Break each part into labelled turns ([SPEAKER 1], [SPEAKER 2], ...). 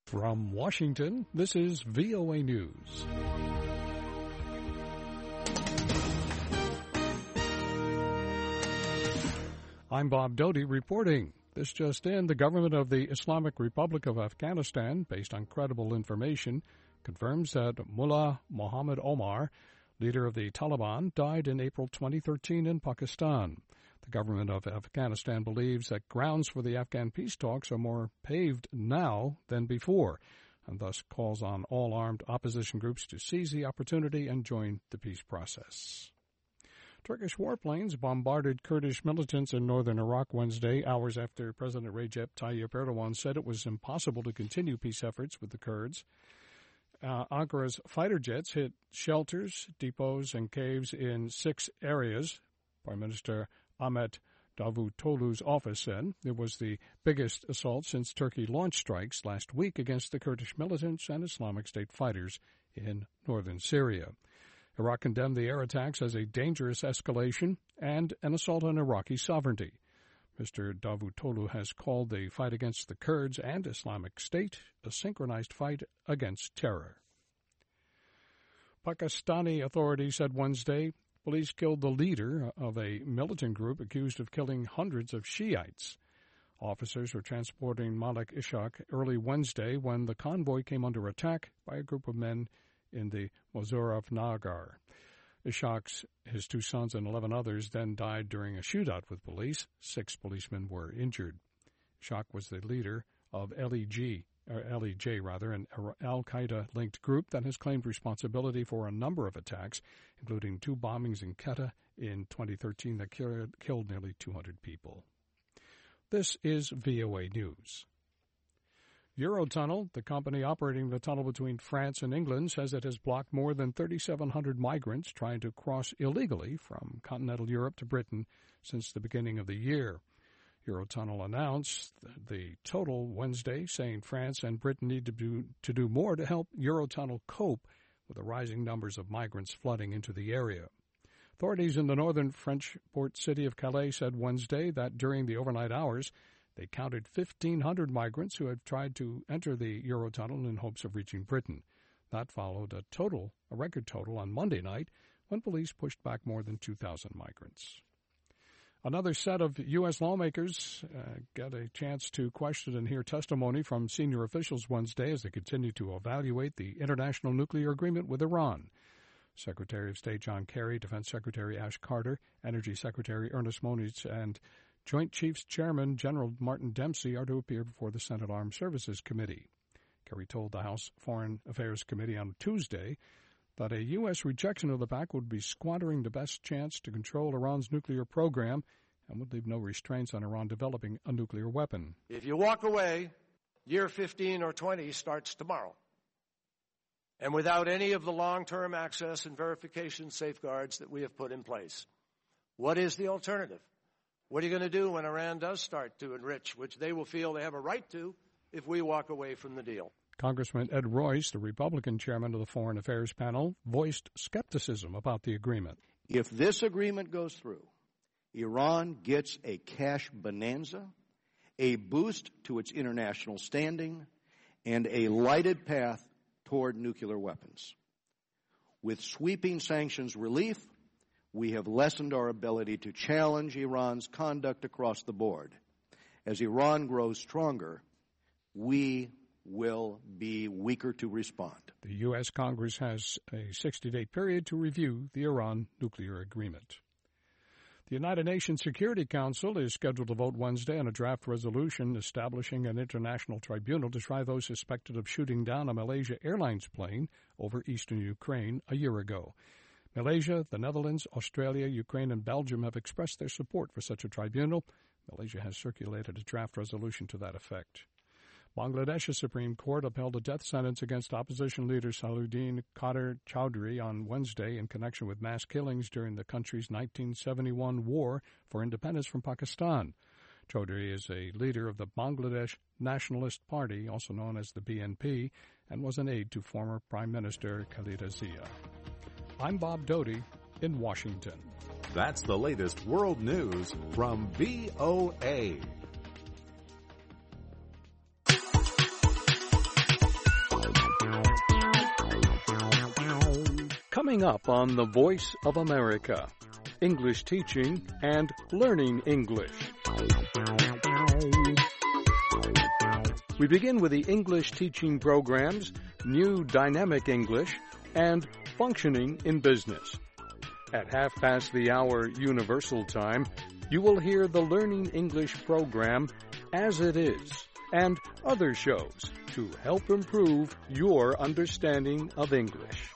[SPEAKER 1] From Washington, this is VOA News. I'm Bob Doty reporting. This just in, the government of the Islamic Republic of Afghanistan, based on credible information, confirms that Mullah Muhammad Omar, leader of the Taliban, died in April 2013 in Pakistan. The government of Afghanistan believes that grounds for the Afghan peace talks are more paved now than before, and thus calls on all armed opposition groups to seize the opportunity and join the peace process. Turkish warplanes bombarded Kurdish militants in northern Iraq Wednesday, hours after President Recep Tayyip Erdogan said it was impossible to continue peace efforts with the Kurds. Ankara's fighter jets hit shelters, depots, and caves in 6 areas. Prime Minister Ahmet Davutoglu's office said it was the biggest assault since Turkey launched strikes last week against the Kurdish militants and Islamic State fighters in northern Syria. Iraq condemned the air attacks as a dangerous escalation and an assault on Iraqi sovereignty. Mr. Davutoglu has called the fight against the Kurds and Islamic State a synchronized fight against terror. Pakistani authorities said Wednesday police killed the leader of a militant group accused of killing hundreds of Shiites. Officers were transporting Malik Ishaq early Wednesday when the convoy came under attack by a group of men in the Muzaffarnagar. Ishaq, his 2 sons, and 11 others then died during a shootout with police. 6 policemen were injured. Ishaq was the leader of LEJ, an al-Qaeda-linked group that has claimed responsibility for a number of attacks, including 2 bombings in Quetta in 2013 that killed nearly 200 people. This is VOA News. Eurotunnel, the company operating the tunnel between France and England, says it has blocked more than 3,700 migrants trying to cross illegally from continental Europe to Britain since the beginning of the year. Eurotunnel announced the total Wednesday, saying France and Britain need to do more to help Eurotunnel cope with the rising numbers of migrants flooding into the area. Authorities in the northern French port city of Calais said Wednesday that during the overnight hours, they counted 1,500 migrants who had tried to enter the Eurotunnel in hopes of reaching Britain. That followed a record total on Monday night when police pushed back more than 2,000 migrants. Another set of U.S. lawmakers got a chance to question and hear testimony from senior officials Wednesday as they continue to evaluate the international nuclear agreement with Iran. Secretary of State John Kerry, Defense Secretary Ash Carter, Energy Secretary Ernest Moniz, and Joint Chiefs Chairman General Martin Dempsey are to appear before the Senate Armed Services Committee. Kerry told the House Foreign Affairs Committee on Tuesday that a U.S. rejection of the pact would be squandering the best chance to control Iran's nuclear program and would leave no restraints on Iran developing a nuclear weapon.
[SPEAKER 2] If you walk away, year 15 or 20 starts tomorrow. And without any of the long-term access and verification safeguards that we have put in place. What is the alternative? What are you going to do when Iran does start to enrich, which they will feel they have a right to if we walk away from the deal?
[SPEAKER 1] Congressman Ed Royce, the Republican chairman of the Foreign Affairs panel, voiced skepticism about the agreement.
[SPEAKER 3] If this agreement goes through, Iran gets a cash bonanza, a boost to its international standing, and a lighted path toward nuclear weapons. With sweeping sanctions relief, we have lessened our ability to challenge Iran's conduct across the board. As Iran grows stronger, we will be weaker to respond.
[SPEAKER 1] The U.S. Congress has a 60-day period to review the Iran nuclear agreement. The United Nations Security Council is scheduled to vote Wednesday on a draft resolution establishing an international tribunal to try those suspected of shooting down a Malaysia Airlines plane over eastern Ukraine a year ago. Malaysia, the Netherlands, Australia, Ukraine, and Belgium have expressed their support for such a tribunal. Malaysia has circulated a draft resolution to that effect. Bangladesh's Supreme Court upheld a death sentence against opposition leader Salahuddin Khader Chowdhury on Wednesday in connection with mass killings during the country's 1971 war for independence from Pakistan. Chowdhury is a leader of the Bangladesh Nationalist Party, also known as the BNP, and was an aide to former Prime Minister Khalida Zia. I'm Bob Doty in Washington.
[SPEAKER 4] That's the latest world news from VOA.
[SPEAKER 1] Coming up on The Voice of America, English teaching and learning English. We begin with the English teaching programs, New Dynamic English, and Functioning in Business. At 1:30 Universal Time, you will hear the Learning English program As It Is and other shows to help improve your understanding of English.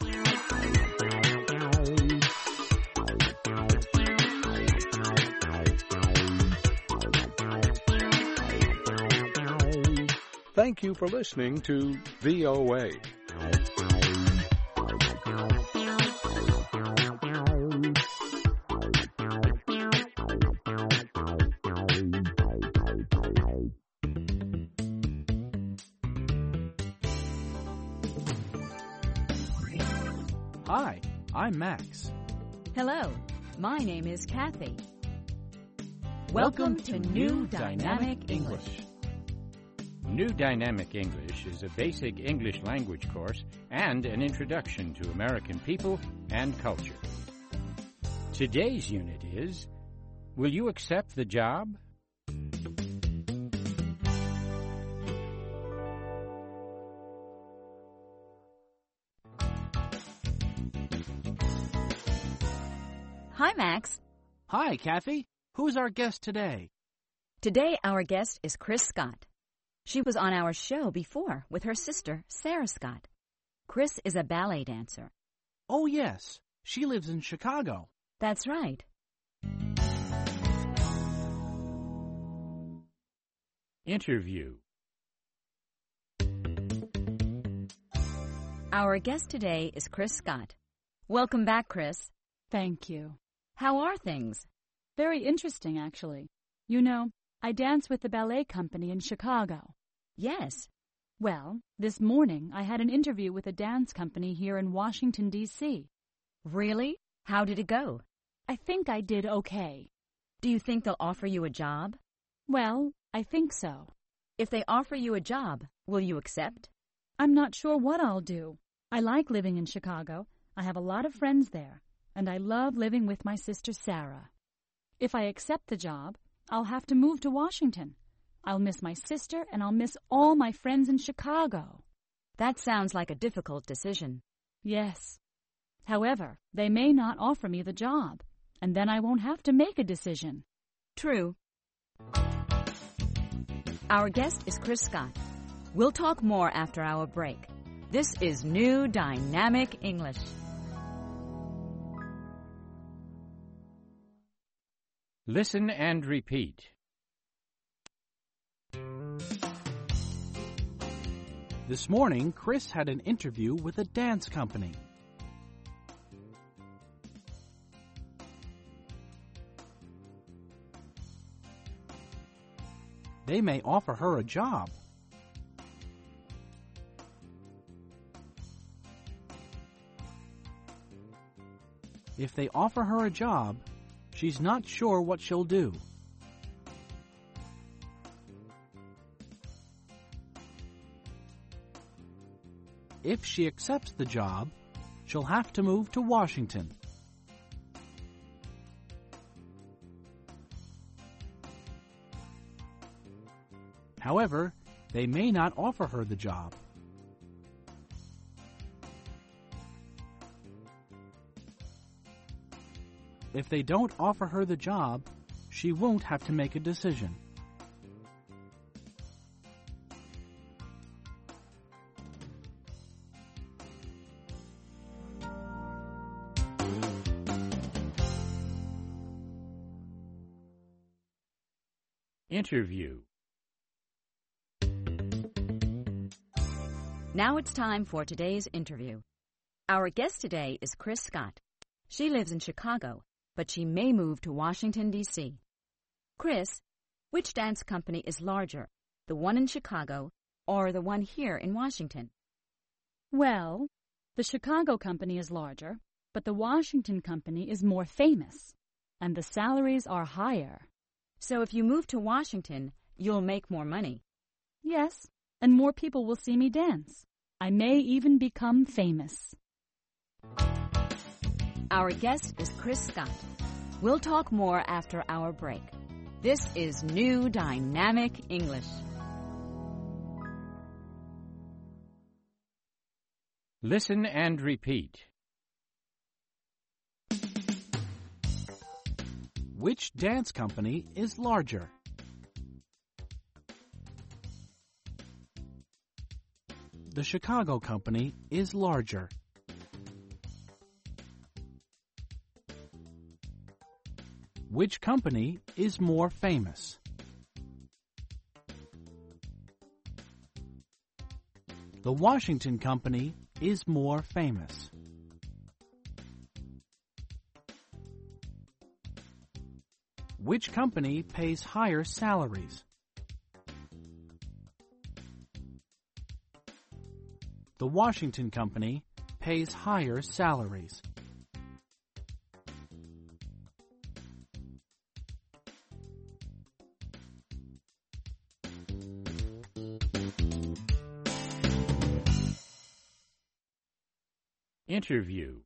[SPEAKER 1] Thank you for listening to VOA.
[SPEAKER 5] Hi, I'm Max.
[SPEAKER 6] Hello, my name is Kathy. Welcome to New Dynamic English.
[SPEAKER 5] New Dynamic English is a basic English language course and an introduction to American people and culture. Today's unit is, will you accept the job?
[SPEAKER 6] Hi, Max.
[SPEAKER 7] Hi, Kathy. Who's our guest today?
[SPEAKER 6] Today our guest is Chris Scott. She was on our show before with her sister, Sarah Scott. Chris is a ballet dancer.
[SPEAKER 7] Oh, yes. She lives in Chicago.
[SPEAKER 6] That's right.
[SPEAKER 5] Interview.
[SPEAKER 6] Our guest today is Chris Scott. Welcome back, Chris.
[SPEAKER 8] Thank you.
[SPEAKER 6] How are things?
[SPEAKER 8] Very interesting, actually. You know, I dance with the ballet company in Chicago.
[SPEAKER 6] Yes.
[SPEAKER 8] Well, this morning I had an interview with a dance company here in Washington, D.C.
[SPEAKER 6] Really? How did it go?
[SPEAKER 8] I think I did okay.
[SPEAKER 6] Do you think they'll offer you a job?
[SPEAKER 8] Well, I think so.
[SPEAKER 6] If they offer you a job, will you accept?
[SPEAKER 8] I'm not sure what I'll do. I like living in Chicago. I have a lot of friends there, and I love living with my sister Sarah. If I accept the job, I'll have to move to Washington. I'll miss my sister, and I'll miss all my friends in Chicago.
[SPEAKER 6] That sounds like a difficult decision.
[SPEAKER 8] Yes. However, they may not offer me the job, and then I won't have to make a decision.
[SPEAKER 6] True. Our guest is Chris Scott. We'll talk more after our break. This is New Dynamic English.
[SPEAKER 5] Listen and repeat.
[SPEAKER 7] This morning, Chris had an interview with a dance company. They may offer her a job. If they offer her a job, she's not sure what she'll do. If she accepts the job, she'll have to move to Washington. However, they may not offer her the job. If they don't offer her the job, she won't have to make a decision.
[SPEAKER 5] Interview.
[SPEAKER 6] Now it's time for today's interview. Our guest today is Chris Scott. She lives in Chicago, but she may move to Washington, D.C. Chris, which dance company is larger, the one in Chicago or the one here in Washington?
[SPEAKER 8] Well, the Chicago company is larger, but the Washington company is more famous, and the salaries are higher.
[SPEAKER 6] So if you move to Washington, you'll make more money.
[SPEAKER 8] Yes, and more people will see me dance. I may even become famous.
[SPEAKER 6] Our guest is Chris Scott. We'll talk more after our break. This is New Dynamic English.
[SPEAKER 5] Listen and repeat.
[SPEAKER 7] Which dance company is larger? The Chicago company is larger. Which company is more famous? The Washington company is more famous. Which company pays higher salaries? The Washington company pays higher salaries.
[SPEAKER 5] Interview.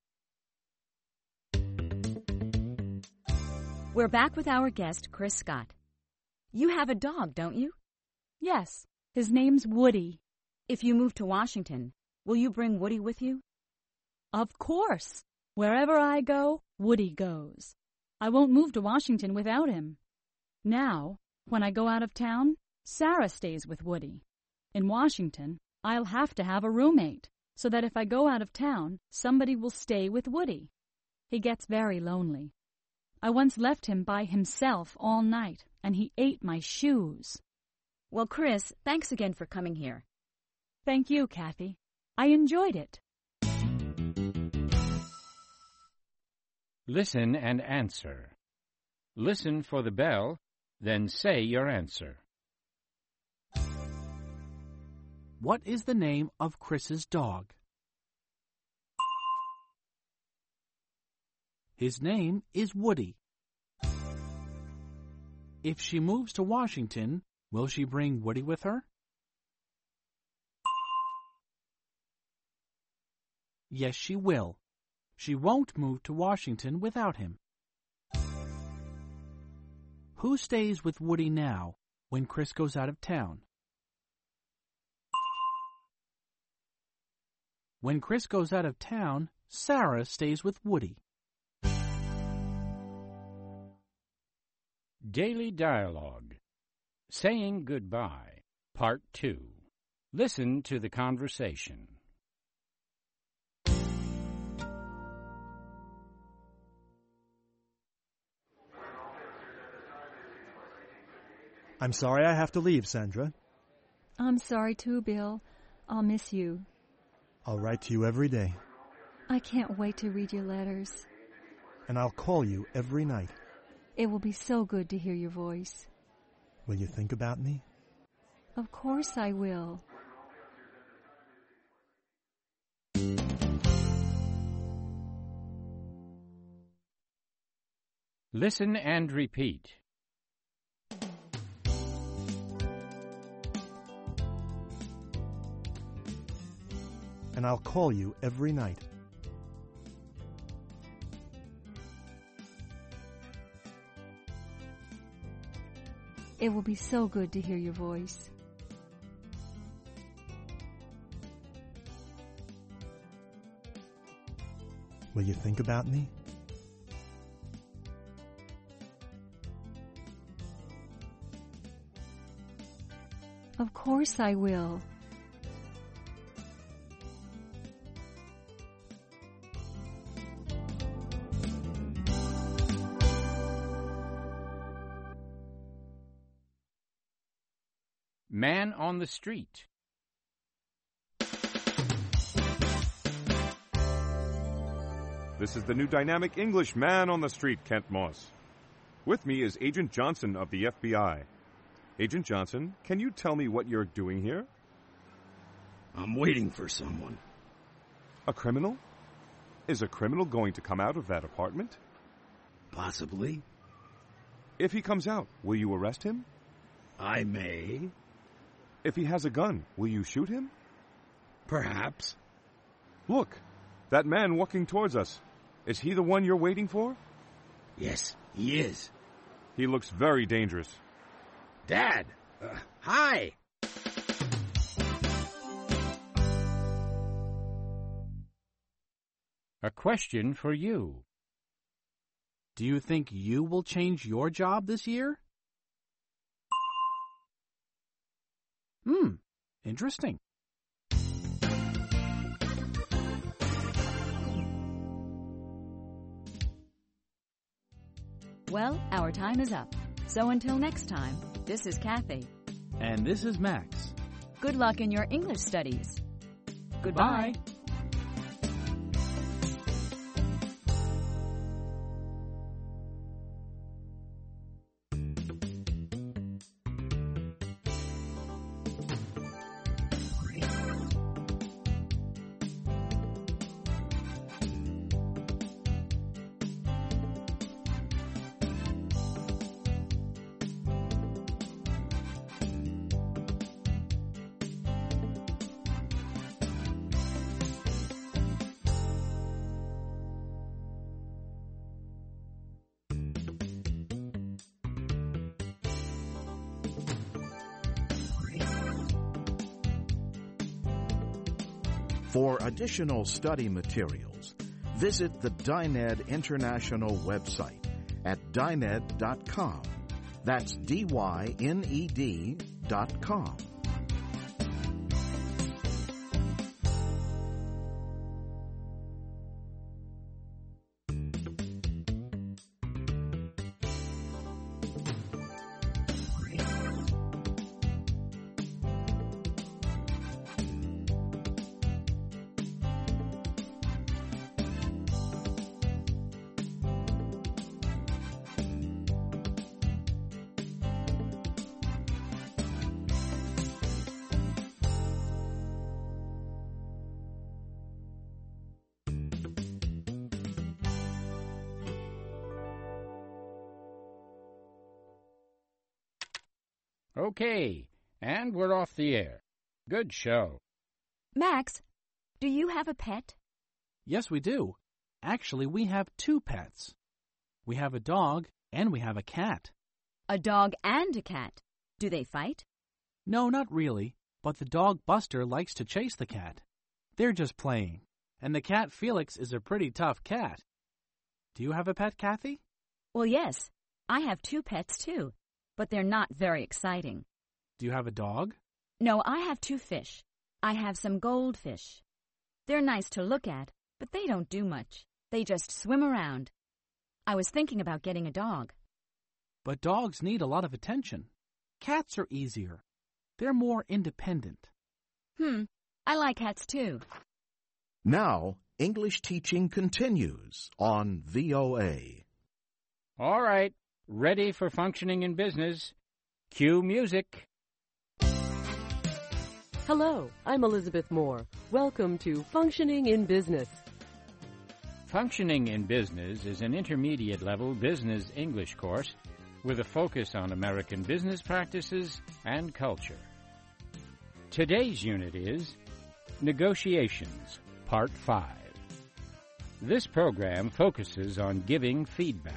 [SPEAKER 6] We're back with our guest, Chris Scott. You have a dog, don't you?
[SPEAKER 8] Yes, his name's Woody.
[SPEAKER 6] If you move to Washington, will you bring Woody with you?
[SPEAKER 8] Of course. Wherever I go, Woody goes. I won't move to Washington without him. Now, when I go out of town, Sarah stays with Woody. In Washington, I'll have to have a roommate, so that if I go out of town, somebody will stay with Woody. He gets very lonely. I once left him by himself all night, and he ate my shoes.
[SPEAKER 6] Well, Chris, thanks again for coming here.
[SPEAKER 8] Thank you, Kathy. I enjoyed it.
[SPEAKER 5] Listen and answer. Listen for the bell, then say your answer.
[SPEAKER 7] What is the name of Chris's dog? His name is Woody. If she moves to Washington, will she bring Woody with her? Yes, she will. She won't move to Washington without him. Who stays with Woody now when Chris goes out of town? When Chris goes out of town, Sarah stays with Woody.
[SPEAKER 5] Daily Dialogue. Saying Goodbye, Part 2. Listen to the conversation.
[SPEAKER 9] I'm sorry I have to leave, Sandra.
[SPEAKER 8] I'm sorry too, Bill. I'll miss you.
[SPEAKER 9] I'll write to you every day.
[SPEAKER 8] I can't wait to read your letters.
[SPEAKER 9] And I'll call you every night.
[SPEAKER 8] It will be so good to hear your voice.
[SPEAKER 9] Will you think about me?
[SPEAKER 8] Of course I will.
[SPEAKER 5] Listen and repeat.
[SPEAKER 9] And I'll call you every night.
[SPEAKER 8] It will be so good to hear your voice.
[SPEAKER 9] Will you think about me?
[SPEAKER 8] Of course I will.
[SPEAKER 5] Man on the Street.
[SPEAKER 10] This is the New Dynamic English Man on the Street, Kent Moss. With me is Agent Johnson of the FBI. Agent Johnson, can you tell me what you're doing here?
[SPEAKER 11] I'm waiting for someone.
[SPEAKER 10] A criminal? Is a criminal going to come out of that apartment?
[SPEAKER 11] Possibly.
[SPEAKER 10] If he comes out, will you arrest him?
[SPEAKER 11] I may.
[SPEAKER 10] If he has a gun, will you shoot him?
[SPEAKER 11] Perhaps.
[SPEAKER 10] Look, that man walking towards us. Is he the one you're waiting for?
[SPEAKER 11] Yes, he is.
[SPEAKER 10] He looks very dangerous.
[SPEAKER 11] Dad! Hi!
[SPEAKER 5] A question for you.
[SPEAKER 7] Do you think you will change your job this year? Interesting.
[SPEAKER 6] Well, our time is up. So until next time, this is Kathy.
[SPEAKER 7] And this is Max.
[SPEAKER 6] Good luck in your English studies. Goodbye.
[SPEAKER 7] Bye.
[SPEAKER 12] For additional study materials, visit the Dined International website at dined.com. That's DYNED.com.
[SPEAKER 5] Okay, and we're off the air. Good show.
[SPEAKER 6] Max, do you have a pet?
[SPEAKER 7] Yes, we do. Actually, we have 2 pets. We have a dog and we have a cat.
[SPEAKER 6] A dog and a cat. Do they fight?
[SPEAKER 7] No, not really, but the dog Buster likes to chase the cat. They're just playing, and the cat Felix is a pretty tough cat. Do you have a pet, Kathy?
[SPEAKER 6] Well, yes. I have 2 pets, too, but they're not very exciting.
[SPEAKER 7] Do you have a dog?
[SPEAKER 6] No, I have 2 fish. I have some goldfish. They're nice to look at, but they don't do much. They just swim around. I was thinking about getting a dog.
[SPEAKER 7] But dogs need a lot of attention. Cats are easier. They're more independent.
[SPEAKER 6] I like cats too.
[SPEAKER 12] Now, English teaching continues on VOA.
[SPEAKER 5] All right, ready for functioning in business. Cue music.
[SPEAKER 13] Hello, I'm Elizabeth Moore. Welcome to Functioning in Business.
[SPEAKER 5] Functioning in Business is an intermediate-level business English course with a focus on American business practices and culture. Today's unit is Negotiations, Part 5. This program focuses on giving feedback.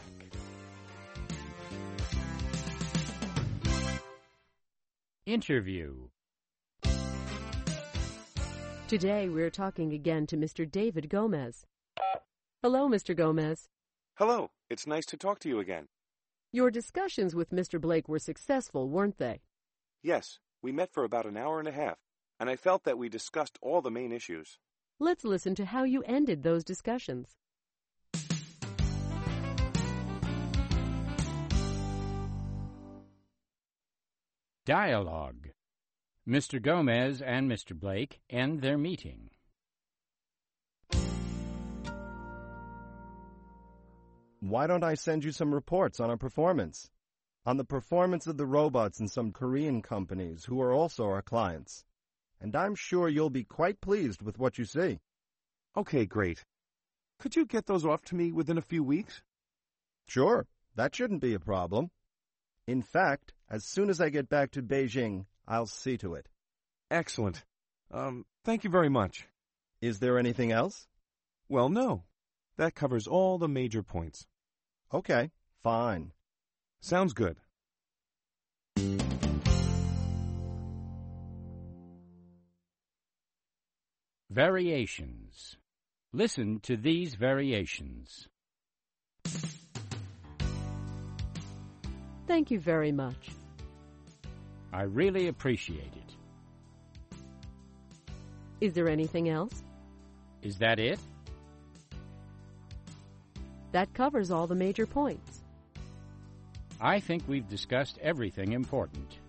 [SPEAKER 5] Interview.
[SPEAKER 13] Today we're talking again to Mr. David Gomez. Hello, Mr. Gomez.
[SPEAKER 10] Hello. It's nice to talk to you again.
[SPEAKER 13] Your discussions with Mr. Blake were successful, weren't they?
[SPEAKER 10] Yes, we met for about an hour and a half, and I felt that we discussed all the main issues.
[SPEAKER 13] Let's listen to how you ended those discussions.
[SPEAKER 5] Dialogue. Mr. Gomez and Mr. Blake end their meeting.
[SPEAKER 9] Why don't I send you some reports on our performance? On the performance of the robots in some Korean companies who are also our clients. And I'm sure you'll be quite pleased with what you see.
[SPEAKER 10] Okay, great. Could you get those off to me within a few weeks?
[SPEAKER 9] Sure, that shouldn't be a problem. In fact, as soon as I get back to Beijing, I'll see to it.
[SPEAKER 10] Excellent. Thank you very much.
[SPEAKER 9] Is there anything else?
[SPEAKER 10] Well, no. That covers all the major points.
[SPEAKER 9] Okay, fine.
[SPEAKER 10] Sounds good.
[SPEAKER 5] Variations. Listen to these variations.
[SPEAKER 13] Thank you very much.
[SPEAKER 5] I really appreciate it.
[SPEAKER 13] Is there anything else?
[SPEAKER 5] Is that it?
[SPEAKER 13] That covers all the major points.
[SPEAKER 5] I think we've discussed everything important.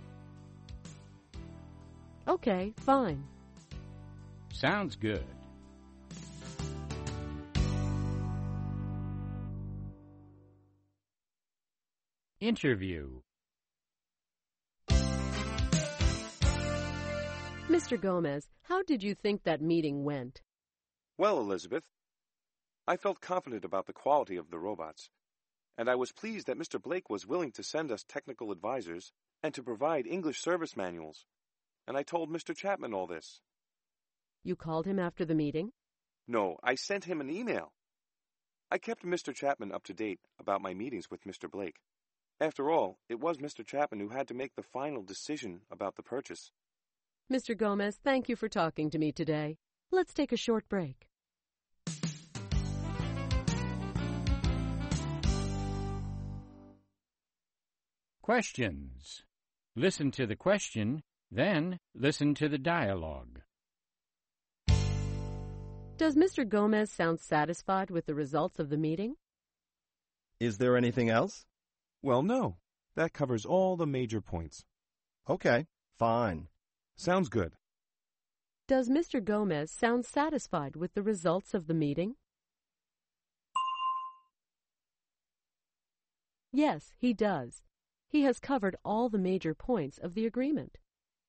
[SPEAKER 13] Okay, fine.
[SPEAKER 5] Sounds good. Interview.
[SPEAKER 13] Mr. Gomez, how did you think that meeting went?
[SPEAKER 10] Well, Elizabeth, I felt confident about the quality of the robots, and I was pleased that Mr. Blake was willing to send us technical advisors and to provide English service manuals. And I told Mr. Chapman all this.
[SPEAKER 13] You called him after the meeting?
[SPEAKER 10] No, I sent him an email. I kept Mr. Chapman up to date about my meetings with Mr. Blake. After all, it was Mr. Chapman who had to make the final decision about the purchase.
[SPEAKER 13] Mr. Gomez, thank you for talking to me today. Let's take a short break.
[SPEAKER 5] Questions. Listen to the question, then listen to the dialogue.
[SPEAKER 13] Does Mr. Gomez sound satisfied with the results of the meeting?
[SPEAKER 9] Is there anything else?
[SPEAKER 10] Well, no. That covers all the major points.
[SPEAKER 9] Okay, fine.
[SPEAKER 10] Sounds good.
[SPEAKER 13] Does Mr. Gomez sound satisfied with the results of the meeting? Yes, he does. He has covered all the major points of the agreement.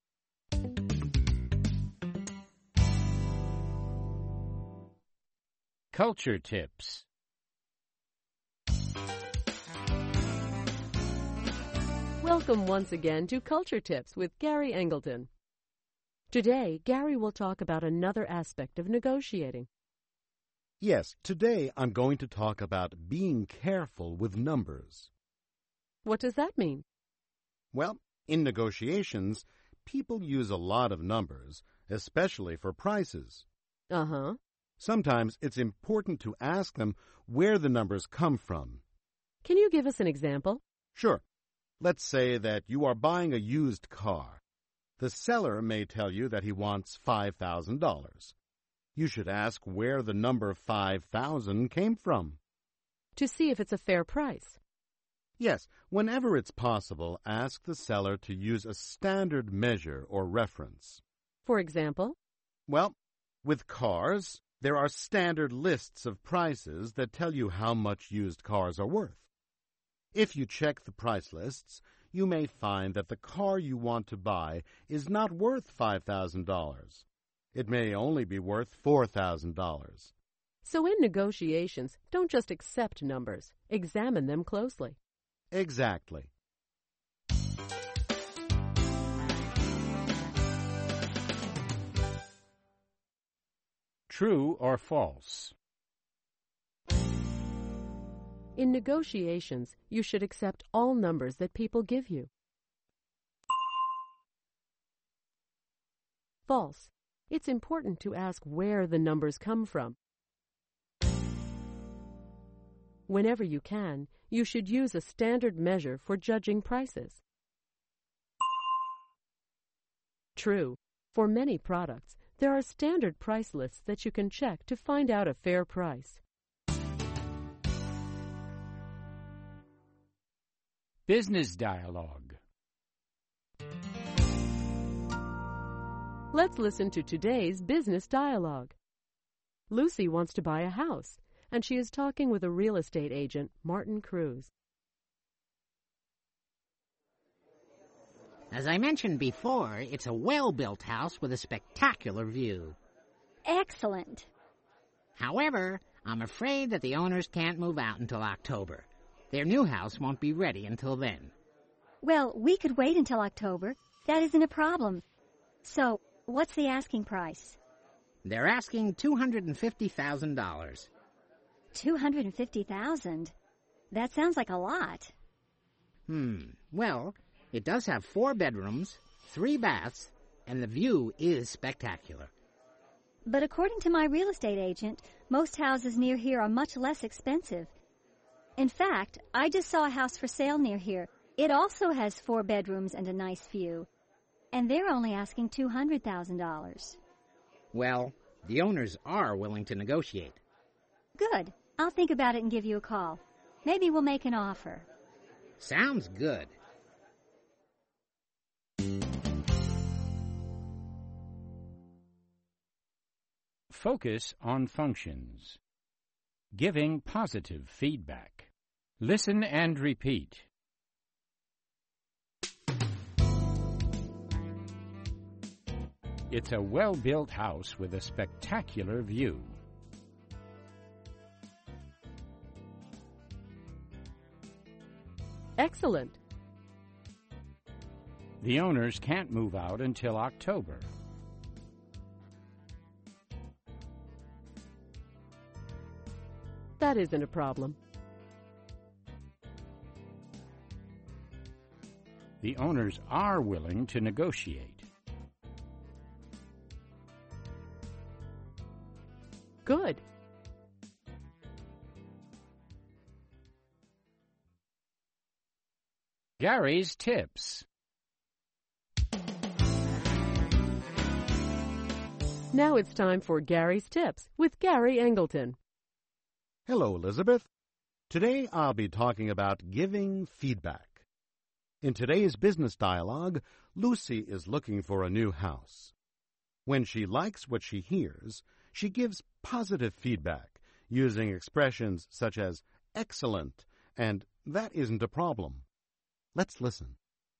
[SPEAKER 5] Culture tips.
[SPEAKER 13] Welcome once again to Culture Tips with Gary Engleton. Today, Gary will talk about another aspect of negotiating.
[SPEAKER 14] Yes, today I'm going to talk about being careful with numbers.
[SPEAKER 13] What does that mean?
[SPEAKER 14] Well, in negotiations, people use a lot of numbers, especially for prices.
[SPEAKER 13] Uh-huh.
[SPEAKER 14] Sometimes it's important to ask them where the numbers come from.
[SPEAKER 13] Can you give us an example?
[SPEAKER 14] Sure. Let's say that you are buying a used car. The seller may tell you that he wants $5,000. You should ask where the number 5,000 came from.
[SPEAKER 13] To see if it's a fair price.
[SPEAKER 14] Yes, whenever it's possible, ask the seller to use a standard measure or reference.
[SPEAKER 13] For example?
[SPEAKER 14] Well, with cars, there are standard lists of prices that tell you how much used cars are worth. If you check the price lists, you may find that the car you want to buy is not worth $5,000. It may only be worth $4,000.
[SPEAKER 13] So in negotiations, don't just accept numbers. Examine them closely.
[SPEAKER 14] Exactly.
[SPEAKER 5] True or false?
[SPEAKER 13] In negotiations, you should accept all numbers that people give you. False. It's important to ask where the numbers come from. Whenever you can, you should use a standard measure for judging prices. True. For many products, there are standard price lists that you can check to find out a fair price.
[SPEAKER 5] Business dialogue.
[SPEAKER 13] Let's listen to today's business dialogue. Lucy wants to buy a house, and she is talking with a real estate agent, Martin Cruz.
[SPEAKER 11] As I mentioned before, it's a well-built house with a spectacular view.
[SPEAKER 15] Excellent.
[SPEAKER 11] However, I'm afraid that the owners can't move out until October. Their new house won't be ready until then.
[SPEAKER 15] Well, we could wait until October. That isn't a problem. So, what's the asking price?
[SPEAKER 11] They're asking $250,000.
[SPEAKER 15] $250,000. That sounds like a lot.
[SPEAKER 11] Well, it does have 4 bedrooms, 3 baths, and the view is spectacular.
[SPEAKER 15] But according to my real estate agent, most houses near here are much less expensive. In fact, I just saw a house for sale near here. It also has 4 bedrooms and a nice view. And they're only asking $200,000.
[SPEAKER 11] Well, the owners are willing to negotiate.
[SPEAKER 15] Good. I'll think about it and give you a call. Maybe we'll make an offer.
[SPEAKER 11] Sounds good.
[SPEAKER 5] Focus on functions. Giving positive feedback. Listen and repeat. It's a well-built house with a spectacular view.
[SPEAKER 13] Excellent.
[SPEAKER 5] The owners can't move out until October.
[SPEAKER 13] That isn't a problem.
[SPEAKER 5] The owners are willing to negotiate.
[SPEAKER 13] Good.
[SPEAKER 5] Gary's Tips.
[SPEAKER 13] Now it's time for Gary's Tips with Gary Angleton.
[SPEAKER 14] Hello, Elizabeth. Today I'll be talking about giving feedback. In today's business dialogue, Lucy is looking for a new house. When she likes what she hears, she gives positive feedback using expressions such as excellent and that isn't a problem. Let's listen.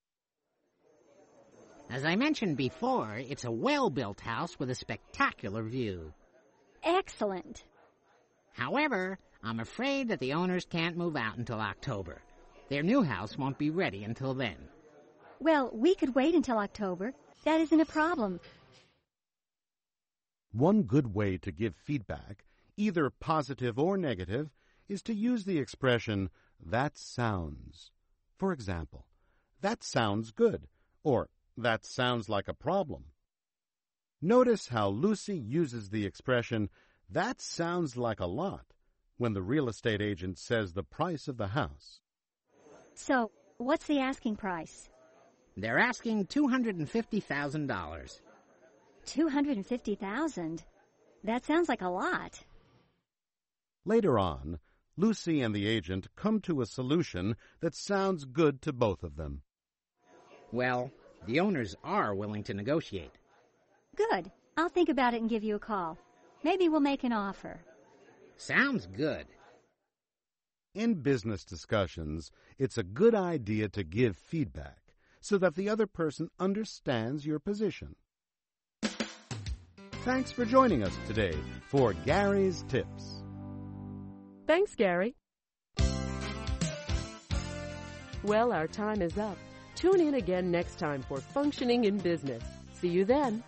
[SPEAKER 11] As I mentioned before, it's a well-built house with a spectacular view.
[SPEAKER 15] Excellent.
[SPEAKER 11] However, I'm afraid that the owners can't move out until October. Their new house won't be ready until then.
[SPEAKER 15] Well, we could wait until October. That isn't a problem.
[SPEAKER 14] One good way to give feedback, either positive or negative, is to use the expression, that sounds. For example, that sounds good, or that sounds like a problem. Notice how Lucy uses the expression, that sounds like a lot, when the real estate agent says the price of the house.
[SPEAKER 15] So, what's the asking price?
[SPEAKER 11] They're asking $250,000.
[SPEAKER 15] $250,000? That sounds like a lot.
[SPEAKER 14] Later on, Lucy and the agent come to a solution that sounds good to both of them.
[SPEAKER 11] Well, the owners are willing to negotiate.
[SPEAKER 15] Good. I'll think about it and give you a call. Maybe we'll make an offer.
[SPEAKER 11] Sounds good.
[SPEAKER 14] In business discussions, it's a good idea to give feedback so that the other person understands your position. Thanks for joining us today for Gary's Tips.
[SPEAKER 13] Thanks, Gary. Well, our time is up. Tune in again next time for Functioning in Business. See you then.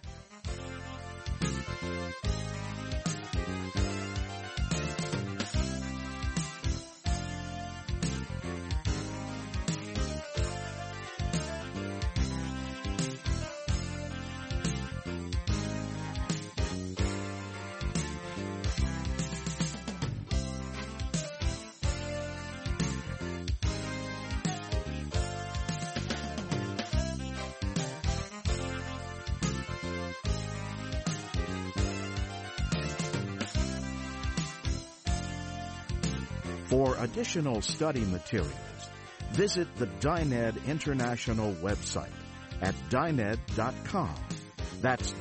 [SPEAKER 12] For additional study materials, visit the Dyned International website at dyned.com. That's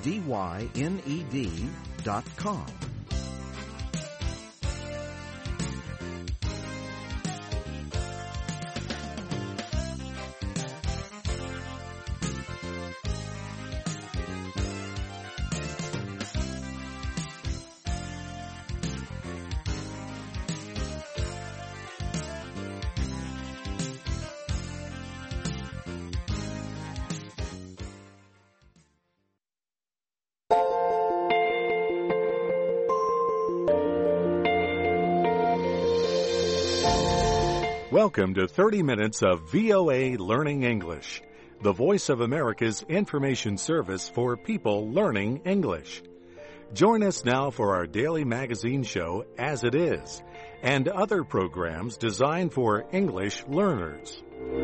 [SPEAKER 12] DYNED.com.
[SPEAKER 4] Welcome to 30 minutes of VOA Learning English, the Voice of America's information service for people learning English. Join us now for our daily magazine show, As It Is, and other programs designed for English learners.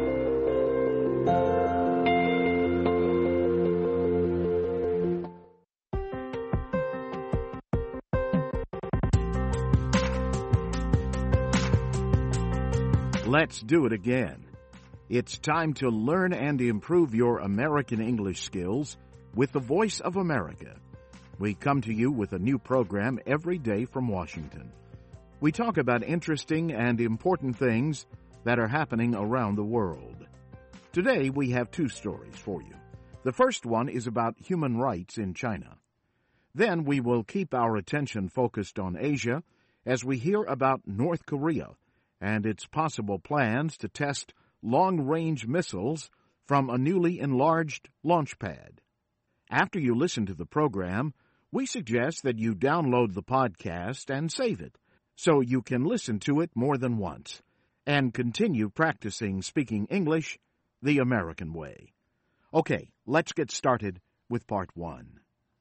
[SPEAKER 12] Let's do it again. It's time to learn and improve your American English skills with the Voice of America. We come to you with a new program every day from Washington. We talk about interesting and important things that are happening around the world. Today we have two stories for you. The first one is about human rights in China. Then we will keep our attention focused on Asia as we hear about North Korea and its possible plans to test long-range missiles from a newly enlarged launch pad. After you listen to the program, we suggest that you download the podcast and save it so you can listen to it more than once and continue practicing speaking English the American way. Okay, let's get started with part one.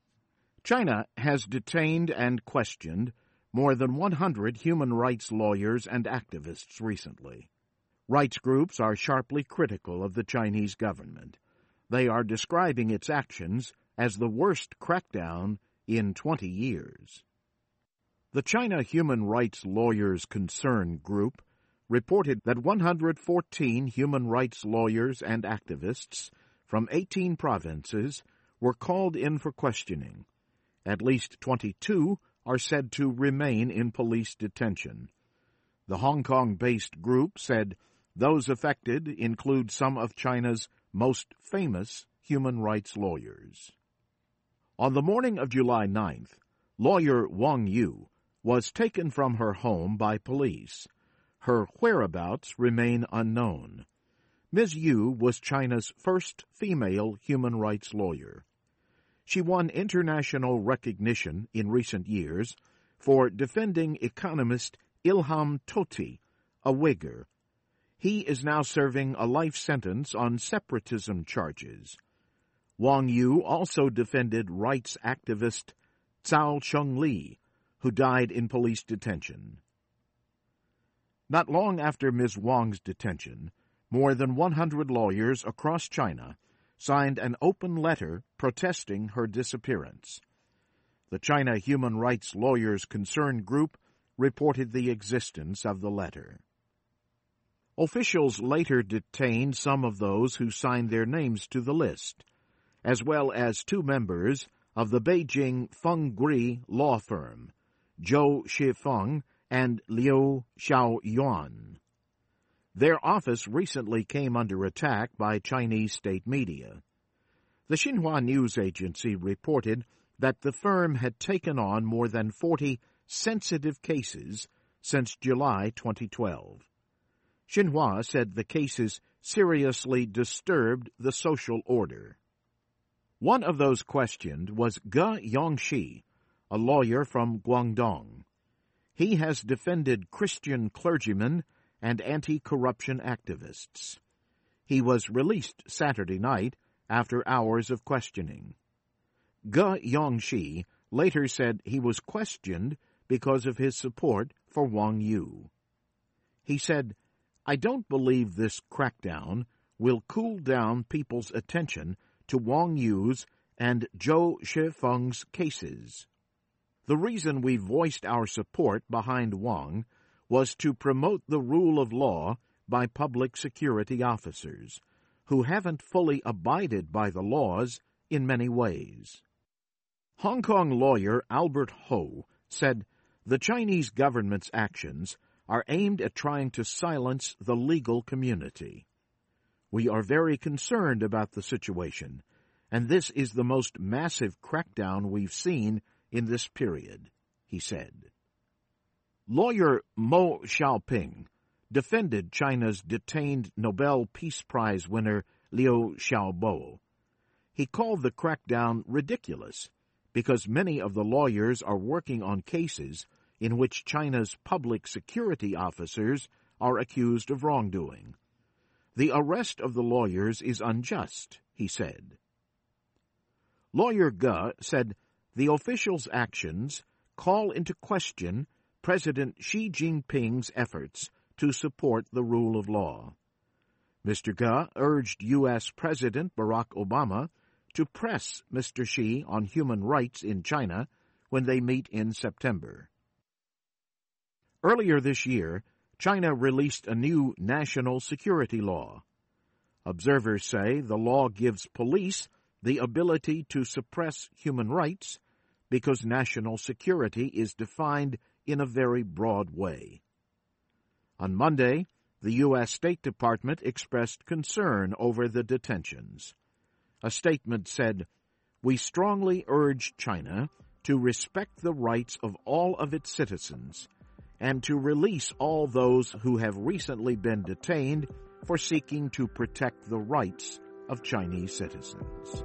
[SPEAKER 12] China has detained and questioned more than 100 human rights lawyers and activists recently. Rights groups are sharply critical of the Chinese government. They are describing its actions as the worst crackdown in 20 years. The China Human Rights Lawyers Concern Group reported that 114 human rights lawyers and activists from 18 provinces were called in for questioning. At least 22 are said to remain in police detention. The Hong Kong-based group said those affected include some of China's most famous human rights lawyers. On the morning of July 9th, lawyer Wang Yu was taken from her home by police. Her whereabouts remain unknown. Ms. Yu was China's first female human rights lawyer. She won international recognition in recent years for defending economist Ilham Tohti, a Uyghur. He is now serving a life sentence on separatism charges. Wang Yu also defended rights activist Cao Cheng-li, who died in police detention. Not long after Ms. Wang's detention, more than 100 lawyers across China signed an open letter protesting her disappearance. The China Human Rights Lawyers Concern Group reported the existence of the letter. Officials later detained some of those who signed their names to the list, as well as two members of the Beijing Feng-Gui law firm, Zhou Shifeng and Liu Xiaoyuan. Their office recently came under attack by Chinese state media. The Xinhua news agency reported that the firm had taken on more than 40 sensitive cases since July 2012. Xinhua said the cases seriously disturbed the social order. One of those questioned was Ge Yongxi, a lawyer from Guangdong. He has defended Christian clergymen and anti-corruption activists. He was released Saturday night after hours of questioning. Ge Yongxi later said he was questioned because of his support for Wang Yu. He said, "I don't believe this crackdown will cool down people's attention to Wang Yu's and Zhou Shifeng's cases. The reason we voiced our support behind Wang was to promote the rule of law by public security officers, who haven't fully abided by the laws in many ways." Hong Kong lawyer Albert Ho said the Chinese government's actions are aimed at trying to silence the legal community. "We are very concerned about the situation, and this is the most massive crackdown we've seen in this period," he said. Lawyer Mo Xiaoping defended China's detained Nobel Peace Prize winner Liu Xiaobo. He called the crackdown ridiculous because many of the lawyers are working on cases in which China's public security officers are accused of wrongdoing. The arrest of the lawyers is unjust, he said. Lawyer Ge said the officials' actions call into question President Xi Jinping's efforts to support the rule of law. Mr. Ge urged U.S. President Barack Obama to press Mr. Xi on human rights in China when they meet in September. Earlier this year, China released a new national security law. Observers say the law gives police the ability to suppress human rights because national security is defined in a very broad way. On Monday, the U.S. State Department expressed concern over the detentions. A statement said, "We strongly urge China to respect the rights of all of its citizens and to release all those who have recently been detained for seeking to protect the rights of Chinese citizens."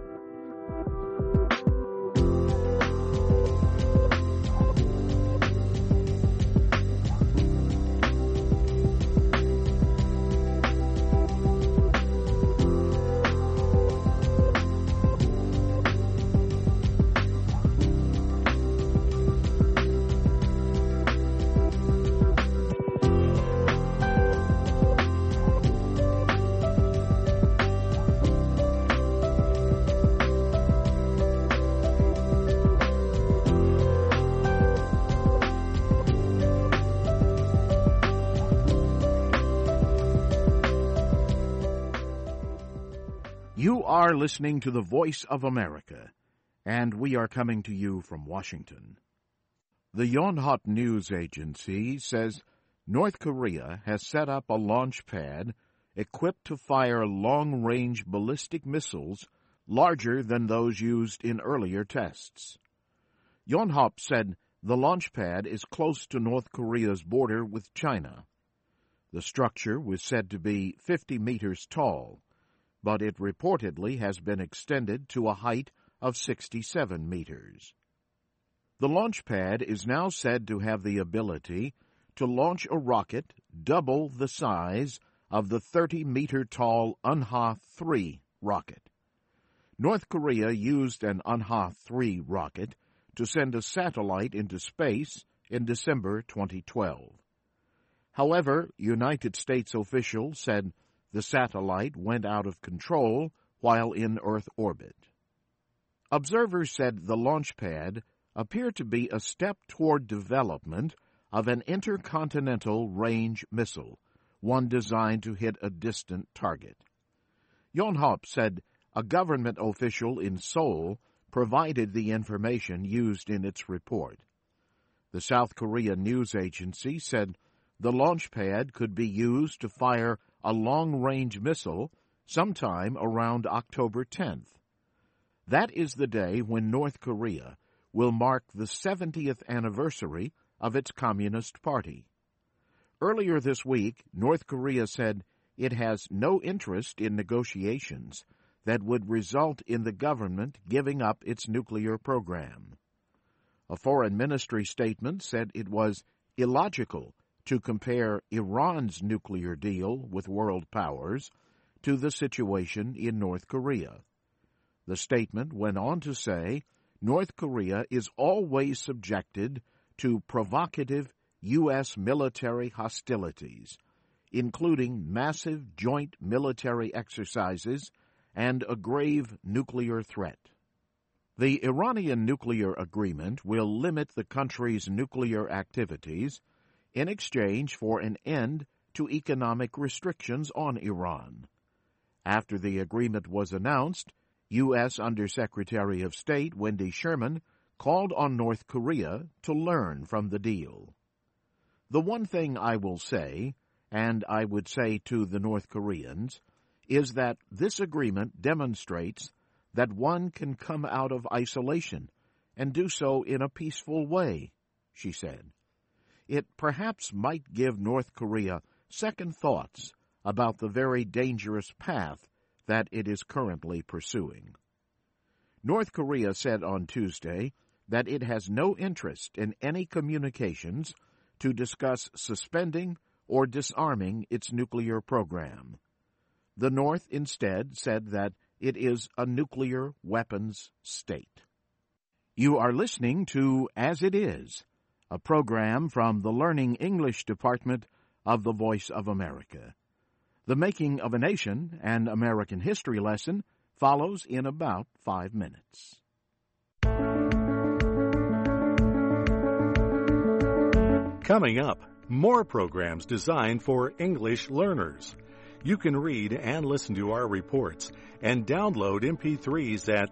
[SPEAKER 12] You are listening to the Voice of America, and we are coming to you from Washington. The Yonhap News Agency says North Korea has set up a launch pad equipped to fire long-range ballistic missiles larger than those used in earlier tests. Yonhap said the launch pad is close to North Korea's border with China. The structure was said to be 50 meters tall, but it reportedly has been extended to a height of 67 meters. The launch pad is now said to have the ability to launch a rocket double the size of the 30-meter-tall Unha-3 rocket. North Korea used an Unha-3 rocket to send a satellite into space in December 2012. However, United States officials said the satellite went out of control while in Earth orbit. Observers said the launch pad appeared to be a step toward development of an intercontinental range missile, one designed to hit a distant target. Yonhap said a government official in Seoul provided the information used in its report. The South Korea news agency said the launch pad could be used to fire a long-range missile sometime around October 10th. That is the day when North Korea will mark the 70th anniversary of its Communist Party. Earlier this week, North Korea said it has no interest in negotiations that would result in the government giving up its nuclear program. A foreign ministry statement said it was illogical to compare Iran's nuclear deal with world powers to the situation in North Korea. The statement went on to say North Korea is always subjected to provocative U.S. military hostilities, including massive joint military exercises and a grave nuclear threat. The Iranian nuclear agreement will limit the country's nuclear activities in exchange for an end to economic restrictions on Iran. After the agreement was announced, U.S. Undersecretary of State Wendy Sherman called on North Korea to learn from the deal. The one thing I will say, and I would say to the North Koreans, is that this agreement demonstrates that one can come out of isolation and do so in a peaceful way, she said. It perhaps might give North Korea second thoughts about the very dangerous path that it is currently pursuing. North Korea said on Tuesday that it has no interest in any communications to discuss suspending or disarming its nuclear program. The North instead said that it is a nuclear weapons state. You are listening to As It Is, a program from the Learning English Department of the Voice of America. The Making of a Nation, an American history lesson, follows in about 5 minutes.
[SPEAKER 4] Coming up, more programs designed for English learners. You can read and listen to our reports and download MP3s at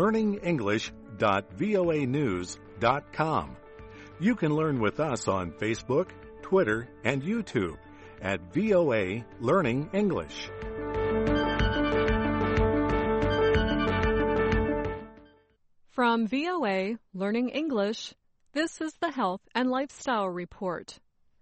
[SPEAKER 4] learningenglish.voanews.com. You can learn with us on Facebook, Twitter, and YouTube at VOA Learning English.
[SPEAKER 16] From VOA Learning English, this is the Health and Lifestyle Report.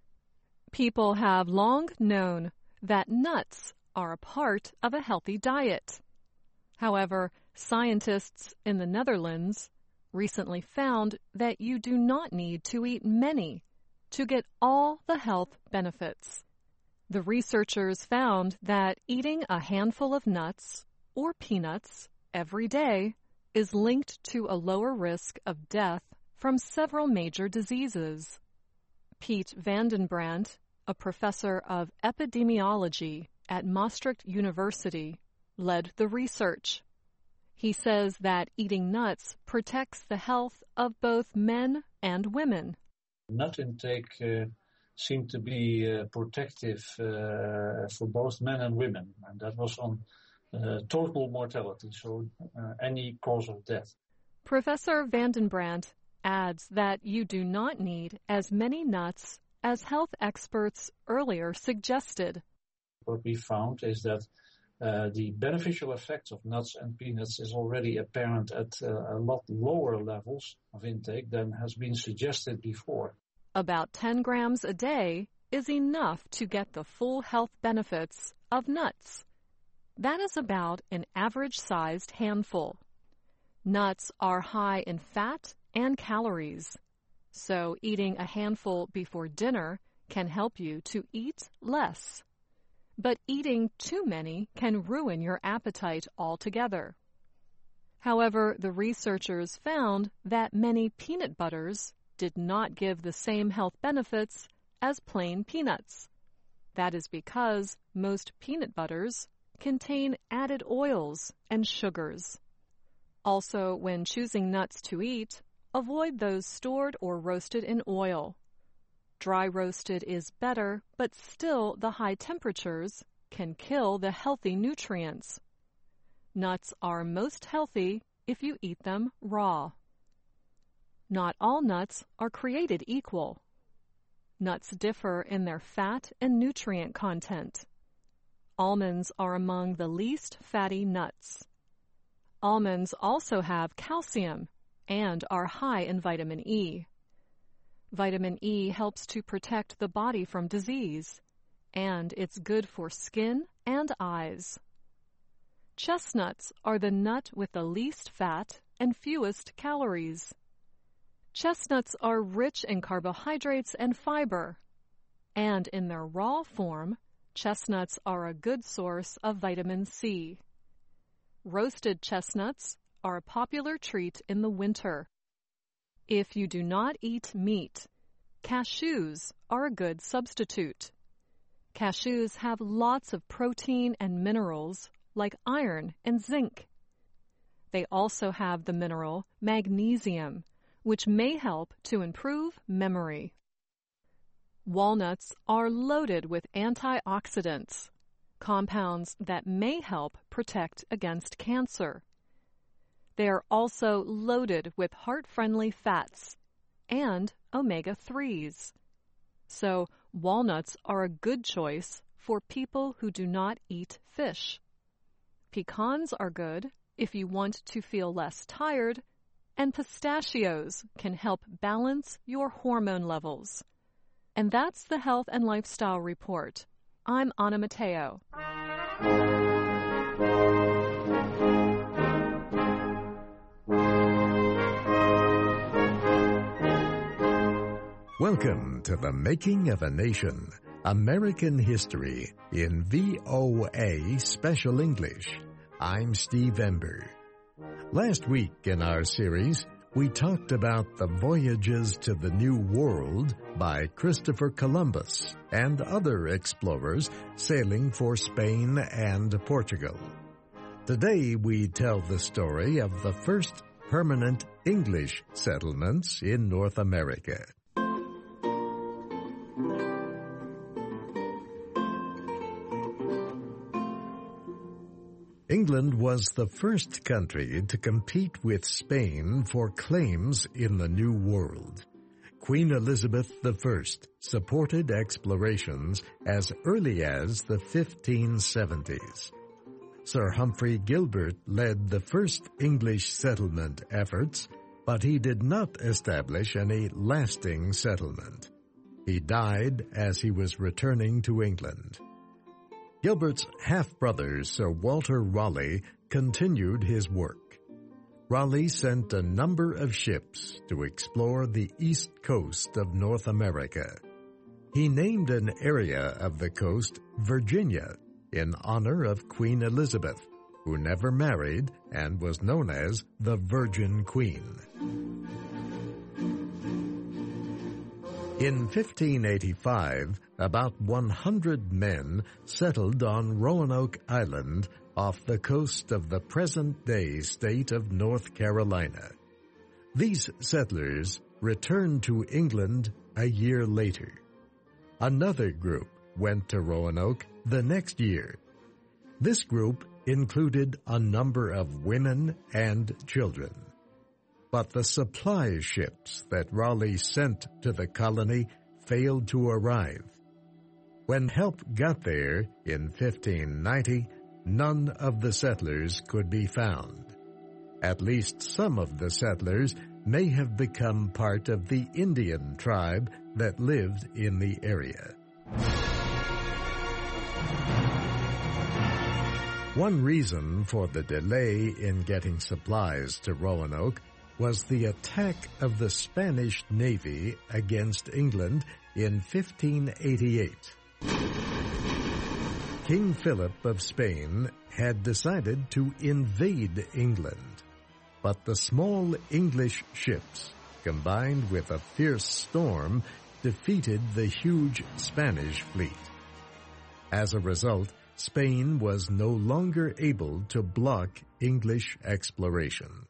[SPEAKER 16] People have long known that nuts are a part of a healthy diet. However, scientists in the Netherlands recently found that you do not need to eat many to get all the health benefits. The researchers found that eating a handful of nuts or peanuts every day is linked to a lower risk of death from several major diseases. Piet van den Brandt, a professor of epidemiology at Maastricht University, led the research. He says that eating nuts protects the health of both men and women.
[SPEAKER 17] Nut intake seemed to be protective for both men and women, and that was on total mortality, so any cause of death.
[SPEAKER 16] Professor van den Brandt adds that you do not need as many nuts as health experts earlier suggested.
[SPEAKER 17] What we found is that the beneficial effects of nuts and peanuts is already apparent at a lot lower levels of intake than has been suggested before.
[SPEAKER 16] About 10 grams a day is enough to get the full health benefits of nuts. That is about an average-sized handful. Nuts are high in fat and calories, so eating a handful before dinner can help you to eat less. But eating too many can ruin your appetite altogether. However, the researchers found that many peanut butters did not give the same health benefits as plain peanuts. That is because most peanut butters contain added oils and sugars. Also, when choosing nuts to eat, avoid those stored or roasted in oil. Dry roasted is better, but still the high temperatures can kill the healthy nutrients. Nuts are most healthy if you eat them raw. Not all nuts are created equal. Nuts differ in their fat and nutrient content. Almonds are among the least fatty nuts. Almonds also have calcium and are high in vitamin E. Vitamin E helps to protect the body from disease, and it's good for skin and eyes. Chestnuts are the nut with the least fat and fewest calories. Chestnuts are rich in carbohydrates and fiber, and in their raw form, chestnuts are a good source of vitamin C. Roasted chestnuts are a popular treat in the winter. If you do not eat meat, cashews are a good substitute. Cashews have lots of protein and minerals like iron and zinc. They also have the mineral magnesium, which may help to improve memory. Walnuts are loaded with antioxidants, compounds that may help protect against cancer. They are also loaded with heart-friendly fats and omega-3s. So walnuts are a good choice for people who do not eat fish. Pecans are good if you want to feel less tired, and pistachios can help balance your hormone levels. And that's the Health and Lifestyle Report. I'm Anna Mateo.
[SPEAKER 18] Welcome to The Making of a Nation, American History in VOA Special English. I'm Steve Ember. Last week in our series, we talked about the voyages to the New World by Christopher Columbus and other explorers sailing for Spain and Portugal. Today we tell the story of the first permanent English settlements in North America. England was the first country to compete with Spain for claims in the New World. Queen Elizabeth I supported explorations as early as the 1570s. Sir Humphrey Gilbert led the first English settlement efforts, but he did not establish any lasting settlement. He died as he was returning to England. Gilbert's half-brother, Sir Walter Raleigh, continued his work. Raleigh sent a number of ships to explore the east coast of North America. He named an area of the coast Virginia in honor of Queen Elizabeth, who never married and was known as the Virgin Queen. In 1585, about 100 men settled on Roanoke Island off the coast of the present-day state of North Carolina. These settlers returned to England a year later. Another group went to Roanoke the next year. This group included a number of women and children. But the supply ships that Raleigh sent to the colony failed to arrive. When help got there in 1590, none of the settlers could be found. At least some of the settlers may have become part of the Indian tribe that lived in the area. One reason for the delay in getting supplies to Roanoke was the attack of the Spanish Navy against England in 1588. King Philip of Spain had decided to invade England, but the small English ships, combined with a fierce storm, defeated the huge Spanish fleet. As a result, Spain was no longer able to block English exploration.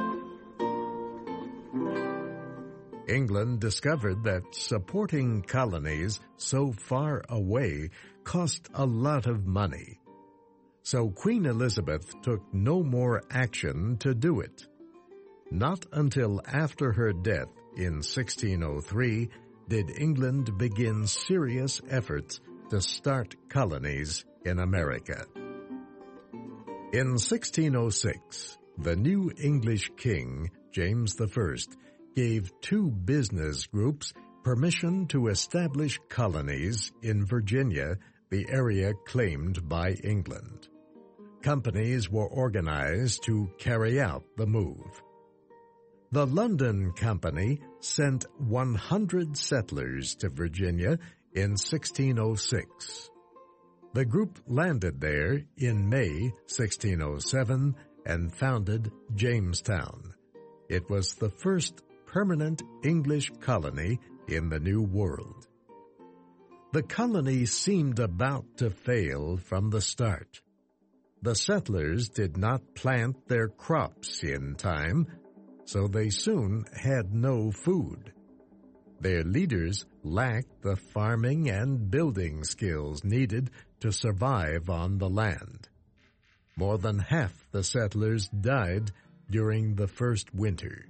[SPEAKER 18] England discovered that supporting colonies so far away cost a lot of money. So Queen Elizabeth took no more action to do it. Not until after her death in 1603 did England begin serious efforts to start colonies in America. In 1606, the new English king, James I, gave two business groups permission to establish colonies in Virginia, the area claimed by England. Companies were organized to carry out the move. The London Company sent 100 settlers to Virginia in 1606. The group landed there in May 1607 and founded Jamestown. It was the first permanent English colony in the New World. The colony seemed about to fail from the start. The settlers did not plant their crops in time, so they soon had no food. Their leaders lacked the farming and building skills needed to survive on the land. More than half the settlers died during the first winter.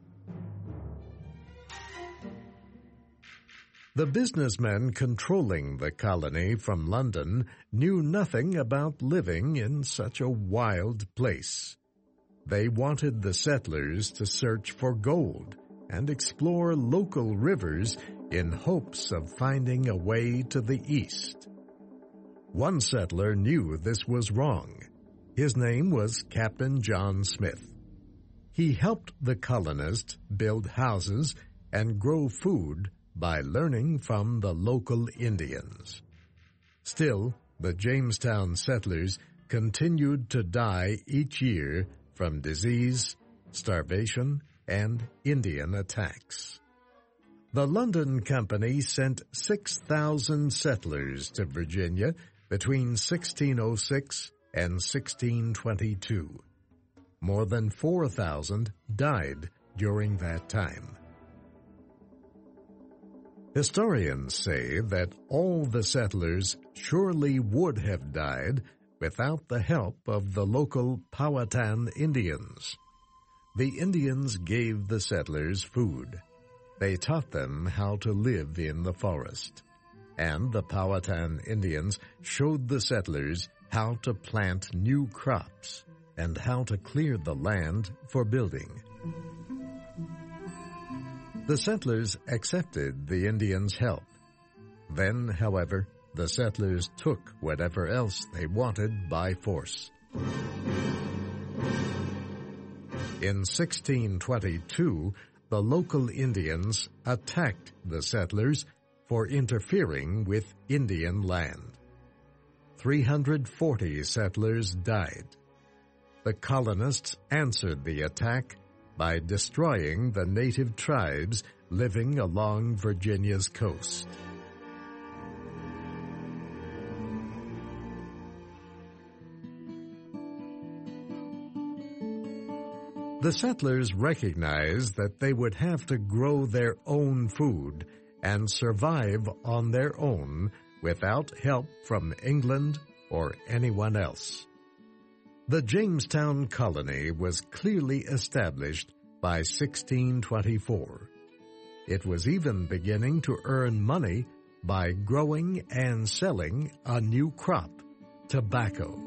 [SPEAKER 18] The businessmen controlling the colony from London knew nothing about living in such a wild place. They wanted the settlers to search for gold and explore local rivers in hopes of finding a way to the east. One settler knew this was wrong. His name was Captain John Smith. He helped the colonists build houses and grow food by learning from the local Indians. Still, the Jamestown settlers continued to die each year from disease, starvation, and Indian attacks. The London Company sent 6,000 settlers to Virginia between 1606 and 1622. More than 4,000 died during that time. Historians say that all the settlers surely would have died without the help of the local Powhatan Indians. The Indians gave the settlers food. They taught them how to live in the forest. And the Powhatan Indians showed the settlers how to plant new crops and how to clear the land for building. The settlers accepted the Indians' help. Then, however, the settlers took whatever else they wanted by force. In 1622, the local Indians attacked the settlers for interfering with Indian land. 340 settlers died. The colonists answered the attack by destroying the native tribes living along Virginia's coast. The settlers recognized that they would have to grow their own food and survive on their own without help from England or anyone else. The Jamestown colony was clearly established by 1624. It was even beginning to earn money by growing and selling a new crop, tobacco.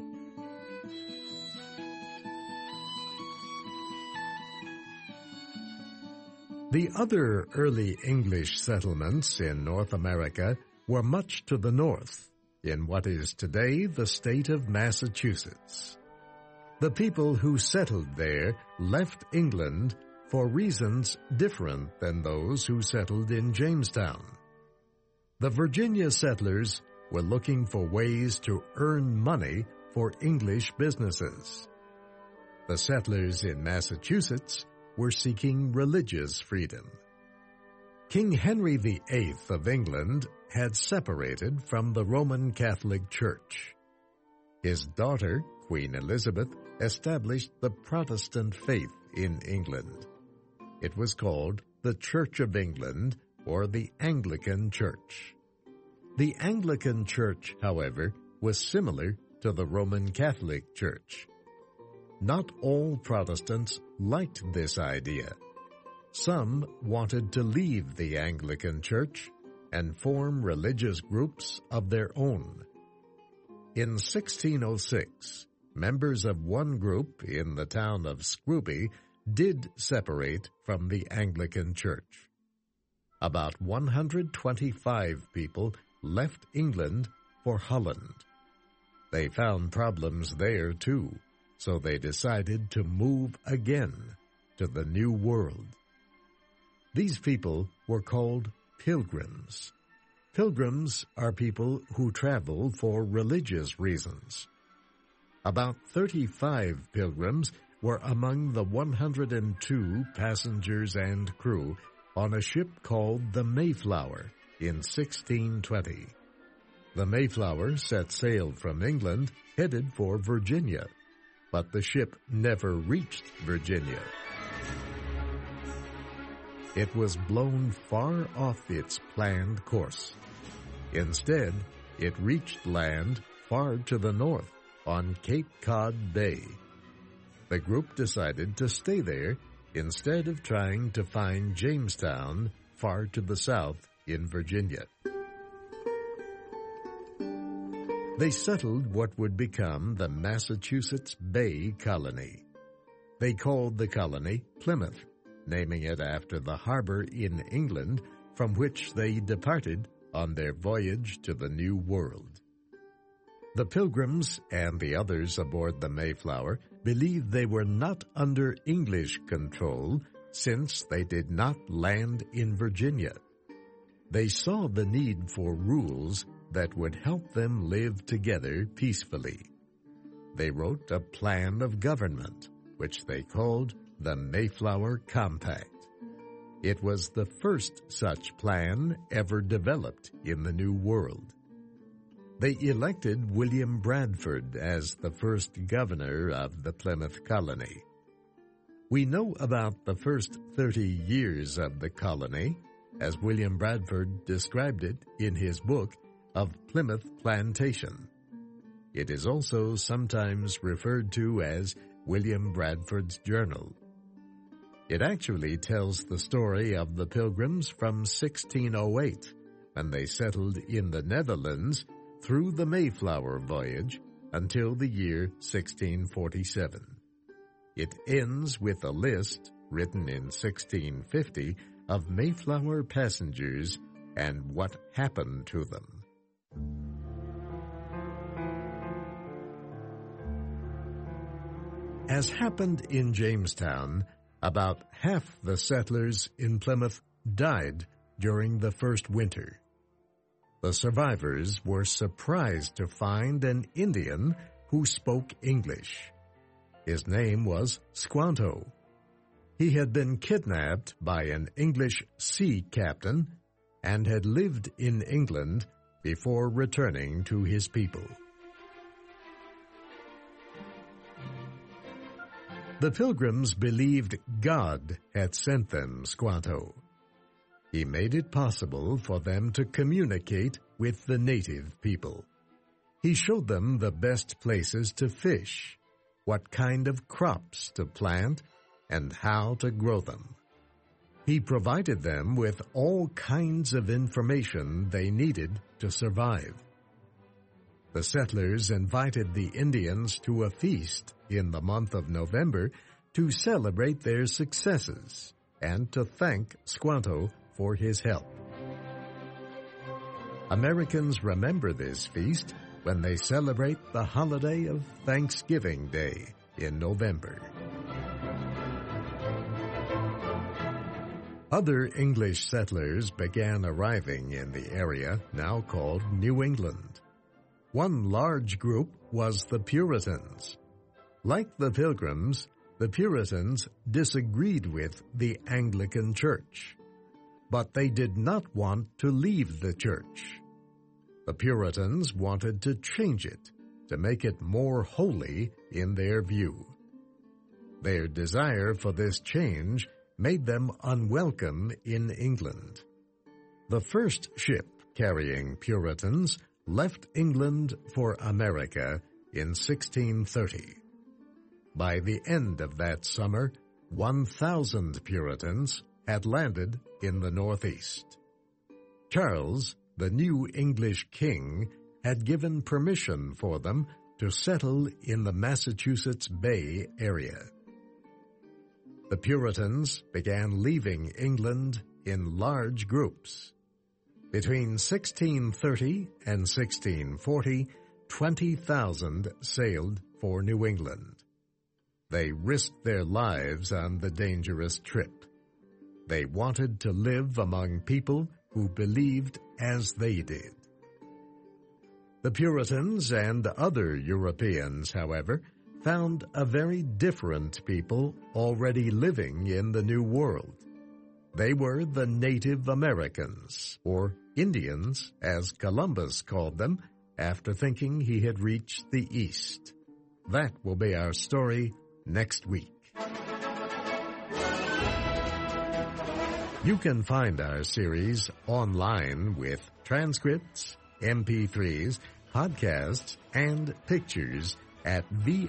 [SPEAKER 18] The other early English settlements in North America were much to the north, in what is today the state of Massachusetts. The people who settled there left England for reasons different than those who settled in Jamestown. The Virginia settlers were looking for ways to earn money for English businesses. The settlers in Massachusetts were seeking religious freedom. King Henry VIII of England had separated from the Roman Catholic Church. His daughter, Queen Elizabeth, established the Protestant faith in England. It was called the Church of England or the Anglican Church. The Anglican Church, however, was similar to the Roman Catholic Church. Not all Protestants liked this idea. Some wanted to leave the Anglican Church and form religious groups of their own. In 1606, members of one group in the town of Scrooby did separate from the Anglican Church. About 125 people left England for Holland. They found problems there too, so they decided to move again to the New World. These people were called pilgrims. Pilgrims are people who travel for religious reasons. About 35 pilgrims were among the 102 passengers and crew on a ship called the Mayflower in 1620. The Mayflower set sail from England, headed for Virginia, but the ship never reached Virginia. It was blown far off its planned course. Instead, it reached land far to the north on Cape Cod Bay. The group decided to stay there instead of trying to find Jamestown far to the south in Virginia. They settled what would become the Massachusetts Bay Colony. They called the colony Plymouth, naming it after the harbor in England from which they departed on their voyage to the New World. The Pilgrims and the others aboard the Mayflower believed they were not under English control since they did not land in Virginia. They saw the need for rules that would help them live together peacefully. They wrote a plan of government, which they called the Mayflower Compact. It was the first such plan ever developed in the New World. They elected William Bradford as the first governor of the Plymouth colony. We know about the first 30 years of the colony, as William Bradford described it in his book of Plymouth Plantation. It is also sometimes referred to as William Bradford's Journal. It actually tells the story of the Pilgrims from 1608, when they settled in the Netherlands through the Mayflower voyage until the year 1647. It ends with a list, written in 1650, of Mayflower passengers and what happened to them. As happened in Jamestown, about half the settlers in Plymouth died during the first winter. The survivors were surprised to find an Indian who spoke English. His name was Squanto. He had been kidnapped by an English sea captain and had lived in England before returning to his people. The Pilgrims believed God had sent them Squanto. He made it possible for them to communicate with the native people. He showed them the best places to fish, what kind of crops to plant, and how to grow them. He provided them with all kinds of information they needed to survive. The settlers invited the Indians to a feast in the month of November to celebrate their successes and to thank Squanto for his help. Americans remember this feast when they celebrate the holiday of Thanksgiving Day in November. Other English settlers began arriving in the area now called New England. One large group was the Puritans. Like the Pilgrims, the Puritans disagreed with the Anglican Church, but they did not want to leave the church. The Puritans wanted to change it, to make it more holy in their view. Their desire for this change made them unwelcome in England. The first ship carrying Puritans left England for America in 1630. By the end of that summer, 1,000 Puritans had landed in the Northeast. Charles, the new English king, had given permission for them to settle in the Massachusetts Bay area. The Puritans began leaving England in large groups. Between 1630 and 1640, 20,000 sailed for New England. They risked their lives on the dangerous trip. They wanted to live among people who believed as they did. The Puritans and other Europeans, however, found a very different people already living in the New World. They were the Native Americans, or Indians, as Columbus called them, after thinking he had reached the East. That will be our story next week. You can find our series online with transcripts, MP3s, podcasts, and pictures at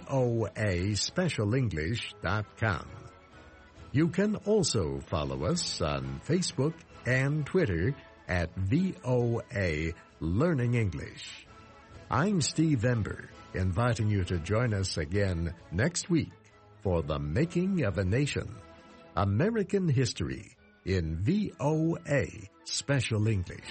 [SPEAKER 18] voaspecialenglish.com. You can also follow us on Facebook and Twitter at VOA Learning English. I'm Steve Ember, inviting you to join us again next week for The Making of a Nation, American History in VOA Special English.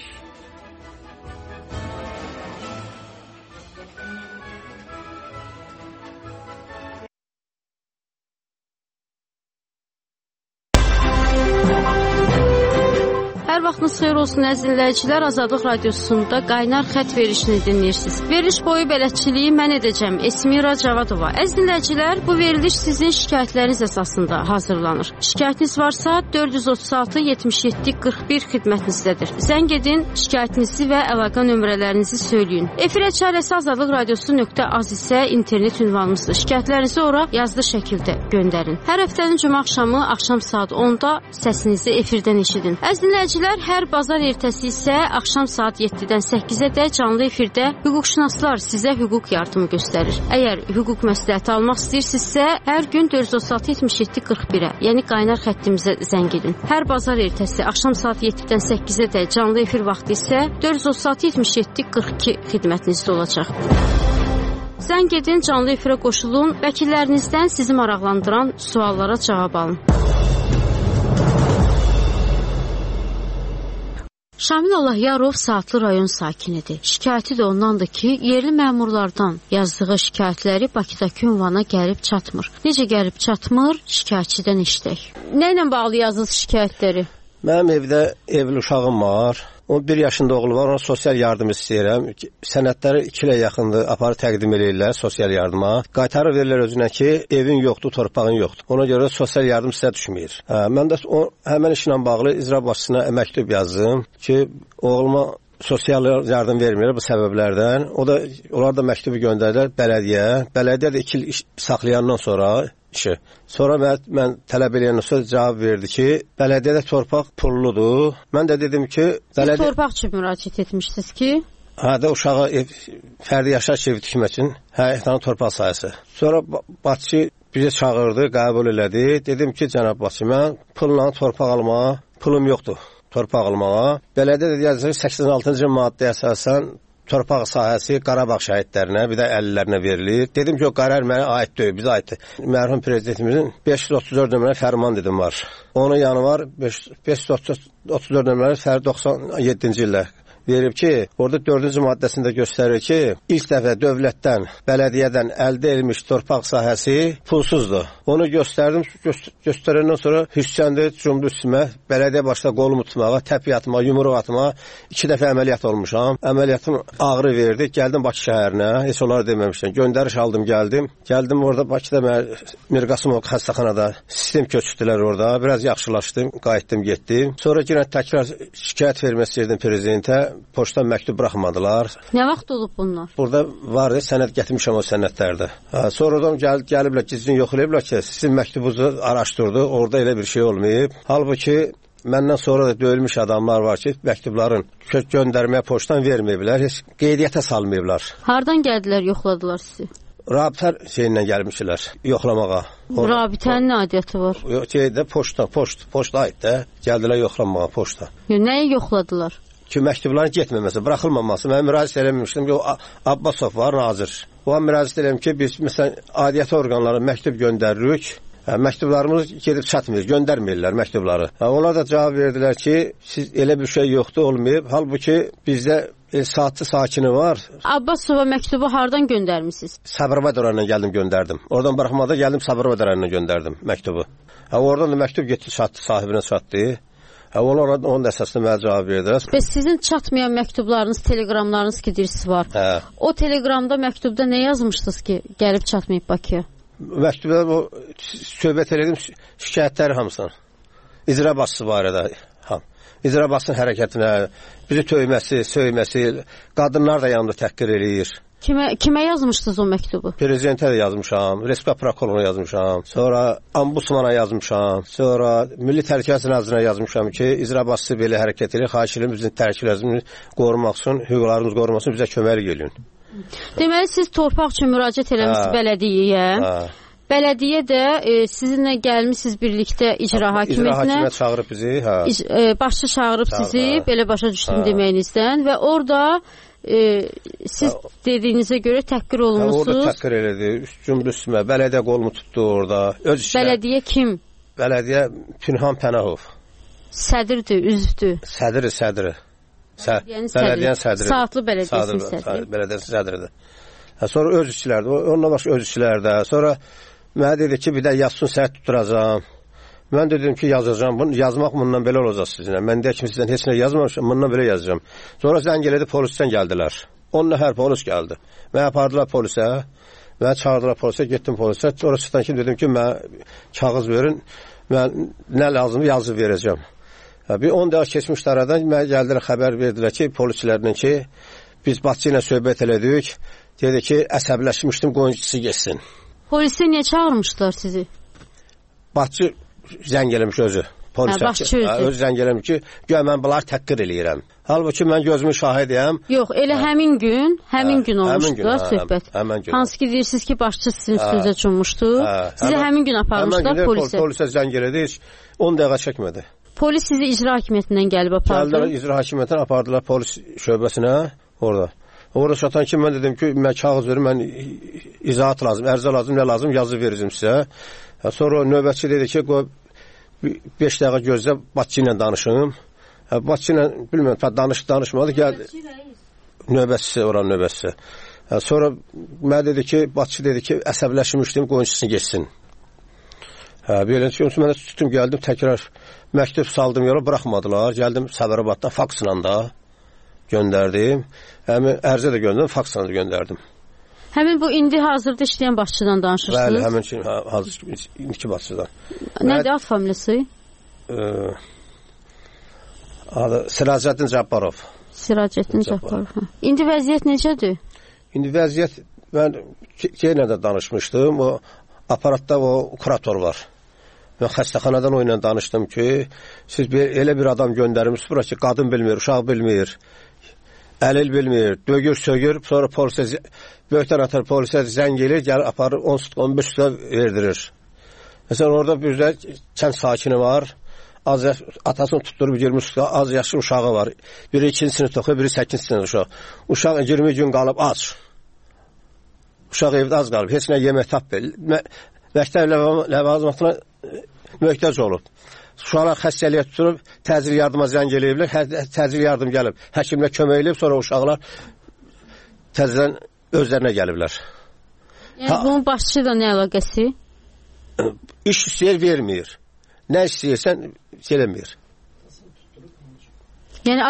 [SPEAKER 19] Hər vaxtınız xeyir olsun əziz dinləyicilər. Azadlıq Radiosunda qaynar xətt verilişini dinləyirsiniz. Veriliş boyu bələdçiliyi mən edəcəm. Esmira Cavadova. Əziz dinləyicilər, bu veriliş sizin şikayətləriniz əsasında hazırlanır. Şikayətiniz varsa 436 77 41 xidmətinizdədir. Zəng edin, şikayətinizi və əlaqə nömrələrinizi söyləyin. Efirə çarəsi azadlıqradiosu.az isə internet ünvanımızdır. Şikayətlərinizi ora yazılı şəkildə göndərin. Hər həftənin cümə axşam saat 10-da səsinizi efirdən eşidin. Əziz dinləyicilər, hər bazar ertəsi isə axşam saat 7-dən 8-ə canlı efirdə hüquqşünaslar sizə hüquq yardımı göstərir. Əgər hüquq məsləhəti almaq istəyirsinizsə, hər gün 436 77 41-ə, yəni qaynar xəttimizə zəng edin. Hər bazar ertəsi axşam saat 7-dən 8-ə canlı efir vaxtı isə 436 77 42 xidmətinizdə olacaq. Zəng edin, canlı efirə qoşulun, vəkillərinizdən sizi maraqlandıran suallara cavab alın. Şamil Allahyarov Saatlı rayon sakinidir. Şikayəti də ondandır ki, yerli məmurlardan yazdığı şikayətləri Bakıdakı ünvana gəlib çatmır. Necə gəlib çatmır? Şikayətçidən eşidək. Nə ilə bağlı yazdınız şikayətləri?
[SPEAKER 20] Mənim evdə evli uşağım var. 11 yaşında oğlu var, ona sosial yardım istəyirəm. Sənədləri 2 ilə yaxındır, aparı təqdim edirlər sosial yardıma. Qaytarı verirlər özünə ki, evin yoxdur, torpağın yoxdur. Ona görə sosial yardım sizə düşmür. Mən də həmən işlə bağlı icra başçısına məktub yazdım ki, oğluma sosial yardım vermirlər bu səbəblərdən. Onlar da məktubu göndərdilər bələdiyyə. Bələdiyyə də 2 il saxlayandan sonra işi. Sonra mən tələb eləyəndən sonra cavab verdi ki, bələdiyyədə torpaq pulludur. Mən də dedim ki...
[SPEAKER 19] Siz torpaq üçün müraciət etmişsiniz ki?
[SPEAKER 20] Də uşağa fərdi yaşayış evi tikmək üçün həyətanın torpaq sahəsi. Sonra Bakı bizə çağırdı, qəbul elədi. Dedim ki, cənab Bakı, mən pulla torpaq almağa, pulum yoxdur torpaq almağa. Bələdiyyə də yazır 86-cı maddəyə əsasən torpaq sahəsi Qarabağ şəhidlərinə, bir də əllilərinə verilir. Dedim ki, o qərar mənə aid deyil, bizə aiddir. Mərhum prezidentimizin 534 nömrəli fərman dedim var. Onun yanı var 534 nömrəli fər 97-ci ildə verib ki, orada 4-cü maddəsində göstərir ki, ilk dəfə dövlətdən, bələdiyyədən əldə edilmiş torpaq sahəsi pulsuzdur. Onu göstərdim, göstərəndən sonra hüsyandı, cümlə üstümə, bələdiyyə başda qolumu tutmağa, təpi atmağa, yumruq atmağa 2 dəfə əməliyyat olmuşam. Əməliyyatım ağrı verdi, gəldim Bakı şəhərinə, heç onları deməmişdim. Göndəriş aldım, gəldim. Gəldim orada Bakıda Mirqasımov xəstəxanada sistem köçürdülər orada. Biraz yaxşılaşdım, qayıtdım, getdim. Sonra yenə təkrar şikayət vermək istəyirdim prezidentə. Poçtdan məktub buraxmadılar.
[SPEAKER 19] Nə vaxt olub bunlar?
[SPEAKER 20] Burada var, sənəd gətirmişəm o sənədlərdə. Sonradan gəliblər, gizlin yoxlayıblar ki, sizin məktubunuzu araşdırdı, orada elə bir şey olmayıb. Halbuki məndən sonra da döyülmüş adamlar var ki, məktubların göndərməyə poçtdan verməyiblər, heç qeydiyyata salmayıblar.
[SPEAKER 19] Hardan gəldilər, yoxladılar sizi?
[SPEAKER 20] Rabitə şeyindən gəlmişlər, yoxlamağa.
[SPEAKER 19] Rabitənin nə adiyyatı var?
[SPEAKER 20] Poçta aid də, gəldilər yoxlamağa poçta.
[SPEAKER 19] Nəyi yoxladılar?
[SPEAKER 20] Ki, məktubların getməməsi, buraxılmaması. Mən müraciət eləmişdim ki, Abbasov var, nazir. O an müraciət eləyəm ki, biz məsələn, adiyyəti orqanlara məktub göndəririk. Məktublarımız gedib çatmır, göndərmirlər məktubları. Onlar da cavab verdilər ki, siz elə bir şey yoxdur, olmayıb. Halbuki bizdə saatçı sakini var.
[SPEAKER 19] Abbasova məktubu hardan göndərmişsiniz?
[SPEAKER 20] Sabirabad rayonuna gəldim, göndərdim. Oradan buraxmada gəldim, Sabirabad rayonuna göndərdim məktubu. Oradan da məktub getdi, çatdı, sahibinə çatdı. Onlar onun əsasında mənə cavab verdilər.
[SPEAKER 19] Bəs sizin çatmayan məktublarınız, telegramlarınız ki, deyirsiniz var. O telegramda, məktubda nə yazmışdınız ki, gəlib çatmayıb Bakıya?
[SPEAKER 20] Məktubda söhbət elədim şikayətləri hamısını. İcra başçısı barədə. İcra başçısının hərəkətinə, bizi töyməsi, söyməsi, qadınlar da yanında təhqir eləyir.
[SPEAKER 19] Kimə yazmışdınız o məktubu?
[SPEAKER 20] Prezidentə də yazmışam, Respublika prokuroruna yazmışam, sonra Ombudsmana yazmışam, sonra Milli Təhlükəsizlik Nazirliyinə yazmışam ki, icra başçısı belə hərəkət edir, xahiş edirəm bizim tərkiblərimizi qorumaq üçün, hüquqlarımızı qorumaq üçün bizə kömək edin.
[SPEAKER 19] Deməli, siz torpaq üçün müraciət eləmişsiniz bələdiyyəyə. Bələdiyyə də sizinlə gəlmişsiniz birlikdə icra hakimiyyətinə.
[SPEAKER 20] İcra hakimiyyət çağırıb bizi.
[SPEAKER 19] Başçı çağırıb sizi, belə başa düşdüm deməyinizdən və orada siz dediyinizə görə təhqir olunmuşsunuz.
[SPEAKER 20] Orada təhqir elədi, cümlə üstümə. Bələdiyyə qolumu tutdu orada.
[SPEAKER 19] Bələdiyyə kim?
[SPEAKER 20] Bələdiyyə Pünhan Pənahov.
[SPEAKER 19] Sədrdir, üzvdür.
[SPEAKER 20] Sədri.
[SPEAKER 19] Bələdiyənin sədri. Saatlı bələdiyyəsinin sədri.
[SPEAKER 20] Bələdiyyənin sədridir. Sonra öz işçilərdir. Ondan başqa öz işçilər də. Sonra mənə dedi ki, bir də yazsın səhət tutturacam. Mən dedim ki, yazacağam. Bunu yazmaq bundan belə olacaq sizinlə. Mən deyək ki, sizdən heç nə yazmamışam, bundan belə yazacağım. Sonra zəng elədi, polisdən gəldilər. 10 nəfər polis gəldi. Məni apardılar polisə. Məni çağırdılar polisə, getdim polisə. Sonra çıxdan ki, dedim ki, mənə kağız verin. Mən nə lazımdır yazıb verəcəm. Bir 10 dəqiqə keçmişdi aradan. Mənə gəldilər, xəbər verdilər ki, polislərlə ki, biz Batçı ilə söhbət elədik. Dedi ki, əsəbləşmişdim, qoyuncusu geçsin.
[SPEAKER 19] Polisə niyə çağırmışdılar sizi?
[SPEAKER 20] Batçı zəng eləmiş özü.
[SPEAKER 19] Başçı özü.
[SPEAKER 20] Özü zəng eləmiş ki, göyə mən bunları təqqir eləyirəm. Halbuki mən gözümün şahidiyəm.
[SPEAKER 19] Yox, elə həmin gün olmuşdular söhbət. Hansı ki, deyirsiniz ki, başçı sizin üstünüzə cunmuşdu. Sizi həmin gün aparmışlar polisə.
[SPEAKER 20] Polisə zəng elədi, heç 10 dəqiqə çəkmədi.
[SPEAKER 19] Polis sizi icra hakimiyyətindən gəlib apardı.
[SPEAKER 20] Gəldilər, icra hakimiyyətindən apardılar polis şöbəsinə orada. Orada çatan ki, mən dedim ki, mən kağız verim, mən izahat lazım, ərzə lazım, nə lazım yazıb verəcəm sizə. Sonra növbətçi dedi ki, 5 dəqiqə gözlə, Batçı ilə danışım. Batçı ilə, bilmirəm, danışmadı, gəldi. Növbətçisi, oranın növbətçisi. Sonra mənə dedi ki, Batçı dedi ki, əsəbləşmişdim, qoyunçusunu geçsin. Belə ki, mən də tutdum, gəldim, təkrar məktub saldım yola, buraxmadılar. Gəldim Səbərabaddan, faksla da göndərdim. Həmin ərzə də göndərdim, faksla da göndərdim.
[SPEAKER 19] Həmin bu indi hazırda işləyən başçıdan danışırsınız?
[SPEAKER 20] Bəli, həmin hazır indiki başçıdan.
[SPEAKER 19] Nədir ad familiyası?
[SPEAKER 20] Adı Siracəddin Cabbarov.
[SPEAKER 19] Siracəddin Cabbarov. İndi vəziyyət necədir?
[SPEAKER 20] İndi vəziyyət, mən yenə də danışmışdım, o aparatda o kurator var. Mən xəstəxanadan o ilə danışdım ki, siz elə bir adam göndərmişsiniz bura ki, qadın bilmir, uşaq bilmir, əlil bilmir, dögür, sögür, sonra polisə, böyükdən atar polisə zəng gelir, gəlir, aparır, 10 sütqa, 15 sütqa verdirir. Məsələn, orada bir də kənd sakini var, atasını tutturub 20 sütqa, az yaşlı uşağı var. Biri 2-ci sinif oxuyur, biri 8-ci sinif uşaq. Uşaq 20 gün qalıb aç. Uşaq evdə az qalıb, heç nə yemək tapmır. Məktəb ləvazimatına möhtac olub. Uşaqlar xəstəliyə tuturub, təcil yardıma zəng eləyiblər, təcil yardım gəlib, həkimlər kömək eləyib, sonra uşaqlar təzədən özlərinə gəliblər.
[SPEAKER 19] Yəni, bunun başçı da nə əlaqəsi?
[SPEAKER 20] İş istəyir, vermir. Nə istəyirsən, eləmir.
[SPEAKER 19] Yəni,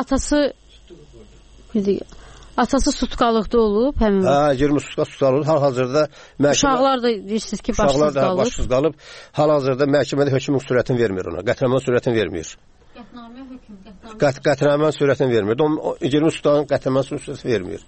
[SPEAKER 19] atası sutqalıqda olub həmin?
[SPEAKER 20] 20 sutqa sutqalıqda, hal-hazırda
[SPEAKER 19] uşaqlar da deyirsiniz ki, başsız qalıb.
[SPEAKER 20] Uşaqlar da başsız qalıb, hal-hazırda məhkəmədə hökmün sürətini vermir ona, qətnamə sürətini vermir. Qətnamə sürətini vermir. 20 sutqanın qətnamə sürətini vermir.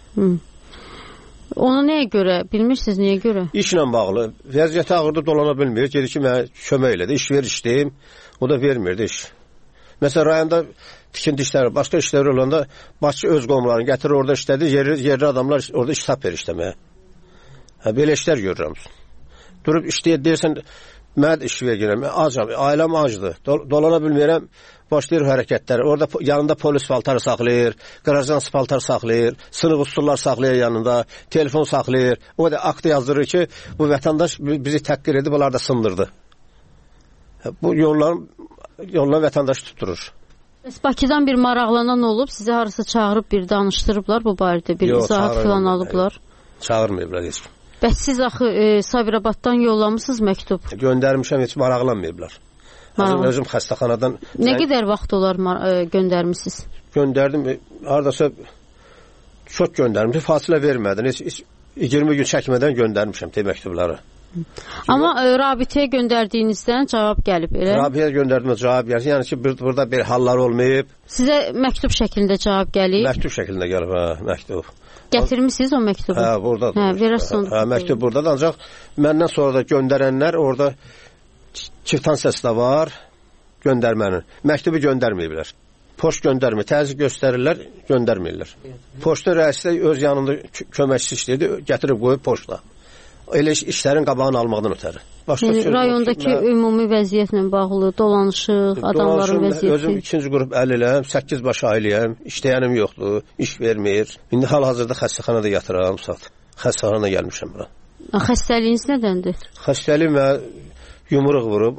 [SPEAKER 19] Onu nəyə görə? Bilmirsiniz nəyə görə?
[SPEAKER 20] İşlə bağlı. Vəziyyəti ağırda dolana bilmir. Gedir ki, mənə kömək elədi. İş ver, işləyim. O da vermirdi iş. Məsələn, rayonda tikinti işləri, başqa işləri olanda başçı öz qomlarını gətirir, orada işlədir. Yerli adamlar orada iş tap verir işləməyə. Belə işlər görürəm. Durub işləyir, deyirsən, mən iş verirəm. Acam, ailəm acdır. Dolana bilmirəm. Başlayır hərəkətləri. Orada yanında polis paltarı saxlayır, qrajans paltarı saxlayır, sınıq usullar saxlayır yanında, telefon saxlayır. O da aktı yazdırır ki, bu vətəndaş bizi təqqir edib, bunlar da sındırdı. Bu yollar vətəndaş tutturur.
[SPEAKER 19] Bakıdan bir maraqlanan olub, sizi harasa çağırıb bir danışdırıblar bu barədə, bir izahat filan alıblar.
[SPEAKER 20] Çağırmayıblar heç kim.
[SPEAKER 19] Bəs siz axı Sabirabaddan yollamışsınız məktub?
[SPEAKER 20] Göndərmişəm, heç maraqlanmayıblar. Özüm xəstəxanadan...
[SPEAKER 19] Nə qədər vaxt olar göndərmişsiniz?
[SPEAKER 20] Göndərdim, haradasa çox göndərmişim, fasilə vermədim. 20 gün çəkmədən göndərmişəm məktubları.
[SPEAKER 19] Amma rabitəyə göndərdiyinizdən cavab gəlib, elə?
[SPEAKER 20] Rabitəyə göndərdiyimdə cavab gəlib. Yəni ki, burada bir hallar olmayıb.
[SPEAKER 19] Sizə məktub şəklində cavab gəlib?
[SPEAKER 20] Məktub şəklində gəlib, məktub.
[SPEAKER 19] Gətirmişsiniz o məktubu?
[SPEAKER 20] Hə, buradadır.
[SPEAKER 19] Verərsən.
[SPEAKER 20] Məktub buradadır, ancaq məndən sonra da göndərənlər orada kvitaniyası da var, göndərmənin. Məktubu göndərməyiblər. Poçt göndərmir, təzyiq göstərirlər, göndərmirlər. Poçtun rəisi də öz yanında köməkçisi işləyirdi, gətirib qoyub poçtla. Elə işlərin qabağını almaqdan ötəri.
[SPEAKER 19] Rayondakı ümumi vəziyyətlə bağlı, dolanışıq, adamların vəziyyəti.
[SPEAKER 20] Özüm 2-ci qrup əliləm, 8 baş ailəyəm, işləyənim yoxdur, iş vermir. İndi hal-hazırda xəstəxanada yatıram, xəstəxanada gəlmişəm bura.
[SPEAKER 19] Xəstəliyiniz nədəndir?
[SPEAKER 20] Xəstəliyim yumruq vurub,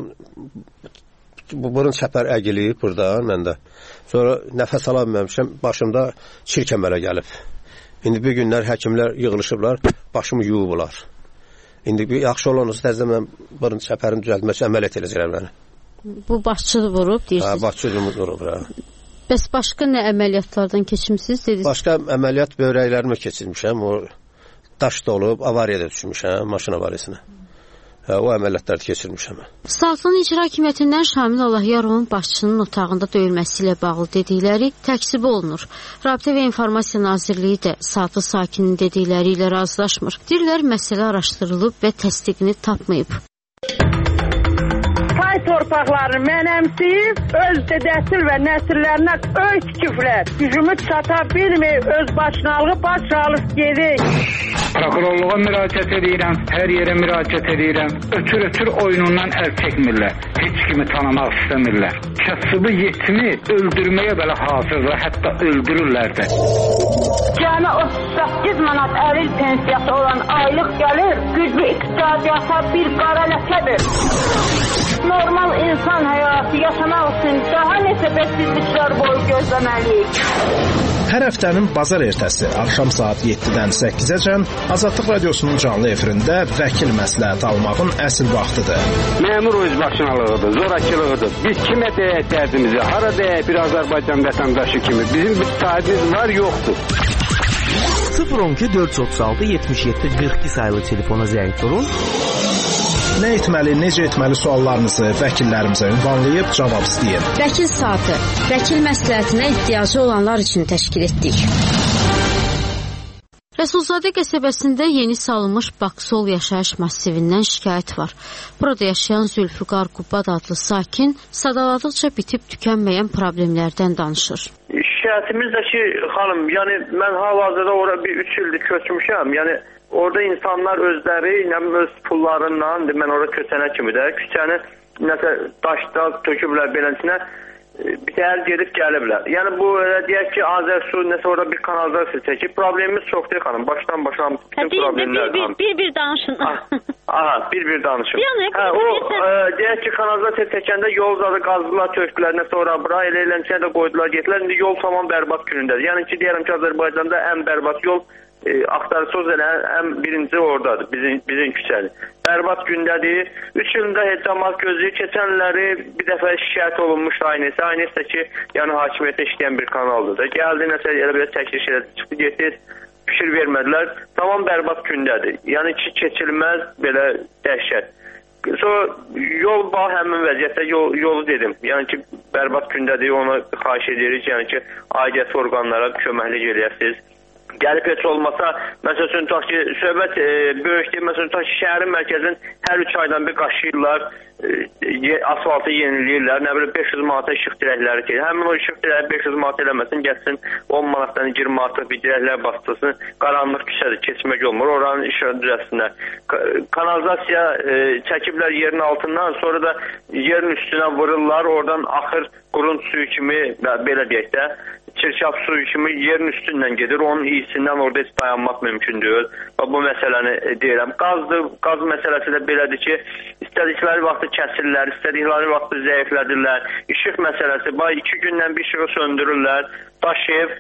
[SPEAKER 20] burun çəpər əgiliyib buradan məndə. Sonra nəfəs alabilməmişəm, başımda çirkəmələ gəlib. İndi bir günlər həkimlər yığılışıblar, başımı yuyublar. İndi bir yaxşı olanırsa təzədən mən burun çəpərini düzəltmək üçün əməliyyat edəcəklər məni.
[SPEAKER 19] Bu başçı vurub deyirsiniz?
[SPEAKER 20] Hə, başçı vurub.
[SPEAKER 19] Bəs başqa nə əməliyyatlardan keçmişsiniz dediniz?
[SPEAKER 20] Başqa əməliyyat böyrəklərimi keçirmişəm. O daşda olub, avariyada düşmüşəm, maşın avariyasına. Hə, o əməliyyatları keçirmişəm.
[SPEAKER 19] Saatlığın icra hakimiyyətindən Şamil Allahyarovun başçının otağında döyülməsi ilə bağlı dedikləri təkzib olunur. Rabitə və İnformasiya Nazirliyi də Saatlı sakinin dedikləri ilə razılaşmır. Deyirlər, məsələ araşdırılıb və təsdiqini tapmayıb.
[SPEAKER 21] Pay torpaqlarını mənəmsiyib, öz dedəsil və nəsillərinə öy tikiblər. Gücümü çata bilməyib, öz başınalığı baş alıb gedik.
[SPEAKER 22] Prokurorluğa müraciət edirəm, hər yerə müraciət edirəm. Ötür oyunundan əl çəkmirlər. Heç kimi tanımaq istəmirlər. Kasıbı yetimi öldürməyə belə hazırlar, hətta öldürürlər də.
[SPEAKER 21] Cəmi 38 manat əlil pensiyası olan aylıq gəlir, güclü iqtisadiyyata bir qara ləkədir. Normal insan həyatı yaşamaq üçün daha neçə bədsizliklər boyu gözləməliyik.
[SPEAKER 23] Hər həftənin bazar ertəsi axşam saat 7-dən 8-əcən Azadlıq Radiosunun canlı efirində vəkil məsləhət almağın əsl vaxtıdır.
[SPEAKER 22] Məmur özbaşınalığıdır, zorakılığıdır. Biz kimə deyək dərdimizi, hara deyək bir Azərbaycan vətəndaşı kimi. Bizim bir sahibimiz var, yoxdur.
[SPEAKER 24] 012 436 77 42 sayılı telefona zəng durun.
[SPEAKER 23] Nə etməli, necə etməli suallarınızı vəkillərimizə ünvanlayıb cavab istəyin.
[SPEAKER 19] Vəkil saatı, vəkil məsləhətinə ehtiyacı olanlar üçün təşkil etdik. Rəsulzadə qəsəbəsində yeni salınmış Baksol yaşayış massivindən şikayət var. Burada yaşayan Zülfüqar Qubad adlı sakin sadaladıqca bitib tükənməyən problemlərdən danışır.
[SPEAKER 25] Şikayətimiz də ki, xanım, yəni mən hal-hazırda ora bir 3 ildir köçmüşəm. Yəni orada insanlar özləri, öz pullarından, mən orada köçənə kimi də küçəni nəsə daşda töküblər beləsinə. Bir təhər gedib gəliblər. Yəni bu deyək ki, Azərsu nəsə orada bir kanalizasiya çəkib. Problemimiz çox deyil xanım. Başdan bütün problemlər.
[SPEAKER 19] Bir danışın.
[SPEAKER 25] Aha, bir danışın. O deyək ki, kanalizasiya çəkəndə yol zadı qazdılar, tökdülər, nəsə ora bura, elə eləmişə də qoydular, getdilər. İndi yol tamam bərbad günündədir. Yəni ki, deyərəm ki, Azərbaycanda ən bərbad yol axtarıcı ən birinci oradadır, bizim küçədir. Bərbad gündədir. 3 ildə heç cəmaət gözləyir. Keçənləri bir dəfə şikayət olunmuşdu aynəsə. Aynəsə ki, yəni hakimiyyətdə işləyən bir kanaldır da. Gəldi, nəsə elə belə çəkiliş elədi, çıxdı, getdi, fikir vermədilər. Tamam bərbad gündədir. Yəni ki, keçilməz belə dəhşət. Sonra yol bax həmin vəziyyətdə yolu dedim. Yəni ki, bərbad gündədir, ona xahiş edirik. Yəni ki, aidiyyəti orqanlara köməklik eləyəsiniz. Gəlib heç olmasa, məsəl üçün, tutaq ki, söhbət böyükdür, məsəl üçün, tutaq ki, şəhərin mərkəzin hər 3 aydan bir qaşıyırlar, asfaltı yeniləyirlər, nə bilir 500 manata işıq dirəkləri ki, həmin o işıq dirəkləri 500 manat eləməsin, gəlsin 10 manatdan 20 manatlıq bir dirəklər bastırsın, qaranlıq küçədir, keçmək olmur, oranın işığı düzəlsinlər. Kanalizasiya çəkiblər yerin altından, sonra da yerin üstünə vururlar, oradan axır qurun suyu kimi, belə deyək də, çirkab suyu kimi yerin üstündən gedir. Onun iyisindən orada heç dayanmaq mümkün deyil. Bu məsələni deyirəm. Qaz məsələsi də belədir ki, istədikləri vaxtı kəsirlər, istədikləri vaxtı zəiflədirlər. İşıq məsələsi, 2 gündən bir işığı söndürürlər. Daş ev,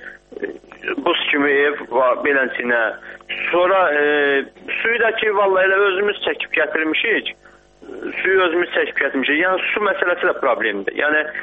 [SPEAKER 25] buz kimi ev var beləsinə. Sonra suyu da ki, vallahi elə özümüz çəkib gətirmişik. Suyu özümüz çəkib gətirmişik. Yəni su məsələsi də problemdir.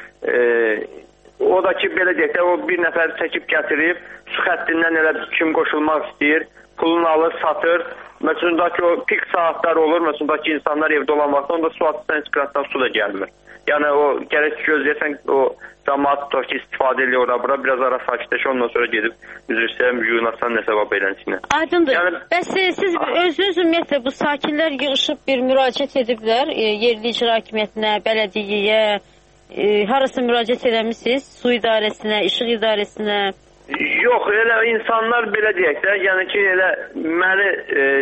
[SPEAKER 25] Yəni o da ki, belə deyək də, o bir nəfər çəkib gətirib, su xəttindən elə kim qoşulmaq istəyir, pulunu alır, satır. Məsələn, ki, o pik saatlar olur, məsələn, ki, insanlar evdə olan vaxtda, onda su atışdan istiqratdan su da gəlmir. Yəni, o gərək gözləyəsən, o cəmaat tutaq ki, istifadə edilir orada-bura, biraz ara sakitləşir, ondan sonra gedib, üzr istəyəm, yuyunasan nəsə var beləsinə.
[SPEAKER 19] Aydındır. Yəni, bəs siz özünüz ümumiyyətlə bu sakinlər yığışıb bir müraciət ediblər, yerli icra hakimiyyətinə, bələdiyyəyə, harası müraciət eləmişsiniz? Su idarəsinə, işıq idarəsinə?
[SPEAKER 25] Yox, elə insanlar belə deyək də, yəni ki, elə məni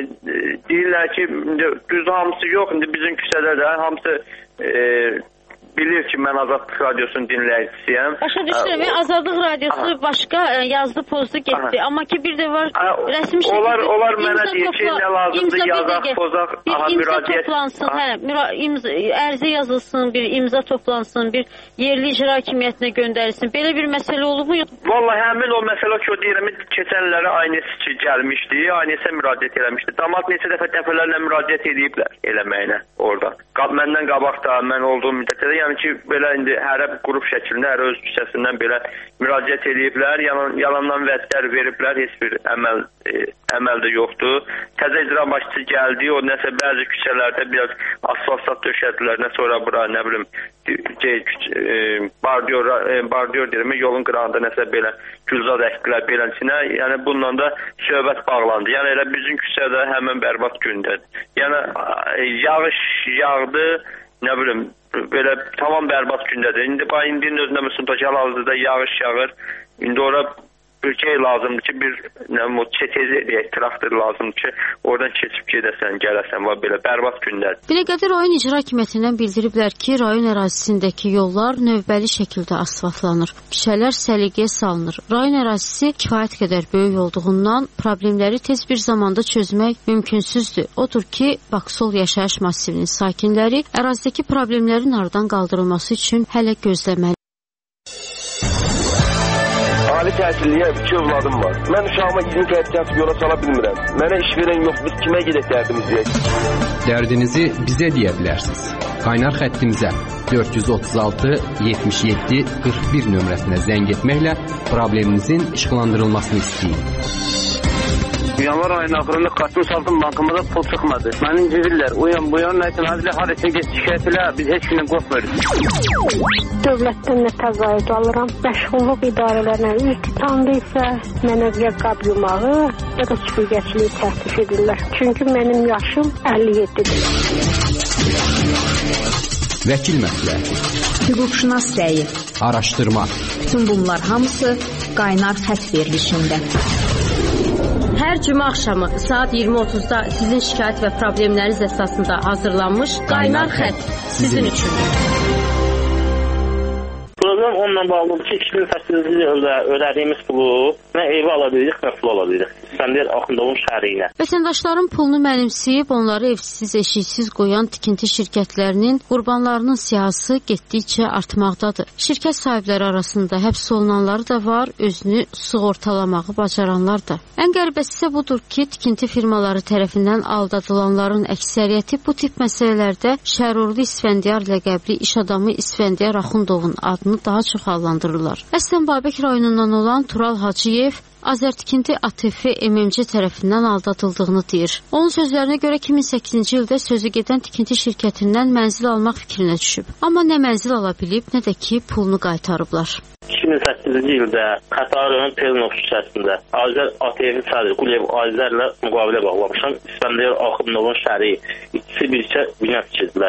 [SPEAKER 25] deyirlər ki, düz hamısı yox, indi bizim küçədə də hamısı bilir ki mən Azadlıq Radiosunun dinləyicisiyəm.
[SPEAKER 1] Başa düşürəm, Azadlıq Radiosu başqa yazdı, pozdu, getdi. Amma ki bir də var rəsmi şəkildə
[SPEAKER 25] onlar mənə deyir ki, nə lazımdır, yazaq, pozaq,
[SPEAKER 1] müraciət toplansın, ərizə yazılsın, bir imza toplansın, bir yerli icra hakimiyyətinə göndərilsin. Belə bir məsələ olub mu?
[SPEAKER 25] Vallahi həmin o məsələ ki, o deyirəm, keçənlərə aynesi gəlmişdi, aynesi müraciət eləmişdi. Damat neçə dəfələrlə müraciət ediblər eləməyinə orada. Məndən qabaq da, mən olduğum müddətdə də, yəni ki, belə indi hərə qrup şəklində, hərə öz küçəsindən belə müraciət ediblər, yalandan vədlər veriblər, heç bir əməl də yoxdur. Təzə icra başçısı gəldi, o nəsə bəzi küçələrdə biraz asfalt döşədilər, nə sonra bura, nə bilim, bardyor deyirəm, yolun qırağında nəsə belə gülzad əkdilər beləsinə, yəni bununla da söhbət bağlandı. Yəni elə bizim küçədə həmən bərbad gündədir. Yəni yağış yağdı, nə bilim, belə tamam bərbad gündədir. İndinin özündə məsələn, hal-hazırda yağış yağır, indi ora bir şey lazımdır ki, bir çetezi deyək, traktor lazımdır ki, oradan keçib gedəsən, gələsən, var belə bərbad gündədir.
[SPEAKER 19] Binəqədi rayon icra hakimiyyətindən bildiriblər ki, rayon ərazisindəki yollar növbəli şəkildə asfaltlanır. Küçələr səliqəyə salınır. Rayon ərazisi kifayət qədər böyük olduğundan problemləri tez bir zamanda çözmək mümkünsüzdür. Odur ki, Baksol yaşayış masivinin sakinləri ərazidəki problemlərin aradan qaldırılması üçün hələ gözləməli.
[SPEAKER 2] Ali təhsilliyə 2 övladım var. Mən uşağıma 20 kayıt kəsib yola sala bilmirəm. Mənə iş verən yox, biz kimə gedək dərdimizi deyək?
[SPEAKER 3] Dərdinizi bizə deyə bilərsiniz. Qaynar xəttimizə 436-77-41 nömrəsinə zəng etməklə probleminizin işıqlandırılmasını istəyin.
[SPEAKER 2] Yanvar ayının axırında kartın saldım, bankama da pul çıxmadı. Məni incidirlər. Uyan, bu yan nəsin? Hadilə harasa geç şikayət elə, biz heç gündən qorxmuyoruz.
[SPEAKER 7] Dövlətdən nə təqaüd alıram. Məşğulluq idarələrlə üz tutandı isə mənə ya qab yumağı, ya da süpürgəçiliyi təklif edirlər. Çünki mənim yaşım 57-dir.
[SPEAKER 3] Vəkil məsləhəti,
[SPEAKER 8] hüquqşünas rəyi,
[SPEAKER 3] araşdırma.
[SPEAKER 8] Bütün bunlar hamısı qaynar xətt verilişində.
[SPEAKER 19] Hər cümə axşamı saat 20:30-da sizin şikayət və problemləriniz əsasında hazırlanmış qaynar xətt sizin üçün.
[SPEAKER 26] Problem onunla bağlıdır ki, 2008-ci ildə ödədiyimiz pulu nə evi ala bilirik, nə pul ala bilirik. İskəndər Axundovun şəhəri ilə.
[SPEAKER 19] Vətəndaşların pulunu mənimsəyib, onları evsiz, eşiksiz qoyan tikinti şirkətlərinin qurbanlarının siyahısı getdikcə artmaqdadır. Şirkət sahibləri arasında həbs olunanları da var, özünü sığortalamağı bacaranlar da. Ən qəribəsi isə budur ki, tikinti firmaları tərəfindən aldadılanların əksəriyyəti bu tip məsələlərdə Şərurlu İsfəndiyar ləqəbli iş adamı İsfəndiyar Axundovun adını daha çox adlandırırlar. Əslən Babək rayonundan olan Tural Hacıyev Azərtikinti ATF MMC tərəfindən aldatıldığını deyir. Onun sözlərinə görə 2008-ci ildə sözü gedən tikinti şirkətindən mənzil almaq fikrinə düşüb. Amma nə mənzil ala bilib, nə də ki pulunu qaytarıblar.
[SPEAKER 26] 2008-ci ildə Xətai Pelnov küçəsində Azər ATF sədri Quliyev Azərlə müqavilə bağlamışam. İsfəndiyar Axundovun şəhəri ikisi bircə bina tikirdilər.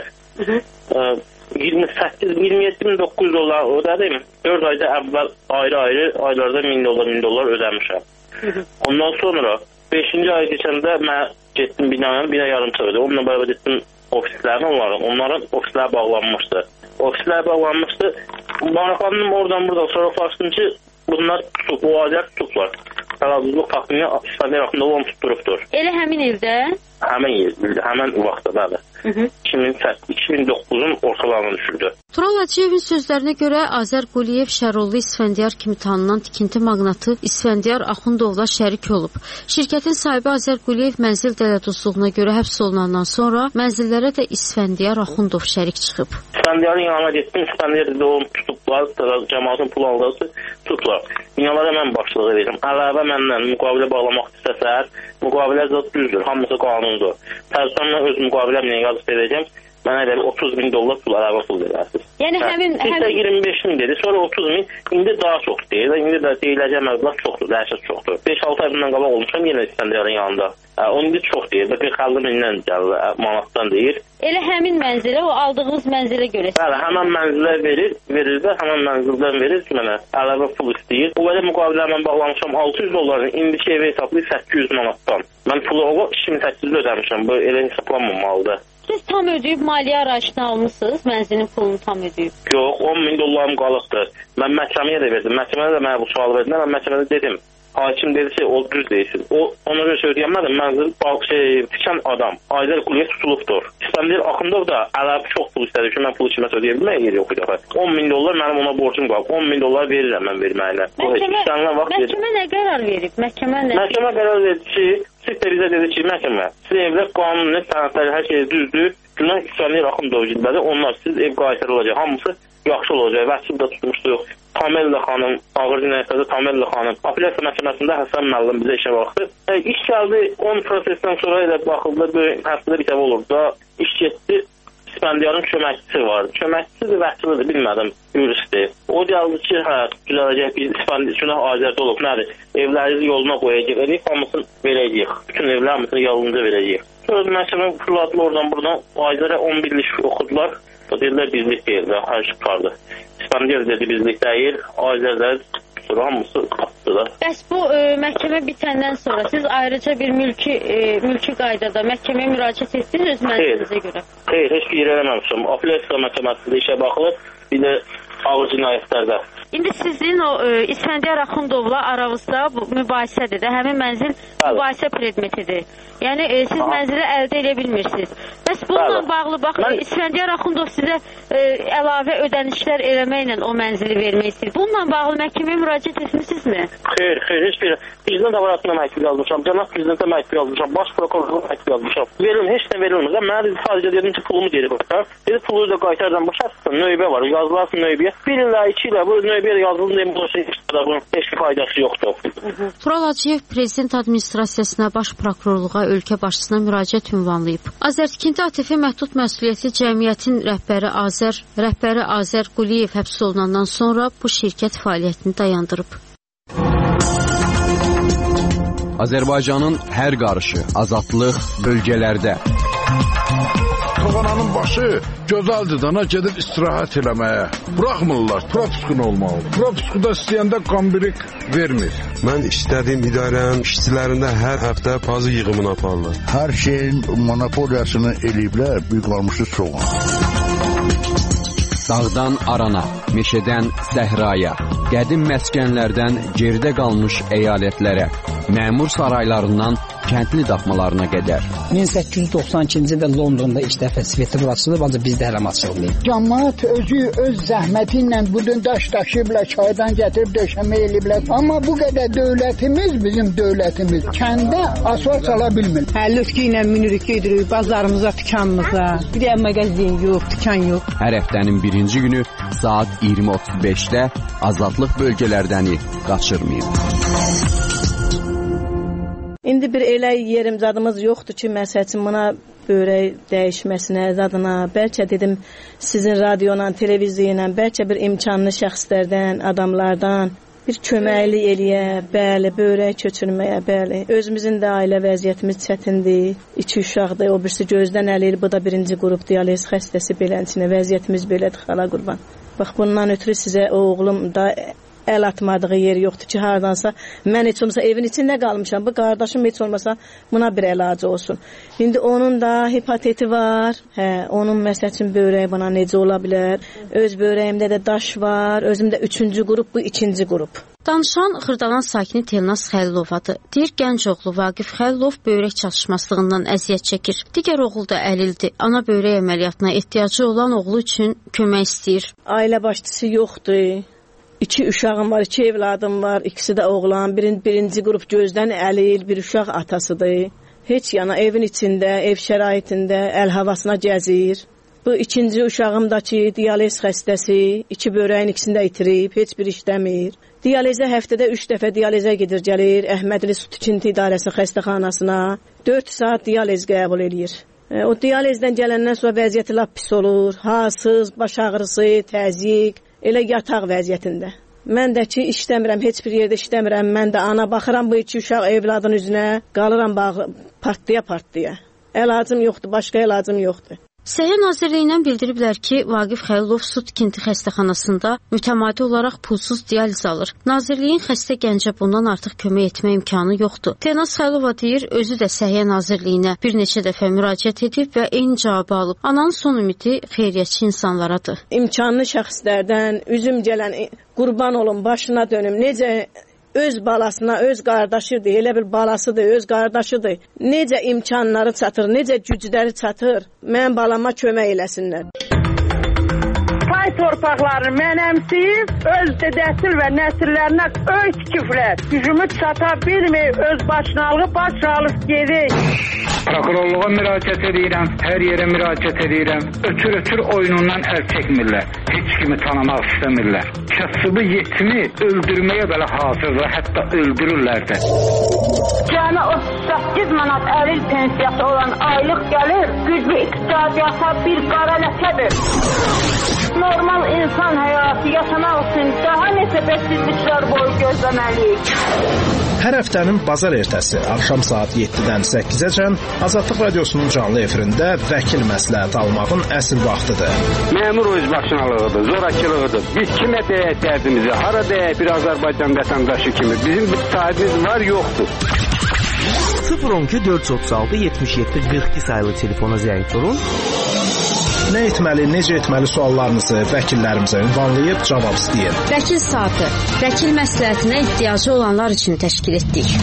[SPEAKER 26] 27.900 dolar ödədim. 4 ayda əvvəl ayrı-ayrı aylarda $1000 ödəmişəm. Ondan sonra 5-ci ay keçəndə mən getdim binaya, bina yarımçıq ödədim. Onunla bərabər etdim ofislərini onların ofisləri bağlanmışdı. Ofislər bağlanmışdı. Maraqlandım oradan buradan sonra başladım ki, bunlar tutub, o ailələr tutublar. Tərazuzluq faktını İsfəndiyar Axundov onu tutturubdur.
[SPEAKER 1] Elə həmin ildə?
[SPEAKER 26] Həmin ildə, həmin vaxtda, bəli. 2009-un ortalarına düşürdü.
[SPEAKER 19] Tural Hacıyevin sözlərinə görə Azər Quliyev Şərurlu İsfəndiyar kimi tanınan tikinti maqnatı İsfəndiyar Axundovla şərik olub. Şirkətin sahibi Azər Quliyev mənzil dələduzluğuna görə həbs olunandan sonra mənzillərə də İsfəndiyar Axundov şərik çıxıb.
[SPEAKER 26] İsfəndiyarın yanına getdim, İsfəndiyar dedi onu tutublar, cəmaatın pul aldığı tutublar. Binalara mən başlığı verim. Əlavə məndən müqavilə bağlamaq istəsər, müqavilə zat düzdür, hamısı qanundur. Tərsanla öz müqaviləmlə yazıb verəcəm. Mənə elə $30.000 pul əlavə pul verərsiniz.
[SPEAKER 1] Yəni həmin
[SPEAKER 26] 25.000 dedi, sonra 30.000, indi daha çox deyir. İndi də deyiləcək məbləğ çoxdur, dəhşət çoxdur. 5-6 ay bundan qabaq olmuşam yenə İsfəndiyarın yanında. Indi çox deyir, 40-50.000-dən gəlir, manatdan deyir.
[SPEAKER 1] Elə həmin mənzilə, o aldığınız mənzilə görə.
[SPEAKER 26] Bəli, həmin mənzilə verir də, həmin mənzildən verir ki, mənə əlavə pul istəyir. O belə müqavilələ bağlamışam $600, indiki evi hesablayıb 800 manatdan. Mən pulu 2008-də ödəmişəm, bu elə hesablanmamalıdır.
[SPEAKER 1] Siz tam ödəyib maliyyə arayışını almısınız, mənzilin pulunu tam ödəyib?
[SPEAKER 26] Yox, 10.000 dollarım qalıqdır. Mən məhkəməyə də verdim. Məhkəmədə də mənə bu sual verdilər. Mən məhkəmədə dedim. Hakim dedi ki, o düz deyilsin. O ona görə söyləyənmədim. Mənzil tikən adam Ayzer Quliyev tutulubdur. İspandiyer Axundov da əlavə çox pul istədi ki, mən pulu kimə ödəyə bilmək yeri yox idi. 10.000 dollar mənim ona borcum qalıb. 10.000 dollar verirəm mən verməyinə.
[SPEAKER 1] Məhkəmə nə qərar verib?
[SPEAKER 26] Məhkəmə qərar verdi ki, siz də bizə dedi ki, məhkəmə, siz evdə qanuni sənədləri hər şey düzdür. Günah İspandiyer Axundov gidmədi. Onlar siz ev qaytarı olacaq. Hamısı yaxşı olacaq. Vəkil də tutmuşduq. Tamella xanım, ağır cinayətlərdə Tamella xanım. Apellyasiya məhkəməsində Həsən müəllim bizə işə baxdı. İş gəldi, 10 prosesdən sonra elə baxıldı, həftədə bir dəfə olurdu da, iş getdi. İspandiyarın köməkçisi vardı. Köməkçisidir, vəkilidir, bilmədim, yuristdir. O gəldi ki, düzələcək, biz İspandiyar Azərdə olub, nədir? Evlərinizi yoluna qoyacaq, eləyik, hamısını verəcəyik. Bütün evlər hamısını yolunca verəcəyik. Sonra məhkəmə fırladılar oradan buradan, Azərə 11 il oxudular. Dedilər, bizlik deyil, hər şey tutardı. İspandiyar dedi, bizlik deyil, Azərdə sonra hamısı qatdılar.
[SPEAKER 1] Bəs bu məhkəmə bitəndən sonra siz ayrıca bir mülki qaydada məhkəməyə müraciət etdiniz öz mənzilinizə görə?
[SPEAKER 26] Xeyr, heç bir yer eləməmişəm. Apellyasiya məhkəməsində işə baxılır, bir də ağır cinayətlərdə.
[SPEAKER 1] İndi sizin o İsfəndiyar Axundovla aranızda mübahisədir də, həmin mənzil mübahisə predmetidir. Yəni siz mənzili əldə edə bilmirsiniz. Bəs bununla bağlı bax, İsfəndiyar Axundov sizə əlavə ödənişlər eləməklə o mənzili vermək istəyir. Bununla bağlı məhkəməyə müraciət etmisinizmi?
[SPEAKER 26] Xeyr, heç bir. Prezident aparatına məktub yazmışam, cənab prezidentə məktub yazmışam, baş prokurorluğa məktub yazmışam. Verilmir, heç nə verilmir. Mənə dedi, sadəcə dedim ki, pulumu geri qoyar. Dedi, pulu da qaytardan başlarsın, növbə var, yazılarsın növbəyə. 1 ilə 2 ilə bu növbəyə yazılır, bunun heç bir faydası yoxdur.
[SPEAKER 19] Tural Hacıyev Prezident Administrasiyasına, Baş Prokurorluğa, ölkə başçısına müraciət ünvanlayıb. Azərtikinti ATF məhdud məsuliyyətli cəmiyyətin rəhbəri Azər Quliyev həbs olunandan sonra bu şirkət fəaliyyətini dayandırıb.
[SPEAKER 3] Azərbaycanın hər qarışı, azadlıq bölgələrdə.
[SPEAKER 5] Toğananın başı gözəldir dana gedib istirahət eləməyə. Buraxmırlar, propiskun olmalı. Propiskuda istəyəndə qambirik vermir.
[SPEAKER 6] Mən işlədiyim idarənin işçilərində hər həftə pazı yığımını aparırlar.
[SPEAKER 9] Hər şeyin monopoliyasını eləyiblər, büyük qalmışı soğan.
[SPEAKER 3] Dağdan arana, meşədən səhraya, qədim məskənlərdən geridə qalmış əyalətlərə, məmur saraylarından kəndli daxmalarına qədər.
[SPEAKER 10] 1892-ci ildə Londonda ilk dəfə Svetlov açılıb, ancaq bizdə hələm açılmayıb.
[SPEAKER 11] Cəmaət özü öz zəhməti ilə budun daş daşıyıblar, çaydan gətirib döşəmə eləyiblər. Amma bu qədər dövlətimiz, bizim dövlətimiz kəndə asfalt sala bilmir.
[SPEAKER 10] Lütki ilə minirik, gedirik bazarımıza, dükanımıza. Bir də mağazin yox, dükan yox.
[SPEAKER 3] Hər həftənin birinci günü saat 20:35-də azadlıq bölgələrdəni qaçırmayın.
[SPEAKER 10] İndi bir elə yerim zadımız yoxdur ki, məsələn, buna böyrək dəyişməsinə, zadına, bəlkə dedim sizin radioyla, televiziya ilə, bəlkə bir imkanlı şəxslərdən, adamlardan bir köməkli eləyə, bəli, böyrək köçürməyə, bəli. Özümüzün də ailə vəziyyətimiz çətindir, 2 uşaqdır, o birisi gözdən əliyir, bu da 1-ci qrup dializ xəstəsi beləncə, vəziyyətimiz belədir, xala qurban. Bax, bundan ötürü sizə o oğlum da əl atmadığı yer yoxdur ki, hardansa mən heç olmasa evin içində qalmışam, bu qardaşım heç olmasa buna bir əlacı olsun. İndi onun da hepatiti var, onun məsəl üçün böyrəyi bana necə ola bilər, öz böyrəyimdə də daş var, özümdə 3-cü qrup, bu 2-ci qrup.
[SPEAKER 19] Danışan Xırdalan sakini Telnaz Xəlilovadır. Deyir, gənc oğlu Vaqif Xəlilov böyrək çatışmazlığından əziyyət çəkir. Digər oğlu da əlildir. Ana böyrək əməliyyatına ehtiyacı olan oğlu üçün kömək istəyir.
[SPEAKER 10] Ailə başçısı yoxdur. 2 uşağım var, 2 evladım var, ikisi də oğlan. Birinci qrup gözdən əlil, bir uşaq atasıdır. Heç yana evin içində, ev şəraitində, əl havasına gəzir. Bu 2-ci uşağım da ki, dializ xəstəsi, 2 böyrəyin ikisini də itirib, heç bir işləmir. Dializə həftədə 3 dəfə dializə gedir, gəlir Əhmədli Su Tikinti İdarəsi xəstəxanasına. 4 saat dializ qəbul edir. O dializdən gələndən sonra vəziyyəti lap pis olur. Halsız, baş ağrısı, təzyiq, elə yataq vəziyyətində. Mən də ki, işləmirəm, heç bir yerdə işləmirəm. Mən də ana baxıram bu 2 uşaq evladın üzünə, qalıram partlaya. Əlacım yoxdur, başqa əlacım yoxdur.
[SPEAKER 19] Səhiyyə Nazirliyindən bildiriblər ki, Vaqif Xəlilov su tikinti xəstəxanasında mütəmadi olaraq pulsuz dializ alır. Nazirliyin xəstə gəncə bundan artıq kömək etmə imkanı yoxdur. Tenaz Xəlilova deyir, özü də Səhiyyə Nazirliyinə bir neçə dəfə müraciət edib və eyni cavabı alıb. Ananın son ümidi xeyriyyətçi insanlaradır.
[SPEAKER 10] İmkanlı şəxslərdən üzüm gələn qurban olun, başına dönüm. Necə öz balasına, öz qardaşıdır, elə bir balasıdır, öz qardaşıdır. Necə imkanları çatır, necə gücləri çatır, mənim balama kömək eləsinlər.
[SPEAKER 21] Pay torpaqlarını mənəmsiyib, öz dədəsil və nəsillərinə öy tikiblər. Gücümüz çata bilmir, öz başınalığı baş alıb gedir.
[SPEAKER 22] Prokurorluğa müraciət edirəm, hər yerə müraciət edirəm. Ötür oyunundan əl çəkmirlər. Heç kimi tanımaq istəmirlər. Kasıbı yetimi öldürməyə belə hazırlar, hətta öldürürlər də.
[SPEAKER 21] Cəmi 38 manat əril pensiyası olan aylıq gəlir, güclü iqtisadiyyata bir qara ləkədir. Normal insan həyatı yaşamaq üçün daha neçə bəksizliklər boyu gözləməliyik.
[SPEAKER 23] Hər həftənin bazar ertəsi axşam saat 7-dən 8-əcən Azadlıq Radiosunun canlı efirində vəkil məsləhət almağın əsl vaxtıdır.
[SPEAKER 2] Məmur özbaşınalığıdır, zorakılığıdır. Biz kimə deyək dərdimizi, hara deyək bir Azərbaycan vətəndaşı kimi. Bizim bir sahibimiz var, yoxdur.
[SPEAKER 24] 012 436 77 42 sayılı telefona zəng vurun.
[SPEAKER 23] Nə etməli, necə etməli suallarınızı vəkillərimizə ünvanlayıb cavab istəyin.
[SPEAKER 19] Vəkil saatı, vəkil məsləhətinə ehtiyacı olanlar üçün təşkil etdik.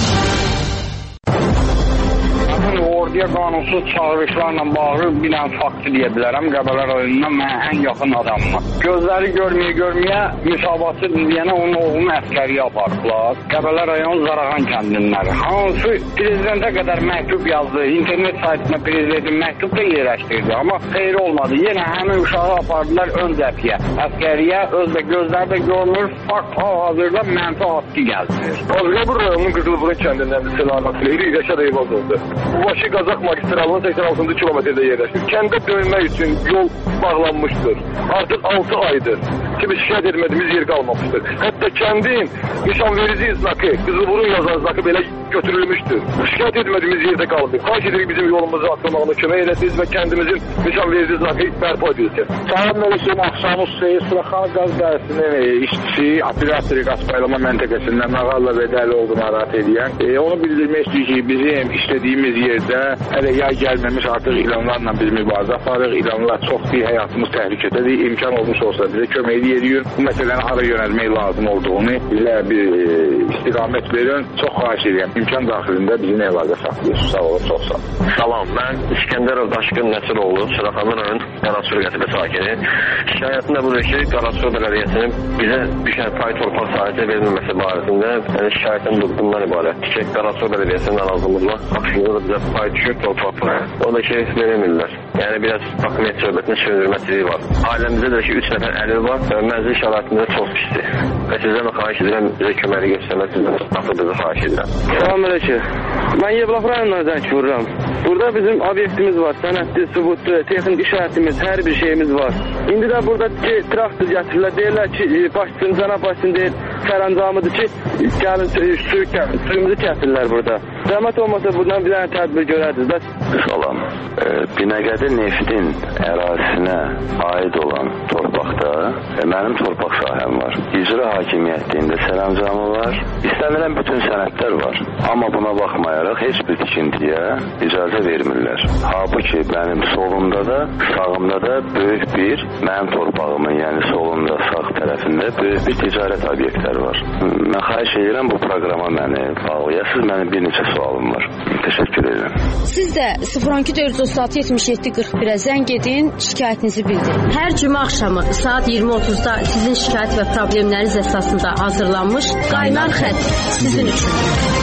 [SPEAKER 22] Orduya qanunsuz çağırışlarla bağlı bir dənə faktı deyə bilərəm. Qəbələ rayonundan mənə ən yaxın adamım. Gözləri görməyə müsabatı deyənə onun oğlunu əskəriyə apardılar. Qəbələ rayon Zarağan kəndinləri. Hansı prezidentə qədər məktub yazdı. İnternet saytına prezidentin məktub da yerləşdirdi. Amma xeyri olmadı. Yenə həmin uşağı apardılar ön cəbhəyə. Əskəriyə özdə gözləri də görmür. Fakt hal-hazırda mənfi haqqı gəldirir.
[SPEAKER 4] Qəbələ rayonunun Qızılburun kəndindən Selamat Leyri Rəşad Eyvaz oldu. Bu başı Qazaq magistralının 86-cı kilometrdə yerləşir. Kəndə dönmək üçün yol bağlanmışdır. Artıq 6 aydır ki, biz şikayət etmədiyimiz yer qalmamışdır. Hətta kəndin nişanverici znakı, Qızılburun yazan znakı belə götürülmüşdür. Şikayət etmədiyimiz yerdə qalıb. Xahiş edirik bizim yolumuzu atlamağına kömək edəsiniz və kəndimizin nişanverici znakı bərpa edilsin.
[SPEAKER 22] Salam Mələkəm, axşamı Seyir Suraxan qaz dərəsinin işçisi, operatori qaz paylama məntəqəsində Məğalla Bədəli oldu narahat edən. Onu bildirmək istəyir ki, bizim işlədiyimiz yerdə hələ yay gəlməmiş artıq ilanlarla biz mübarizə aparırıq. İlanlar çoxdur, həyatımız təhlükədədir. İmkan olmuş olsa bizə kömək edirik. Bu məsələni hara yönəlmək lazım olduğunu bizə bir istiqamət verin. Çox xahiş edirəm. İmkan daxilində bizimlə əlaqə saxlayırsınız. Sağ olun, çox sağ olun.
[SPEAKER 12] Salam, mən İskəndərov Daşqın Nəsiroğlu, Suraxanlı rayon Qarasur qəsəbə sakini. Şikayətim də budur ki, Qarasur bələdiyyəsinin bizə düşən pay torpaq sahəsi verilməməsi barəsində şikayətim bundan ibarət. Ki, Qarasur bələdiyyəsinin narazılıqla haqqında da bizə pay düşür torpaqlar. O da ki, verilmirlər. Yəni biraz hakimiyyət söhbətinin sürdürməsiliyi var. Ailəmizdə də ki, 3 nəfər əlil var və mənzil şəraitində çox pisdir. Və sizdən də xahiş edirəm, bizə köməli göstərmək, sizdən atıldığı xahiş edirəm.
[SPEAKER 2] Salam əleykum. Mən Yevlax rayonundan zəng vururam. Burada bizim obyektimiz var, sənədli, sübutlu, texnik işarətimiz, hər bir şeyimiz var. İndi də burada ki, traktor gətirirlər, deyirlər ki, başçısın, cənab başçısın deyir, sərəncamıdır ki, gəlin suyumuzu kəsirlər burada. Zəhmət olmasa bundan bir dənə tədbir görərdiniz.
[SPEAKER 13] Salam. Binəqədi Neftin ərazisinə aid olan torpaqda mənim torpaq sahəm var. İcra hakimiyyətində sərəncamı var. İstənilən bütün sənədlər var. Amma buna baxmayaraq heç bir tikintiyə icazə vermirlər. Halbuki mənim solumda da, sağımda da böyük bir mənim torpağımın, yəni solunda, sağ tərəfində böyük bir ticarət obyektləri var. Mən xahiş edirəm bu proqrama məni bağlayasınız. Mənim bir neçə sualım var. Təşəkkür edirəm.
[SPEAKER 19] Siz də 012-436-77-41-ə zəng edin, şikayətinizi bildirin. Hər cümə axşamı saat 20:30-da sizin şikayət və problemləriniz əsasında hazırlanmış Qaynar Xətt sizin üçün.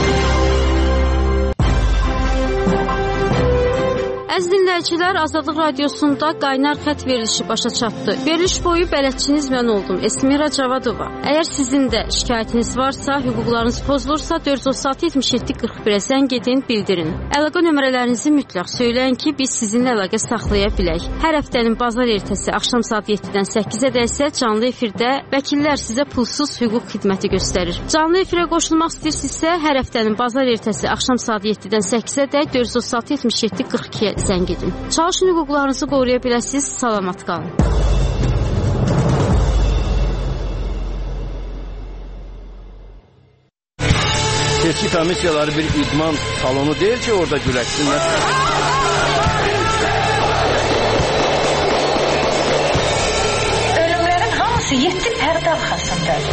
[SPEAKER 19] Əziz dinləyicilər, Azadlıq Radiosunda Qaynar Xətt verilişi başa çatdı. Veriliş boyu bələdçiniz mən oldum, Esmira Cavadova. Əgər sizin də şikayətiniz varsa, hüquqlarınız pozulursa 436-77-41-ə zəng edin, bildirin. Əlaqə nömrələrinizi mütləq söyləyin ki, biz sizinlə əlaqə saxlaya bilək. Hər həftənin bazar ertəsi axşam saat 7-dən 8-ə isə canlı efirdə vəkillər sizə pulsuz hüquq xidməti göstərir. Canlı efirə qoşulmaq istəyirsinizsə, hər həftənin bazar ertəsi axşam saat 7-dən 8-ə də 436-77-42-yə zəng edin. Çalışın hüquqlarınızı qoruya biləsiniz. Salamat qalın.
[SPEAKER 14] Seçki komissiyaları bir idman salonu deyil ki, orada güləşsinlər.
[SPEAKER 15] Ölümlərin hamısı 7 pərdə arxasındadır.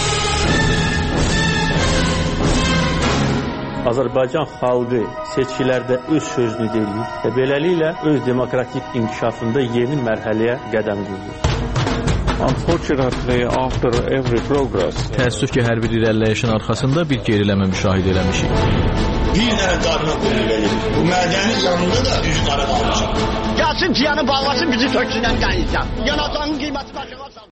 [SPEAKER 16] Azərbaycan xalqı seçkilərdə öz sözünü deyir və beləliklə öz demokratik inkişafında yeni mərhələyə qədəm qoyur.
[SPEAKER 17] Unfortunately, after every progress,
[SPEAKER 18] təəssüf ki, hər bir irəliləyişin arxasında bir geriləmə müşahidə eləmişik.
[SPEAKER 20] Bir dənə qadına qulluq edir. Bu mədəni canında da üz qara qalmışıq.
[SPEAKER 27] Gəlsin piyanı bağlasın, bizi töksünən qaynayacaq. Yanacağın qiyməti başına sal.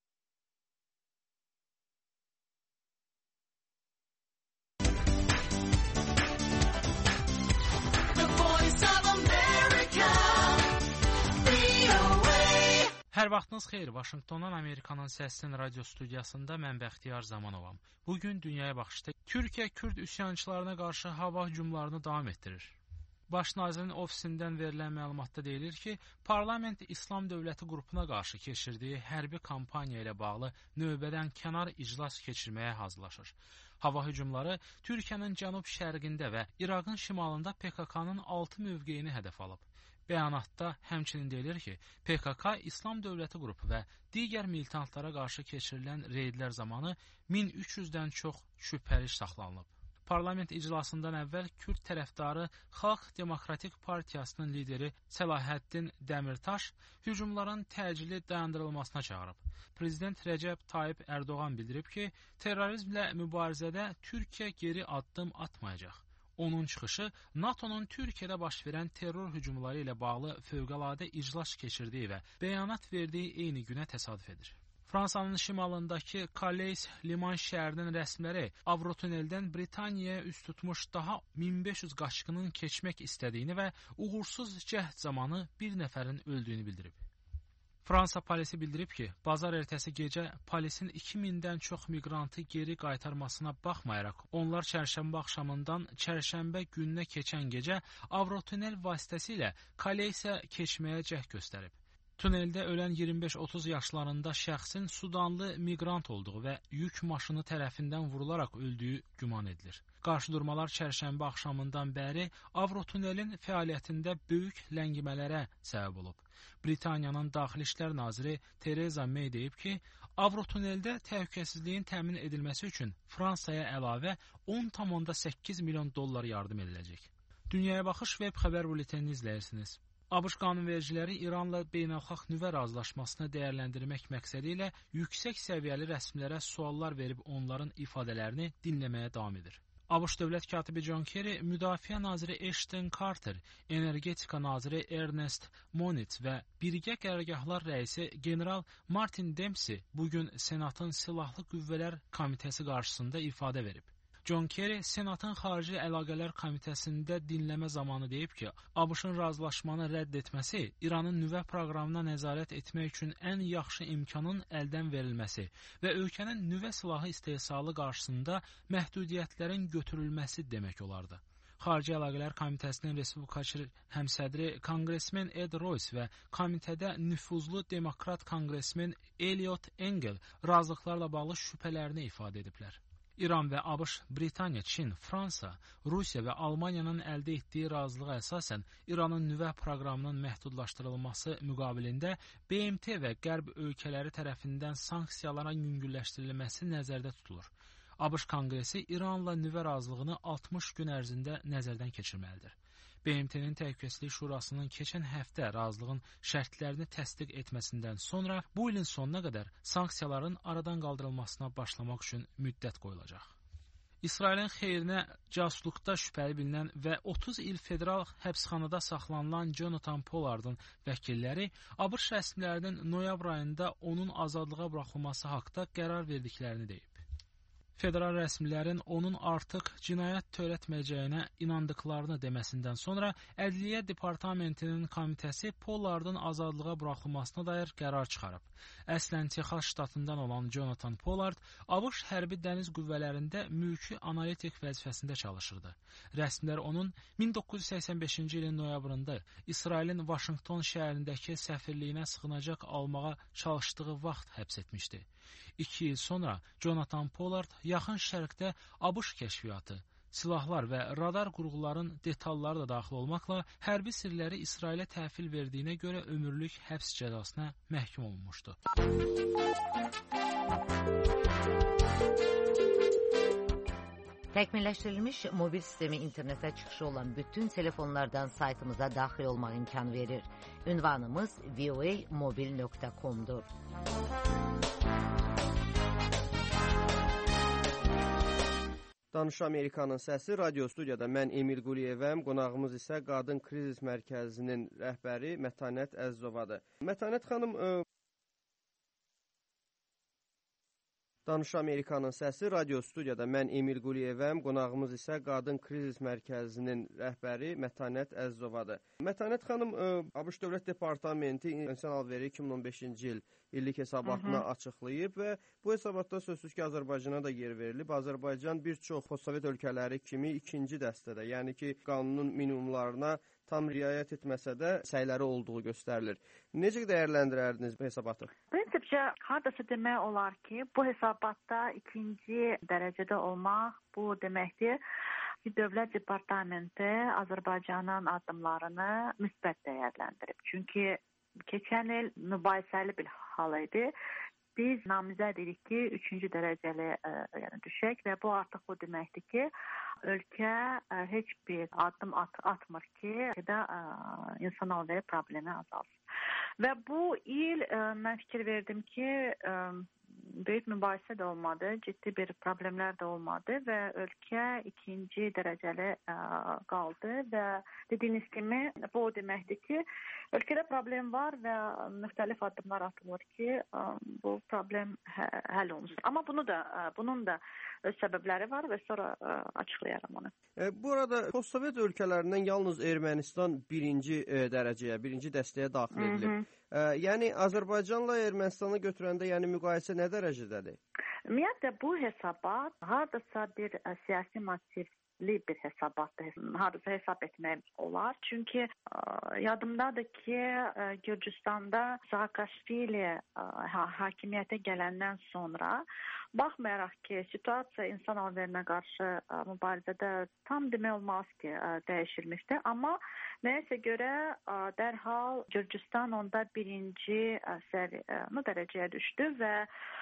[SPEAKER 28] Hər vaxtınız xeyir. Vaşinqtondan Amerikanın Səsinin radio studiyasında mən Bəxtiyar Zamanovam. Bugün dünyaya baxışda Türkiyə Kürd üsyançılarına qarşı hava hücumlarını davam etdirir. Baş nazirin ofisindən verilən məlumatda deyilir ki, parlament İslam Dövləti qrupuna qarşı keçirdiyi hərbi kampaniya ilə bağlı növbədən kənar iclas keçirməyə hazırlaşır. Hava hücumları Türkiyənin cənub-şərqində və İraqın şimalında PKK-nın 6 mövqeyini hədəf alıb. Bəyanatda həmçinin deyilir ki, PKK İslam Dövləti qrupu və digər militantlara qarşı keçirilən reydlər zamanı 1300-dən çox şübhəli saxlanılıb. Parlament iclasından əvvəl Kürd tərəfdarı Xalq Demokratik Partiyasının lideri Səlahəddin Dəmirtaş hücumların təcili dayandırılmasına çağırıb. Prezident Rəcəb Tayyip Ərdoğan bildirib ki, terrorizmlə mübarizədə Türkiyə geri addım atmayacaq. Onun çıxışı NATO'nun Türkiyədə baş verən terror hücumları ilə bağlı fövqəladə iclas keçirdiyi və bəyanat verdiyi eyni günə təsadüf edir. Fransanın şimalındakı Calais liman şəhərinin rəsmiləri Avrotuneldən Britaniyaya üst tutmuş daha 1500 qaçqının keçmək istədiyini və uğursuz cəhd zamanı bir nəfərin öldüyünü bildirib. Fransa polisi bildirib ki, bazar ertəsi gecə polisin 2000-dən çox miqrantı geri qaytarmasına baxmayaraq, onlar çərşənbə axşamından çərşənbə gününə keçən gecə Avrotunel vasitəsilə Calaisə keçməyə cəhd göstərib. Tuneldə ölən 25-30 yaşlarında şəxsin Sudanlı miqrant olduğu və yük maşını tərəfindən vurularaq öldüyü güman edilir. Qarşıdurmalar çərşənbə axşamından bəri Avrotunelin fəaliyyətində böyük ləngimələrə səbəb olub. Britaniyanın Daxili İşlər naziri Theresa May deyib ki, Avrotuneldə təhlükəsizliyin təmin edilməsi üçün Fransaya əlavə 10,8 milyon dollar yardım ediləcək. Dünyaya baxış web xəbər bültenini izləyirsiniz. ABŞ qanunvericiləri İranla beynəlxalq nüvə razılaşmasını dəyərləndirmək məqsədi ilə yüksək səviyyəli rəsmilərə suallar verib onların ifadələrini dinləməyə davam edir. ABŞ dövlət katibi John Kerry, Müdafiə naziri Ashton Carter, Energetika naziri Ernest Moniz və Birgə Qərargahlar rəisi general Martin Dempsey bugün Senatın Silahlı Qüvvələr Komitəsi qarşısında ifadə verib. John Kerry, Senatın Xarici Əlaqələr Komitəsində dinləmə zamanı deyib ki, ABŞ-ın razılaşmanı rədd etməsi İranın nüvə proqramına nəzarət etmək üçün ən yaxşı imkanın əldən verilməsi və ölkənin nüvə silahı istehsalı qarşısında məhdudiyyətlərin götürülməsi demək olardı. Xarici Əlaqələr Komitəsinin Respublikaçı həmsədri konqresmen Ed Royce və komitədə nüfuzlu demokrat konqresmen Elliot Engel razılıqlarla bağlı şübhələrini ifadə ediblər. İran və ABŞ, Britaniya, Çin, Fransa, Rusiya və Almaniyanın əldə etdiyi razılığa əsasən İranın nüvə proqramının məhdudlaşdırılması müqabilində BMT və Qərb ölkələri tərəfindən sanksiyalara yüngülləşdirilməsi nəzərdə tutulur. ABŞ Konqresi İranla nüvə razılığını 60 gün ərzində nəzərdən keçirməlidir. BMT-nin Təhlükəsizlik Şurasının keçən həftə razılığın şərtlərini təsdiq etməsindən sonra bu ilin sonuna qədər sanksiyaların aradan qaldırılmasına başlamaq üçün müddət qoyulacaq. İsrailin xeyrinə casusluqda şübhəli bilinən və 30 il federal həbsxanada saxlanılan Jonathan Pollardın vəkilləri ABŞ rəsmilərinin noyabr ayında onun azadlığa buraxılması haqda qərar verdiklərini deyib. Federal rəsmilərin onun artıq cinayət törətməyəcəyinə inandıqlarını deməsindən sonra Ədliyyə Departamentinin komitəsi Pollardın azadlığa buraxılmasına dair qərar çıxarıb. Əslən Texas ştatından olan Jonathan Pollard ABŞ hərbi dəniz qüvvələrində mülki analitik vəzifəsində çalışırdı. Rəsmilər onun 1985-ci ilin noyabrında İsrailin Vaşinqton şəhərindəki səfirliyinə sığınacaq almağa çalışdığı vaxt həbs etmişdi. 2 il sonra Jonathan Pollard Yaxın Şərqdə ABŞ kəşfiyyatı, silahlar və radar qurğuların detalları da daxil olmaqla hərbi sirləri İsrailə təhvil verdiyinə görə ömürlük həbs cəzasına məhkum olunmuşdu.
[SPEAKER 1] Təkmilləşdirilmiş mobil sistemi internetə çıxışı olan bütün telefonlardan saytımıza daxil olmaq imkanı verir. Ünvanımız voamobil.com-dur.
[SPEAKER 5] Danış Amerikanın səsi radio studiyada mən Emil Quliyevəm, qonağımız isə Qadın Krizis Mərkəzinin rəhbəri Mətanət Əzizovadır. Mətanət xanım, Danış Amerikanın səsi radio studiyada mən Emil Quliyevəm, qonağımız isə Qadın Krizis Mərkəzinin rəhbəri Mətanət Əzizovadır. Mətanət xanım, ABŞ Dövlət Departamenti İnsan Alveri 2015-ci il illik hesabatını açıqlayıb və bu hesabatda sözsüz ki, Azərbaycana da yer verilib. Azərbaycan bir çox postsovet ölkələri kimi ikinci dəstədə, yəni ki, qanunun minimumlarına tam riayət etməsə də səyləri olduğu göstərilir. Necə dəyərləndirərdiniz bu hesabatı?
[SPEAKER 6] Prinsipcə, hardasa demək olar ki, bu hesabatda ikinci dərəcədə olmaq bu deməkdir ki, Dövlət Departamenti Azərbaycanın addımlarını müsbət dəyərləndirib. Çünki keçən il mübahisəli bir hal idi. Biz namizəd idik ki, 3-cü dərəcəli düşək və bu artıq o deməkdir ki, ölkə heç bir addım atmır ki, insan alveri problemi azalsın. Və bu il mən fikir verdim ki, böyük mübahisə də olmadı, ciddi bir problemlər də olmadı və ölkə ikinci dərəcəli qaldı və dediyiniz kimi bu o deməkdir ki, ölkədə problem var və müxtəlif addımlar atılır ki, bu problem həll olunsun. Amma bunun da öz səbəbləri var və sonra açıqlayaram onu.
[SPEAKER 5] Burada postsovet ölkələrindən yalnız Ermənistan birinci dərəcəyə, birinci dəstəyə daxil edilib. Yəni Azərbaycanla Ermənistanı götürəndə müqayisə nə dərəcədədir?
[SPEAKER 6] Ümumiyyətlə bu hesabat hardasa bir siyasi motivli bir hesabatdır. Hardasa hesab etmək olar. Çünki yadımdadır ki, Gürcüstanda Saakashvili hakimiyyətə gələndən sonra baxmayaraq ki, situasiya insan alverinə qarşı mübarizədə tam demək olmaz ki, dəyişilmişdi. Amma nəyəsə görə dərhal Gürcüstan onda birinci dərəcəyə düşdü və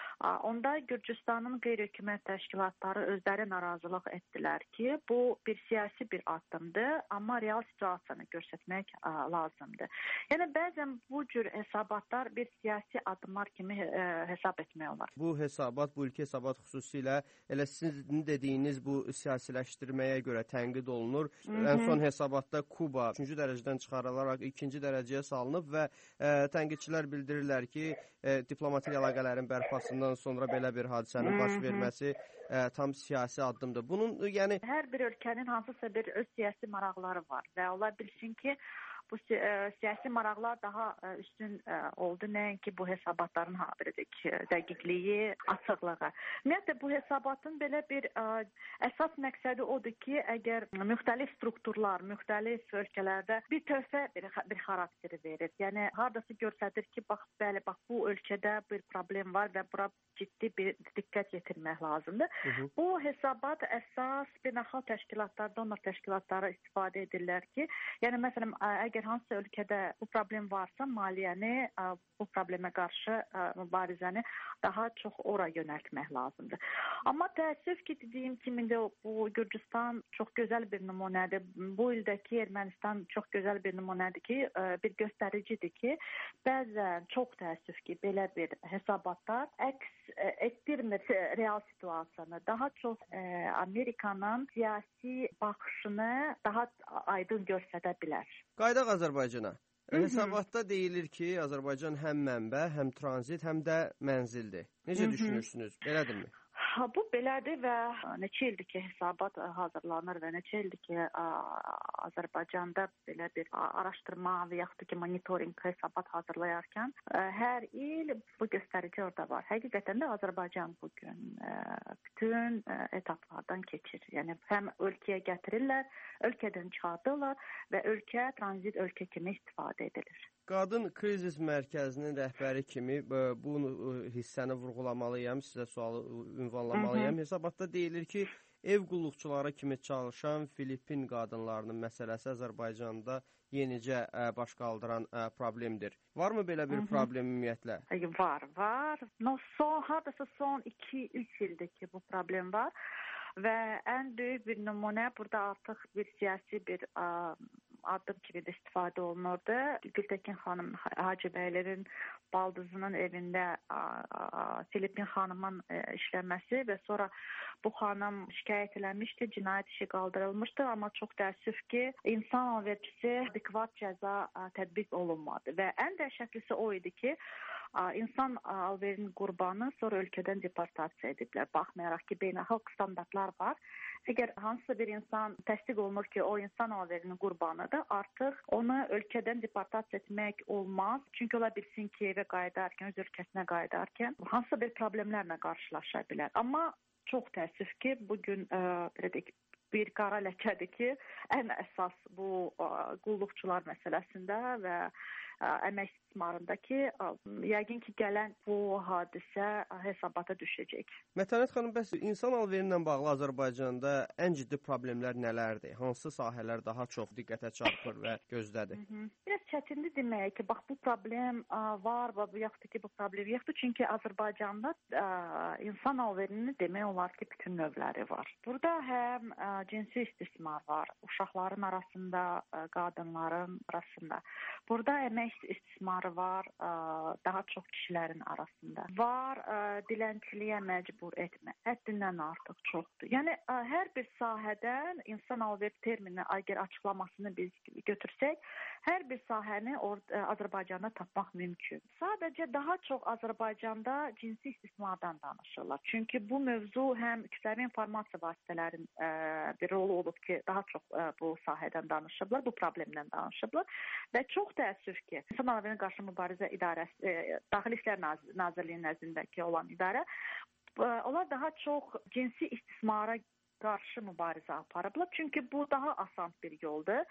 [SPEAKER 6] onda Gürcüstanın qeyri-hökumət təşkilatları özləri narazılıq etdilər ki, bu bir siyasi bir addımdır, amma real situasiyanı göstərmək lazımdır. Yəni bəzən bu cür hesabatlar bir siyasi addımlar kimi hesab etmək olar.
[SPEAKER 5] Bu hesabat, bu ilki hesabat xüsusilə elə sizin dediyiniz bu siyasiləşdirməyə görə tənqid olunur. Ən son hesabatda Kuba 3-cü dərəcədən çıxarılaraq 2-ci dərəcəyə salınıb və tənqidçilər bildirirlər ki, diplomatik əlaqələrin bərpasından sonra belə bir hadisənin baş verməsi tam siyasi addımdır. Bunun
[SPEAKER 6] hər bir ölkənin hansısa bir öz siyasi maraqları var və ola bilsin ki, bu siyasi maraqlar daha üstün oldu. Nəinki bu hesabatların dəqiqliyi, açıqlığı. Ümumiyyətlə, bu hesabatın belə bir əsas məqsədi odur ki, əgər müxtəlif strukturlar, müxtəlif ölkələrdə bir töhfə, bir xarakteri verir. Yəni, hardası göstərir ki, bəli, bu ölkədə bir problem var və bura ciddi bir diqqət yetirmək lazımdır. Bu hesabat əsas beynəlxalq təşkilatlar, donor təşkilatları istifadə edirlər ki, yəni məsələn, əgər hansı ölkədə bu problem varsa, maliyyəni bu problemə qarşı mübarizəni daha çox ora yönəltmək lazımdır. Amma təəssüf ki, dediyim kimi də bu Gürcüstan çox gözəl bir nümunədir. Bu ildəki Ermənistan çox gözəl bir nümunədir ki, bir göstəricidir ki, bəzən çox təəssüf ki, belə bir hesabatlar əks etdirmir real situasiyanı. Daha çox Amerikanın siyasi baxışını daha aydın göstərə bilər.
[SPEAKER 5] Qaydaq Azərbaycana. Hesabatda deyilir ki, Azərbaycan həm mənbə, həm tranzit, həm də mənzildir. Necə düşünürsünüz? Belədirmi?
[SPEAKER 6] Bu belədir və neçə ildir ki, hesabat hazırlanır və neçə ildir ki, Azərbaycanda belə bir araşdırma və yaxud da ki, monitorinq hesabat hazırlayarkən hər il bu göstərici orada var. Həqiqətən də Azərbaycan bugün bütün etaplardan keçir. Yəni həm ölkəyə gətirirlər, ölkədən çıxardırlar və ölkə tranzit ölkə kimi istifadə edilir.
[SPEAKER 5] Qadın Krizis Mərkəzinin rəhbəri kimi bu hissəni vurğulamalıyam, sizə sualı ünvanlamalıyam. Hesabatda deyilir ki, ev qulluqçuları kimi çalışan Filippin qadınlarının məsələsi Azərbaycanda yenicə baş qaldıran problemdir. Varmı belə bir problem ümumiyyətlə?
[SPEAKER 6] Var. Hardasa son 2-3 ildir ki, bu problem var və ən böyük bir nümunə burada artıq bir siyasi bir addım kimi də istifadə olunurdu. Gültekin xanım Hacıbəylərin baldızının evində Filippin xanımın işləməsi və sonra bu xanım şikayət eləmişdi, cinayət işi qaldırılmışdı, amma çox təəssüf ki, insan alverçisi adekvat cəza tətbiq olunmadı və ən dəhşətlisi o idi ki, insan alverinin qurbanı sonra ölkədən deportasiya ediblər. Baxmayaraq ki, beynəlxalq standartlar var. Əgər hansısa bir insan təsdiq olunur ki, o insan alverinin qurbanıdır, artıq onu ölkədən deportasiya etmək olmaz. Çünki ola bilsin ki, evə qayıdarkən, öz ölkəsinə qayıdarkən hansısa bir problemlərlə qarşılaşa bilər. Amma çox təəssüf ki, bugün bir qara ləkədir ki, ən əsas bu qulluqçular məsələsində və əmək istismarında ki, yəqin ki, gələn bu hadisə hesabata düşəcək.
[SPEAKER 5] Mətanət xanım, bəs insan alveri ilə bağlı Azərbaycanda ən ciddi problemlər nələrdir? Hansı sahələr daha çox diqqətə çarpır və gözdədir?
[SPEAKER 6] Biraz çətindir demək ki, bax bu problem var və yaxud da ki, bu problem yoxdur. Çünki Azərbaycanda insan alverinin demək olar ki, bütün növləri var. Burada həm cinsi istismar var, uşaqların arasında, qadınların arasında. Burada əmək istismarı var, daha çox kişilərin arasında. Var, dilənçiliyə məcbur etmə. Həddindən artıq çoxdur. Yəni, hər bir sahədən insan alver termini əgər açıqlamasını biz götürsək, hər bir sahəni Azərbaycanda tapmaq mümkün. Sadəcə daha çox Azərbaycanda cinsi istismardan danışırlar. Çünki bu mövzu həm kütləvi informasiya vasitələrinin bir rolu olub ki, daha çox bu sahədən danışıblar, bu problemdən danışıblar və çox təəssüf ki, İnsan alverinin qarşı mübarizə idarəsi, Daxili İşlər Nazirliyinin nəzdindəki olan idarə, onlar daha çox cinsi istismara qarşı mübarizə aparıblar. Çünki bu daha asan bir yoldur.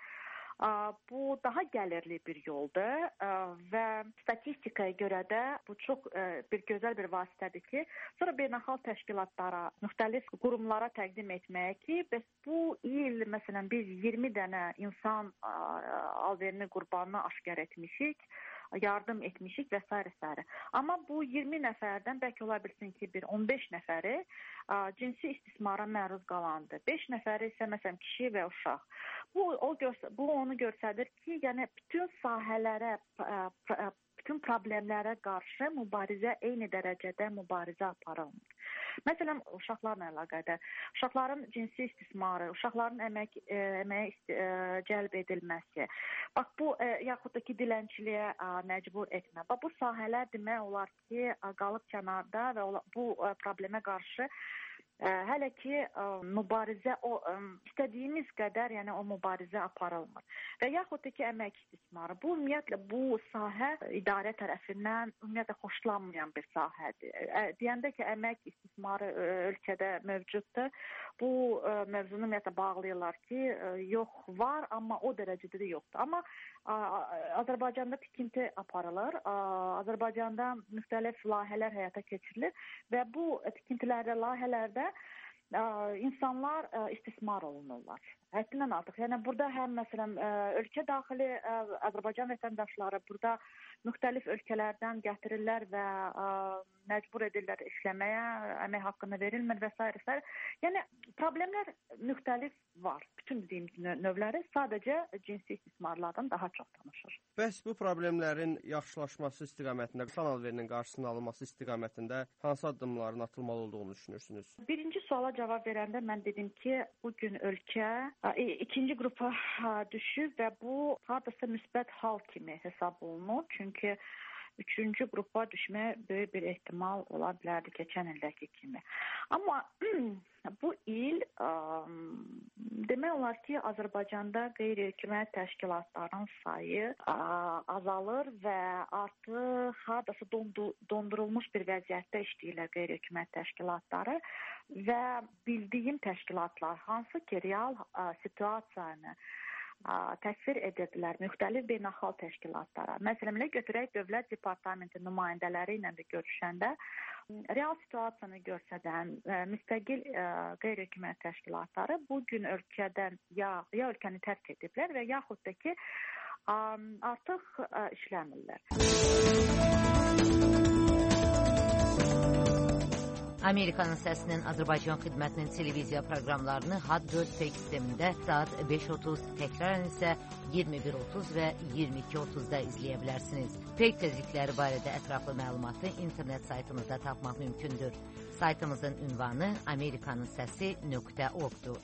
[SPEAKER 6] Bu daha gəlirli bir yoldur və statistikaya görə də bu çox bir gözəl bir vasitədir ki, sonra beynəlxalq təşkilatlara, müxtəlif qurumlara təqdim etməyə ki, bəs bu il, məsələn, biz 20 dənə insan alverini qurbanına aşkar etmişik, yardım etmişik və s. Amma bu 20 nəfərdən bəlkə ola bilsin ki, bir 15 nəfəri cinsi istismara məruz qalandı. 5 nəfəri isə məsələn kişi və uşaq. Bu onu göstərir ki, yəni bütün sahələrə, bütün problemlərə qarşı mübarizə eyni dərəcədə mübarizə aparılmır. Məsələn, uşaqlarla əlaqədar, uşaqların cinsi istismarı, uşaqların əməyə cəlb edilməsi, bax bu yaxud da ki, dilənçiliyə məcbur etmə. Bax bu sahələr demək olar ki, qalıb kənarda və bu problemə qarşı hələ ki mübarizə istədiyimiz qədər, yəni o mübarizə aparılmır. Və yaxud da ki, əmək istismarı. Bu ümumiyyətlə bu sahə idarə tərəfindən ümumiyyətlə xoşlanmayan bir sahədir. Deyəndə ki, əmək istismarı ölkədə mövcuddur. Bu mövzunu ümumiyyətlə bağlayırlar ki, yox var, amma o dərəcədə də yoxdur. Amma Azərbaycanda tikinti aparılır. Azərbaycanda müxtəlif layihələr həyata keçirilir və bu tikintilərdə, layihələrdə insanlar istismar olunurlar. Həddindən artıq. Yəni burada həm məsələn ölkə daxili Azərbaycan vətəndaşları burada müxtəlif ölkələrdən gətirirlər və məcbur edirlər işləməyə, əmək haqqını verilmir və s. Yəni problemlər müxtəlif var. Bütün dediyimiz növləri sadəcə cinsi istismarlardan daha çox danışır.
[SPEAKER 5] Bəs bu problemlərin yaxşılaşması istiqamətində, insan alverinin qarşısının alınması istiqamətində hansı addımların atılmalı olduğunu düşünürsünüz?
[SPEAKER 6] Birinci suala cavab verəndə mən dedim ki, bugün ölkə ikinci qrupa düşüb və bu hardasa müsbət hal kimi hesab olunur. Çünki üçüncü qrupa düşməyə böyük bir ehtimal ola bilərdi keçən ildəki kimi. Amma bu il demək olar ki, Azərbaycanda qeyri-hökumət təşkilatların sayı azalır və artıq hardasa dondurulmuş bir vəziyyətdə işləyirlər qeyri-hökumət təşkilatları və bildiyim təşkilatlar hansı ki, real situasiyanı təsvir edirdilər müxtəlif beynəlxalq təşkilatlara. Məsələn, götürək Dövlət Departamenti nümayəndələri ilə də görüşəndə real situasiyanı göstərən müstəqil qeyri-hökumət təşkilatları bu gün ölkədən ya ölkəni tərk ediblər və yaxud da ki artıq işləmirlər.
[SPEAKER 1] Amerikanın Səsinin Azərbaycan xidmətinin televiziya proqramlarını HAT4 pek sistemində saat 5:30, təkrarən isə 21:30 və 22:30-da izləyə bilərsiniz. Pek tezlikləri barədə ətraflı məlumatı internet saytımızda tapmaq mümkündür. Saytımızın ünvanı amerikanınsəsi.org-dur.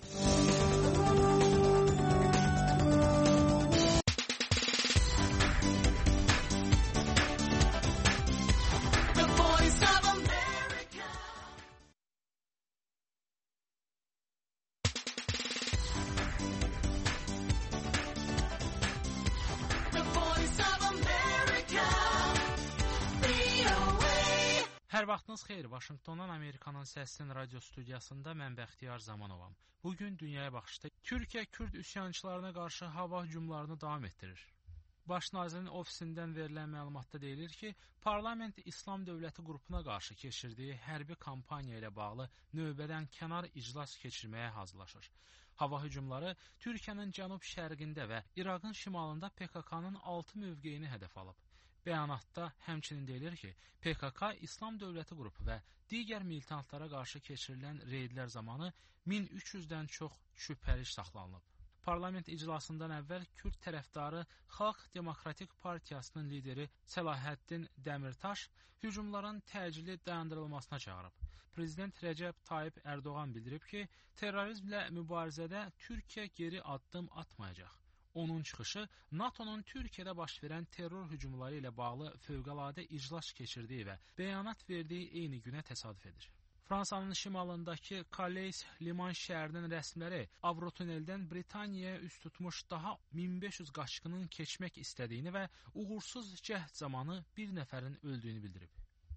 [SPEAKER 28] Hər vaxtınız xeyir. Vaşinqtondan Amerikanın Səsinin radio studiyasında mən Bəxtiyar Zamanovam. Bugün dünyaya baxışda Türkiyə Kürd üsyançılarına qarşı hava hücumlarını davam etdirir. Baş nazirin ofisindən verilən məlumatda deyilir ki, Parlament İslam Dövləti qrupuna qarşı keçirdiyi hərbi kampaniya ilə bağlı növbədən kənar iclas keçirməyə hazırlaşır. Hava hücumları Türkiyənin cənub-şərqində və İraqın şimalında PKK-nın 6 mövqeyini hədəf alıb. Bəyanatda həmçinin deyilir ki, PKK İslam Dövləti qrupu və digər militantlara qarşı keçirilən reydlər zamanı 1300-dən çox şübhəli saxlanılıb. Parlament iclasından əvvəl Kürd tərəfdarı Xalq Demokratik Partiyasının lideri Səlahəddin Dəmirtaş hücumların təcili dayandırılmasına çağırıb. Prezident Rəcəb Tayyip Ərdoğan bildirib ki, terrorizmlə mübarizədə Türkiyə geri addım atmayacaq. Onun çıxışı NATO'nun Türkiyədə baş verən terror hücumları ilə bağlı fövqəladə iclas keçirdiyi və bəyanat verdiyi eyni günə təsadüf edir. Fransanın şimalındakı Calais liman şəhərinin rəsmiləri Avrotuneldən Britaniyaya üst tutmuş daha 1500 qaçqının keçmək istədiyini və uğursuz cəhd zamanı bir nəfərin öldüyünü bildirib.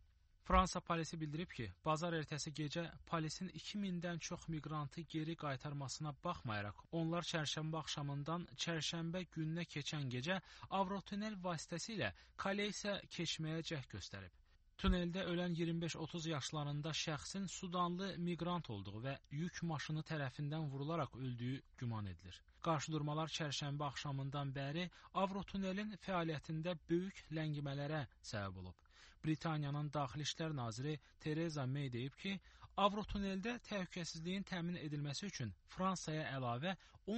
[SPEAKER 28] Fransa polisi bildirib ki, bazar ertəsi gecə polisin 2000-dən çox miqrantı geri qaytarmasına baxmayaraq, onlar çərşənbə axşamından çərşənbə gününə keçən gecə Avrotunel vasitəsilə Calaisə keçməyə cəhd göstərib. Tuneldə ölən 25-30 yaşlarında şəxsin Sudanlı miqrant olduğu və yük maşını tərəfindən vurularaq öldüyü güman edilir. Qarşıdurmalar çərşənbə axşamından bəri Avrotunelin fəaliyyətində böyük ləngimələrə səbəb olub. Britaniyanın Daxili İşlər naziri Theresa May deyib ki, Avrotuneldə təhlükəsizliyin təmin edilməsi üçün Fransaya əlavə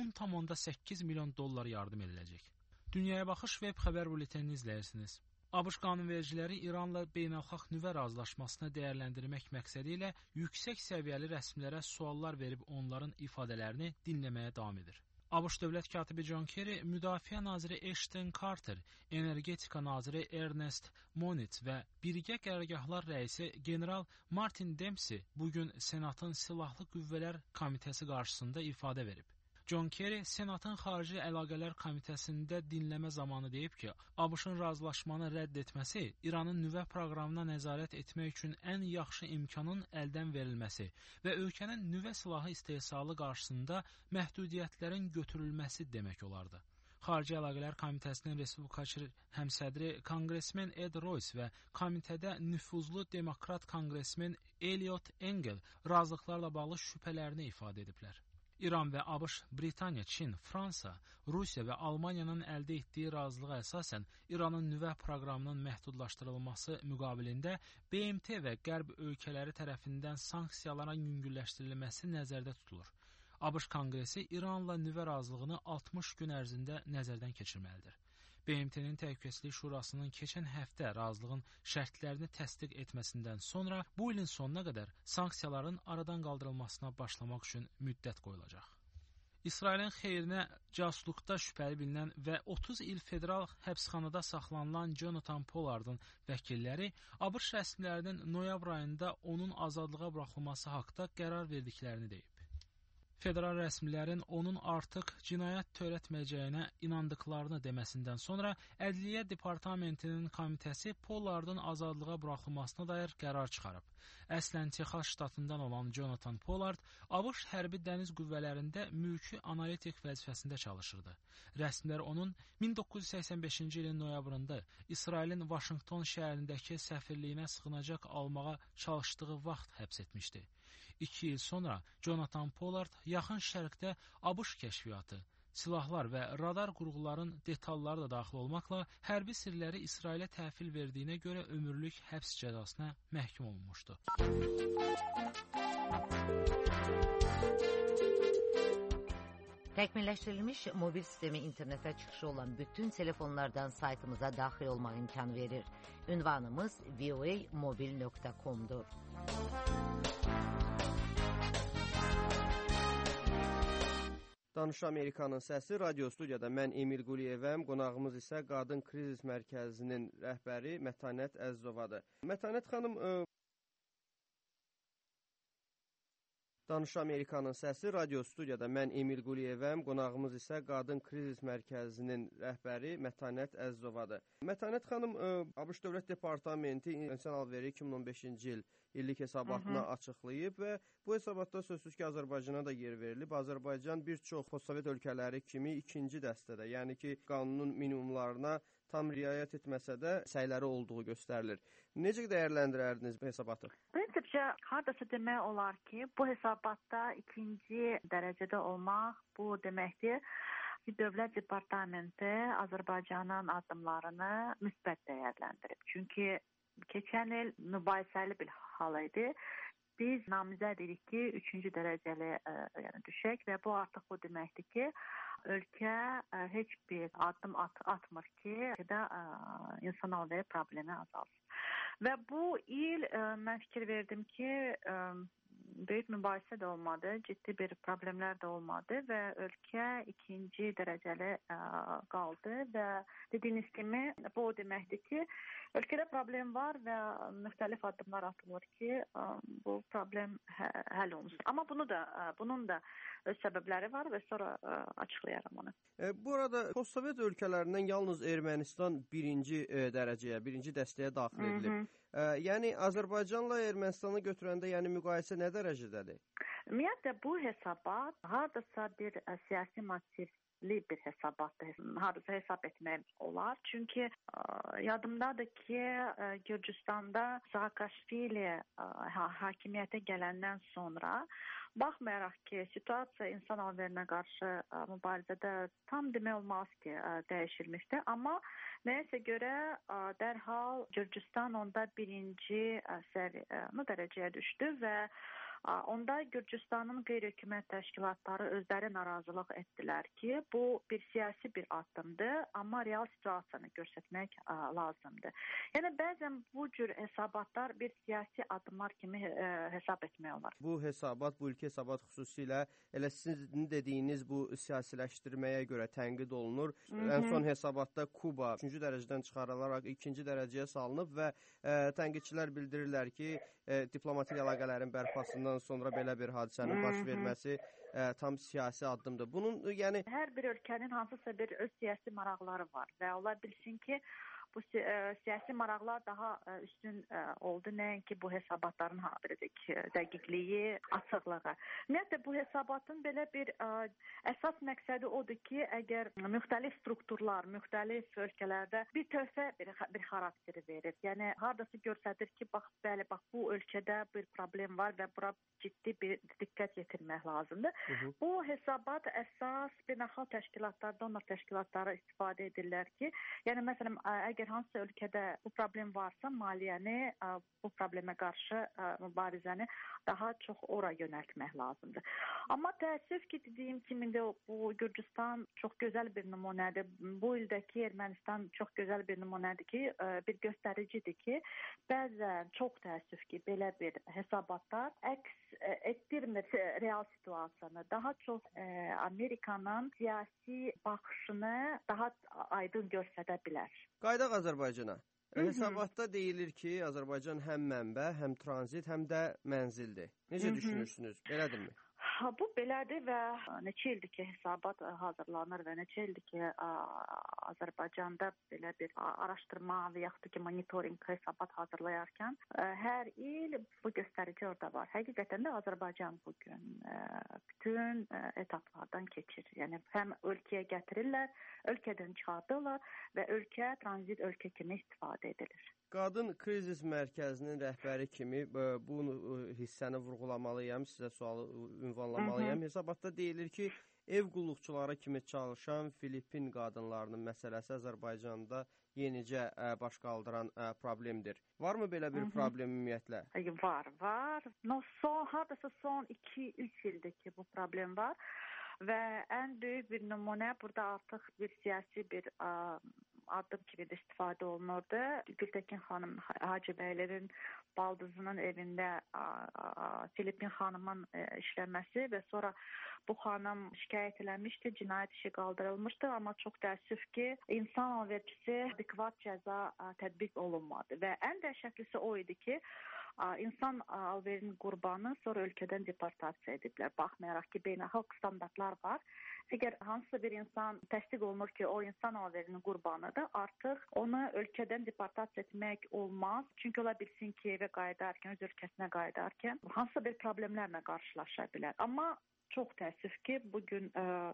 [SPEAKER 28] 10,8 milyon dollar yardım ediləcək. Dünyaya baxış web xəbər bültenini izləyirsiniz. ABŞ qanunvericiləri İranla beynəlxalq nüvə razılaşmasını dəyərləndirmək məqsədi ilə yüksək səviyyəli rəsmilərə suallar verib onların ifadələrini dinləməyə davam edir. ABŞ dövlət katibi John Kerry, Müdafiə naziri Ashton Carter, Energetika naziri Ernest Moniz və Birgə Qərargahlar rəisi general Martin Dempsey bugün Senatın Silahlı Qüvvələr Komitəsi qarşısında ifadə verib. John Kerry Senatın Xarici Əlaqələr Komitəsində dinləmə zamanı deyib ki, ABŞ-ın razılaşmanı rədd etməsi İranın nüvə proqramına nəzarət etmək üçün ən yaxşı imkanın əldən verilməsi və ölkənin nüvə silahı istehsalı qarşısında məhdudiyyətlərin götürülməsi demək olardı. Xarici Əlaqələr Komitəsinin respublikaçı həmsədri konqresmen Ed Royce və komitədə nüfuzlu demokrat konqresmen Elliot Engel razılıqlarla bağlı şübhələrini ifadə ediblər. İran və ABŞ, Britaniya, Çin, Fransa, Rusiya və Almaniyanın əldə etdiyi razılığa əsasən İranın nüvə proqramının məhdudlaşdırılması müqabilində BMT və Qərb ölkələri tərəfindən sanksiyaların yüngülləşdirilməsi nəzərdə tutulur. ABŞ Konqresi İranla nüvə razılığını 60 gün ərzində nəzərdən keçirməlidir. BMT-nin Təhlükəsizlik Şurasının keçən həftə razılığın şərtlərini təsdiq etməsindən sonra bu ilin sonuna qədər sanksiyaların aradan qaldırılmasına başlamaq üçün müddət qoyulacaq. İsrailin xeyrinə casusluqda şübhəli bilinən və 30 il federal həbsxanada saxlanılan Jonathan Pollardın vəkilləri ABŞ rəsmilərinin noyabr ayında onun azadlığa buraxılması haqqında qərar verdiklərini deyib. Federal rəsmilərin onun artıq cinayət törətməyəcəyinə inandıqlarını deməsindən sonra Ədliyyə Departamentinin komitəsi Pollardın azadlığa buraxılmasına dair qərar çıxarıb. Əslən Texas ştatından olan Jonathan Pollard ABŞ hərbi dəniz qüvvələrində mülki analitik vəzifəsində çalışırdı. Rəsmilər onun 1985-ci ilin noyabrında İsrailin Vaşinqton şəhərindəki səfirliyinə sığınacaq almağa çalışdığı vaxt həbs etmişdi. 2 il sonra Jonathan Pollard Yaxın Şərqdə ABŞ kəşfiyyatı, silahlar və radar qurğuların detalları da daxil olmaqla hərbi sirləri İsrailə təhvil verdiyinə görə ömürlük həbs cəzasına məhkum olunmuşdu.
[SPEAKER 1] Təkmilləşdirilmiş mobil sistemi internetə çıxışı olan bütün telefonlardan saytımıza daxil olmaq imkanı verir. Ünvanımız voamobil.com-dur.
[SPEAKER 5] Danış Amerikanın səsi radio studiyada mən Emil Quliyevəm, qonağımız isə Qadın Krizis Mərkəzinin rəhbəri Mətanət Əzzovadır. Mətanət xanım, Danış Amerikanın səsi radio studiyada mən Emil Quliyevəm, qonağımız isə Qadın Krizis Mərkəzinin rəhbəri Mətanət Əzzovadır. Mətanət xanım, ABŞ Dövlət Departamenti İnsan Alveri 2015-ci il illik hesabatını açıqlayıb və bu hesabatda sözsüz ki, Azərbaycana da yer verilib. Azərbaycan bir çox postsovet ölkələri kimi ikinci dəstədə, yəni ki, qanunun minimumlarına tam riayət etməsə də səyləri olduğu göstərilir. Necə dəyərləndirərdiniz bu hesabatı?
[SPEAKER 6] Prinsipcə, hardasa demək olar ki, bu hesabatda ikinci dərəcədə olmaq bu deməkdir ki, Dövlət Departamenti Azərbaycanın addımlarını müsbət dəyərləndirib. Çünki keçən il mübahisəli bir hal idi. Biz namizəd idik ki, 3-cü dərəcəli düşək və bu artıq bu deməkdir ki, ölkə heç bir addım atmır ki, insan alveri problemi azalsın. Və bu il mən fikir verdim ki, böyük mübahisə də olmadı, ciddi bir problemlər də olmadı və ölkə ikinci dərəcəli qaldı və dediyiniz kimi bu o deməkdir ki, ölkədə problem var və müxtəlif addımlar atılır ki, bu problem həll olunsun. Amma bunun da öz səbəbləri var və sonra açıqlayaram onu.
[SPEAKER 5] Bu arada postsovet ölkələrindən yalnız Ermənistan birinci dərəcəyə, birinci dəstəyə daxil edilib. Yəni Azərbaycanla Ermənistanı götürəndə yəni müqayisə nə dərəcədədir?
[SPEAKER 6] Ümumiyyətlə bu hesabat hardasa bir siyasi motivli bir hesabatdır. Hardasa hesab etmək olar. Çünki yadımdadır ki, Gürcüstanda Saakashvili hakimiyyətə gələndən sonra baxmayaraq ki, situasiya insan alverinə qarşı mübarizədə tam demək olmaz ki, dəyişilmişdi. Amma nəyəsə görə dərhal Gürcüstan onda birinci dərəcəyə düşdü və onda Gürcüstanın qeyri-hökumət təşkilatları özləri narazılıq etdilər ki, bu bir siyasi bir addımdır, amma real situasiyanı göstərmək lazımdır. Yəni bəzən bu cür hesabatlar bir siyasi addımlar kimi hesab etmək olar.
[SPEAKER 5] Bu hesabat, bu ilki hesabat xüsusilə elə sizin dediyiniz bu siyasiləşdirməyə görə tənqid olunur. Ən son hesabatda Kuba 3-cü dərəcədən çıxarılaraq 2-ci dərəcəyə salınıb və tənqidçilər bildirirlər ki, diplomatik əlaqələrin bərpasından sonra belə bir hadisənin baş verməsi tam siyasi addımdır. Bunun yəni
[SPEAKER 6] hər bir ölkənin hansısa bir öz siyasi maraqları var və ola bilsin ki, bu siyasi maraqlar daha üstün oldu, nəinki bu hesabatların dəqiqliyi, açıqlığı. Ümumiyyətlə, bu hesabatın belə bir əsas məqsədi odur ki, əgər müxtəlif strukturlar, müxtəlif ölkələrdə bir töhfə, bir xarakteri verir. Yəni, hardası göstərir ki, bax, bu ölkədə bir problem var və bura ciddi bir diqqət yetirmək lazımdır. Bu hesabat əsas beynəlxalq təşkilatlar, donor təşkilatları istifadə edirlər ki, yəni məsələn, əgər hansısa ölkədə bu problem varsa, maliyyəni bu problemə qarşı mübarizəni daha çox ora yönəltmək lazımdır. Amma təəssüf ki, dediyim kimi də bu Gürcüstan çox gözəl bir nümunədir. Bu ildəki Ermənistan çox gözəl bir nümunədir ki, bir göstəricidir ki, bəzən çox təəssüf ki, belə bir hesabatlar əks etdirmir real situasiyanı. Daha çox Amerikanın siyasi baxışını daha aydın göstərə bilər.
[SPEAKER 5] Qaydaq Azərbaycana. Hesabatda deyilir ki, Azərbaycan həm mənbə, həm tranzit, həm də mənzildir. Necə düşünürsünüz? Belədirmi?
[SPEAKER 6] Bu belədir və neçə ildir ki, hesabat hazırlanır və neçə ildir ki, Azərbaycanda belə bir araşdırma və yaxud ki, monitoring hesabat hazırlayarkən hər il bu göstərici orada var. Həqiqətən də Azərbaycan bugün bütün etaplardan keçir. Yəni həm ölkəyə gətirirlər, ölkədən çıxardırlar və ölkə tranzit ölkə kimi istifadə edilir.
[SPEAKER 5] Qadın Krizis Mərkəzinin rəhbəri kimi bu hissəni vurğulamalıyam, sizə sualı ünvanlamalıyam. Hesabatda deyilir ki, ev qulluqçuları kimi çalışan Filippin qadınlarının məsələsi Azərbaycanda yenicə baş qaldıran problemdir. Varmı belə bir problem ümumiyyətlə?
[SPEAKER 6] Var. Hardasa son 2-3 ildir ki, bu problem var. Və ən böyük bir nümunə burada artıq bir siyasi bir addım kimi də istifadə olunurdu. Gültəkin xanım Hacıbəylərin baldızının evində Filippin xanımın işləməsi və sonra bu xanım şikayət eləmişdi, cinayət işi qaldırılmışdı, amma çox təəssüf ki, insan alverçisi adekvat cəza tətbiq olunmadı və ən dəhşətlisi o idi ki, insan alverinin qurbanı sonra ölkədən deportasiya ediblər. Baxmayaraq ki, beynəlxalq standartlar var. Əgər hansısa bir insan təsdiq olunur ki, o insan alverinin qurbanıdır, artıq onu ölkədən deportasiya etmək olmaz. Çünki ola bilsin ki, evə qayıdarkən, öz ölkəsinə qayıdarkən hansısa bir problemlərlə qarşılaşa bilər. Amma çox təəssüf ki, bugün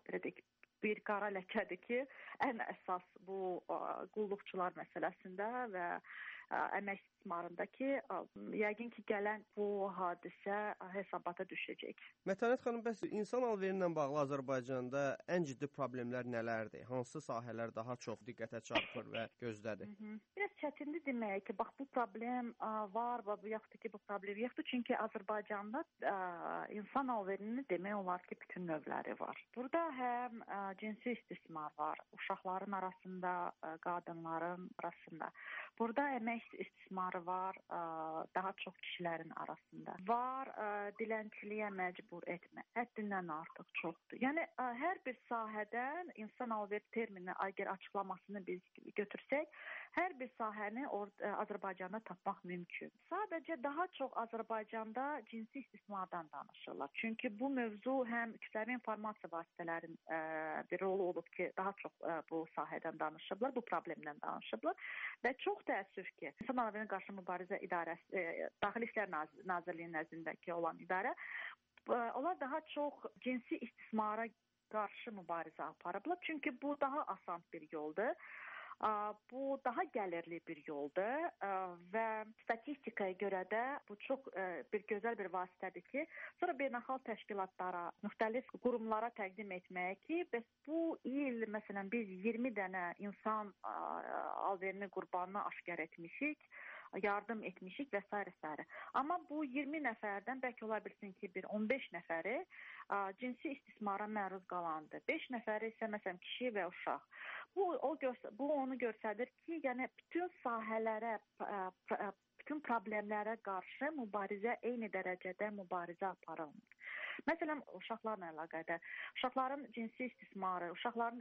[SPEAKER 6] bir qara ləkədir ki, ən əsas bu qulluqçular məsələsində və əmək istismarındakı yəqin ki, gələn bu hadisə hesabata düşəcək.
[SPEAKER 5] Mətanət xanım, bəs insan alverilə bağlı Azərbaycanda ən ciddi problemlər nələrdir? Hansı sahələr daha çox diqqətə çarpır və gözdədir?
[SPEAKER 6] Biraz çətindir demək ki, bax bu problem var və yaxud ki, bu problem yoxdur. Çünki Azərbaycanda insan alverinin demək olar ki, bütün növləri var. Burada həm cinsi istismar var, uşaqların arasında, qadınların arasında. Burada əmək istismarı var, daha çox kişilərin arasında. Var, dilənçiliyə məcbur etmə. Həddindən artıq çoxdur. Yəni, hər bir sahədən insan alver termini, əgər açıqlamasını biz götürsək, hər bir sahəni Azərbaycanda tapmaq mümkün. Sadəcə daha çox Azərbaycanda cinsi istismardan danışırlar. Çünki bu mövzu həm kütləvi informasiya vasitələrinin bir rolu olub ki, daha çox bu sahədən danışıblar, bu problemdən danışıblar və çox təəssüf ki, İnsan alverinin qarşı mübarizə idarəsi, Daxili İşlər Nazirliyinin nəzdindəki olan idarə, onlar daha çox cinsi istismara qarşı mübarizə aparıblar. Çünki bu daha asan bir yoldur. Bu daha gəlirli bir yoldur və statistikaya görə də bu çox bir gözəl bir vasitədir ki, sonra beynəlxalq təşkilatlara, müxtəlif qurumlara təqdim etməyə ki, bəs bu il, məsələn, biz 20 dənə insan alverinin qurbanını aşkar etmişik, yardım etmişik və s. Amma bu 20 nəfərdən bəlkə ola bilsin ki, bir 15 nəfəri cinsi istismara məruz qalandı. 5 nəfəri isə, məsələn, kişi və uşaq. Bu onu göstərir ki, yəni bütün sahələrə, bütün problemlərə qarşı mübarizə eyni dərəcədə mübarizə aparılmır. Məsələn, uşaqlarla əlaqədar, uşaqların cinsi istismarı, uşaqların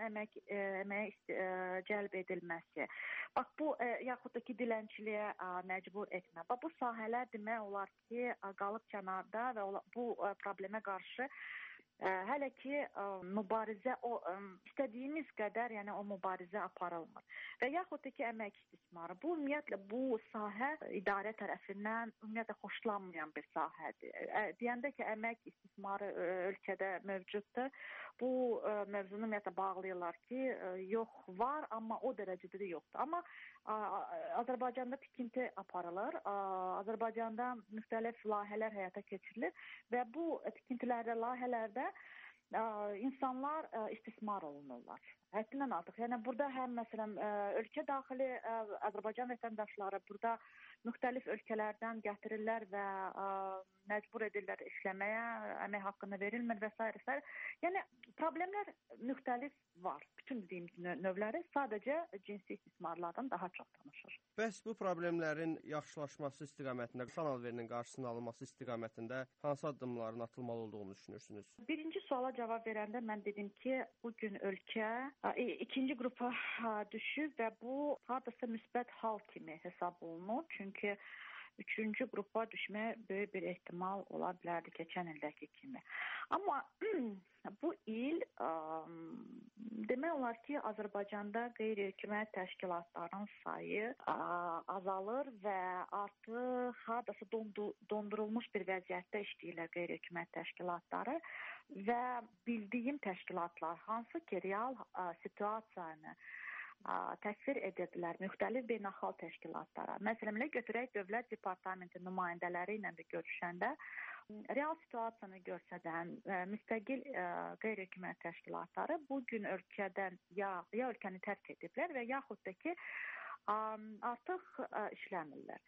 [SPEAKER 6] əməyə cəlb edilməsi, bax bu, yaxud da ki, dilənçiliyə məcbur etmə. Bax bu sahələr demək olar ki, qalıb kənarda və bu problemə qarşı hələ ki, mübarizə istədiyimiz qədər, yəni o mübarizə aparılmır. Və yaxud da ki, əmək istismarı. Bu, ümumiyyətlə, bu sahə idarə tərəfindən ümumiyyətlə xoşlanmayan bir sahədir. Deyəndə ki, əmək istismarı ölkədə mövcuddur. Bu mövzunu ümumiyyətlə bağlayırlar ki, yox var, amma o dərəcədə də yoxdur. Amma Azərbaycanda tikinti aparılır. Azərbaycanda müxtəlif layihələr həyata keçirilir və bu tikintilərdə, layihələrdə insanlar istismar olunurlar. həddindən artıq. Yəni burada həm məsələn ölkə daxili Azərbaycan vətəndaşları burada müxtəlif ölkələrdən gətirirlər və məcbur edirlər işləməyə, əmək haqqını verilmir və s. Yəni problemlər müxtəlif var. Bütün dediyimiz növləri sadəcə cinsi istismarlardan daha çox danışır.
[SPEAKER 5] Bəs bu problemlərin yaxşılaşması istiqamətində, sanal verinin qarşısının alınması istiqamətində hansı addımların atılmalı olduğunu düşünürsünüz?
[SPEAKER 6] Birinci suala cavab verəndə mən dedim ki, bugün ölkə ikinci qrupa düşüb və bu hardasa müsbət hal kimi hesab olunur. Çünki üçüncü qrupa düşməyə böyük bir ehtimal ola bilərdi keçən ildəki kimi. Amma bu il demək olar ki, Azərbaycanda qeyri-hökumət təşkilatlarının sayı azalır və artıq hardasa dondurulmuş bir vəziyyətdə işləyirlər qeyri-hökumət təşkilatları və bildiyim təşkilatlar hansı ki, real situasiyanı təsvir edirlər müxtəlif beynəlxalq təşkilatlara. Məsələn, götürək Dövlət Departamenti nümayəndələri ilə də görüşəndə real situasiyanı göstərən müstəqil qeyri-hökumət təşkilatları bu gün ölkədən ya ölkəni tərk ediblər və yaxud da ki artıq işləmirlər.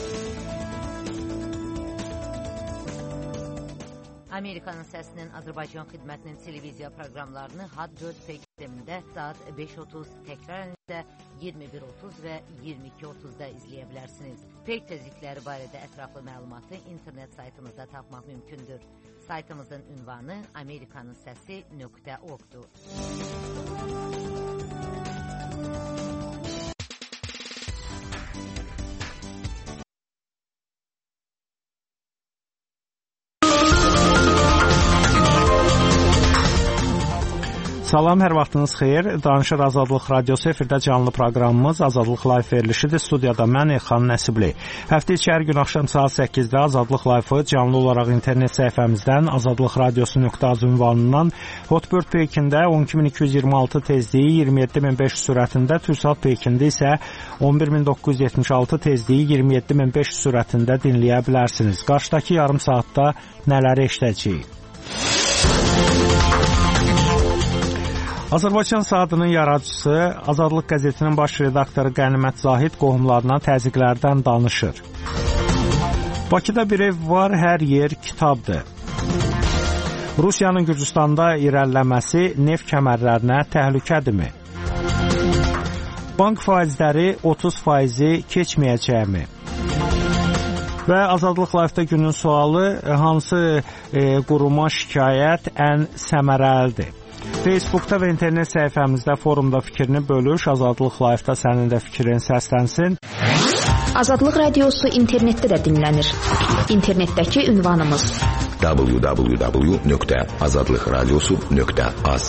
[SPEAKER 1] Amerikanın Səsinin Azərbaycan xidmətinin televiziya proqramlarını Had 4 sistemində saat 5:30, təkrarən isə 21:30 və 22:30-da izləyə bilərsiniz. Peyk tezlikləri barədə ətraflı məlumatı internet saytımızda tapmaq mümkündür. Saytımızın ünvanı amerikanınsəsi.org-dur.
[SPEAKER 23] Salam, hər vaxtınız xeyir. Danışır Azadlıq Radiosu efirdə canlı proqramımız Azadlıq Live verilişidir. Studiyada mən Elxan Nəsibli. Həftə içi hər gün axşam saat 8-də Azadlıq Live-ı canlı olaraq internet səhifəmizdən azadlıqradiosu.az ünvanından Hotbird peykində 12226 tezliyi 27500 sürətində, Türksat peykində isə 11976 tezliyi 27500 sürətində dinləyə bilərsiniz. Qarşıdakı yarım saatda nələri eşidəcəyik? Azərbaycan Saatının yaradıcısı, Azadlıq qəzetinin baş redaktoru Qənimət Zahid qohumlarına təzyiqlərdən danışır. Bakıda bir ev var, hər yer kitabdır. Rusiyanın Gürcüstanda irəliləməsi neft kəmərlərinə təhlükədirmi? Bank faizləri 30% keçməyəcəkmi? Və Azadlıq Live-da günün sualı, hansı quruma şikayət ən səmərəlidir? Facebookda və internet səhifəmizdə forumda fikrini bölüş, Azadlıq Live-da sənin də fikrin səslənsin.
[SPEAKER 3] Azadlıq Radiosu internetdə də dinlənir. İnternetdəki ünvanımız www.azadlıqradiosu.az.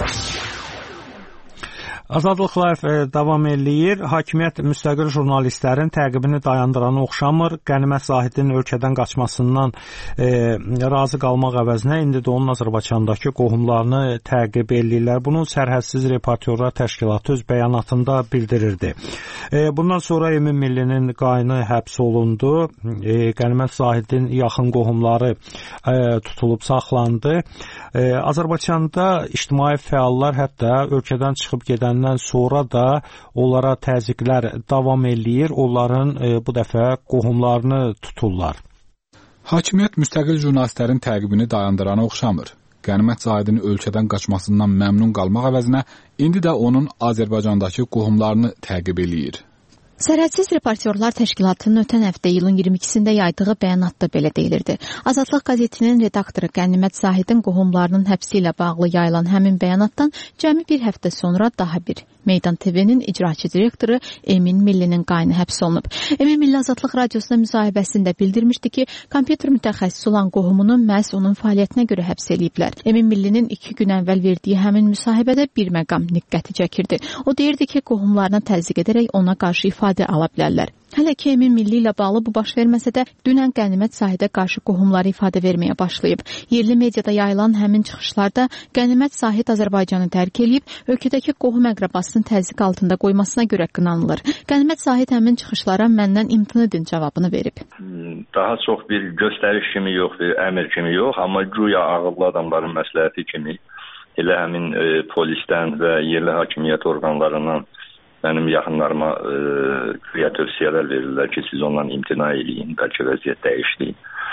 [SPEAKER 23] Azadlıq Live davam eləyir. Hakimiyyət müstəqil jurnalistlərin təqibini dayandıranı oxşamır. Qənimət Zahidin ölkədən qaçmasından razı qalmaq əvəzinə indi də onun Azərbaycandakı qohumlarını təqib eləyirlər. Bunu Sərhədsiz Reportyorlar Təşkilatı öz bəyanatında bildirirdi. Bundan sonra Emin Millinin qayını həbs olundu. Qənimət Zahidin yaxın qohumları tutulub saxlandı. Azərbaycanda ictimai fəallar hətta ölkədən çıxıb gedəndən sonra da onlara təzyiqlər davam eləyir. Onların bu dəfə qohumlarını tuturlar.
[SPEAKER 7] Hakimiyyət müstəqil jurnalistlərin təqibini dayandıranı oxşamır. Qənimət Zahidin ölkədən qaçmasından məmnun qalmaq əvəzinə indi də onun Azərbaycandakı qohumlarını təqib eləyir.
[SPEAKER 8] Sərhədsiz Reportyorlar Təşkilatının ötən həftə yılın 22-sində yaydığı bəyanatda belə deyilirdi. Azadlıq qəzetinin redaktoru Qənimət Zahidin qohumlarının həbsi ilə bağlı yayılan həmin bəyanatdan cəmi bir həftə sonra daha bir Meydan TV-nin icraçı direktoru Emin Millinin qayını həbs olunub. Emin Milli Azadlıq Radiosuna müsahibəsində bildirmişdi ki, kompüter mütəxəssisi olan qohumunu məhz onun fəaliyyətinə görə həbs eləyiblər. Emin Millinin 2 gün əvvəl verdiyi həmin müsahibədə bir məqam diqqəti çəkirdi. O deyirdi ki, qohumlarına təzyiq edərək ona qarşı ifadə ala bilərlər. Hələ ki, Emin Milli ilə bağlı bu baş verməsə də, dünən Qənimət Zahidə qarşı qohumları ifadə verməyə başlayıb. Yerli mediada yayılan həmin çıxışlarda Qənimət Zahid Azərbaycanı tərk eləyib, ölkədəki qohum əqrabasını təzyiq altında qoymasına görə qınanılır. Qənimət Zahid həmin çıxışlara məndən imtina edin cavabını verib.
[SPEAKER 9] Daha çox bir göstəriş kimi yox, bir əmr kimi yox, amma güya ağıllı adamların məsləhəti kimi
[SPEAKER 4] elə həmin polisdən və yerli hakimiyyət orqanlarından mənim yaxınlarıma güya tövsiyələr verirlər ki, siz ondan imtina edin, bəlkə vəziyyət dəyişdi.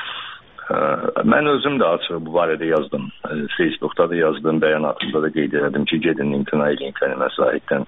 [SPEAKER 4] Mən özüm də açıq bu barədə yazdım. Facebookda da yazdım, bəyanatımda da qeyd edim ki, gedin imtina edin Qənimət Zahiddən,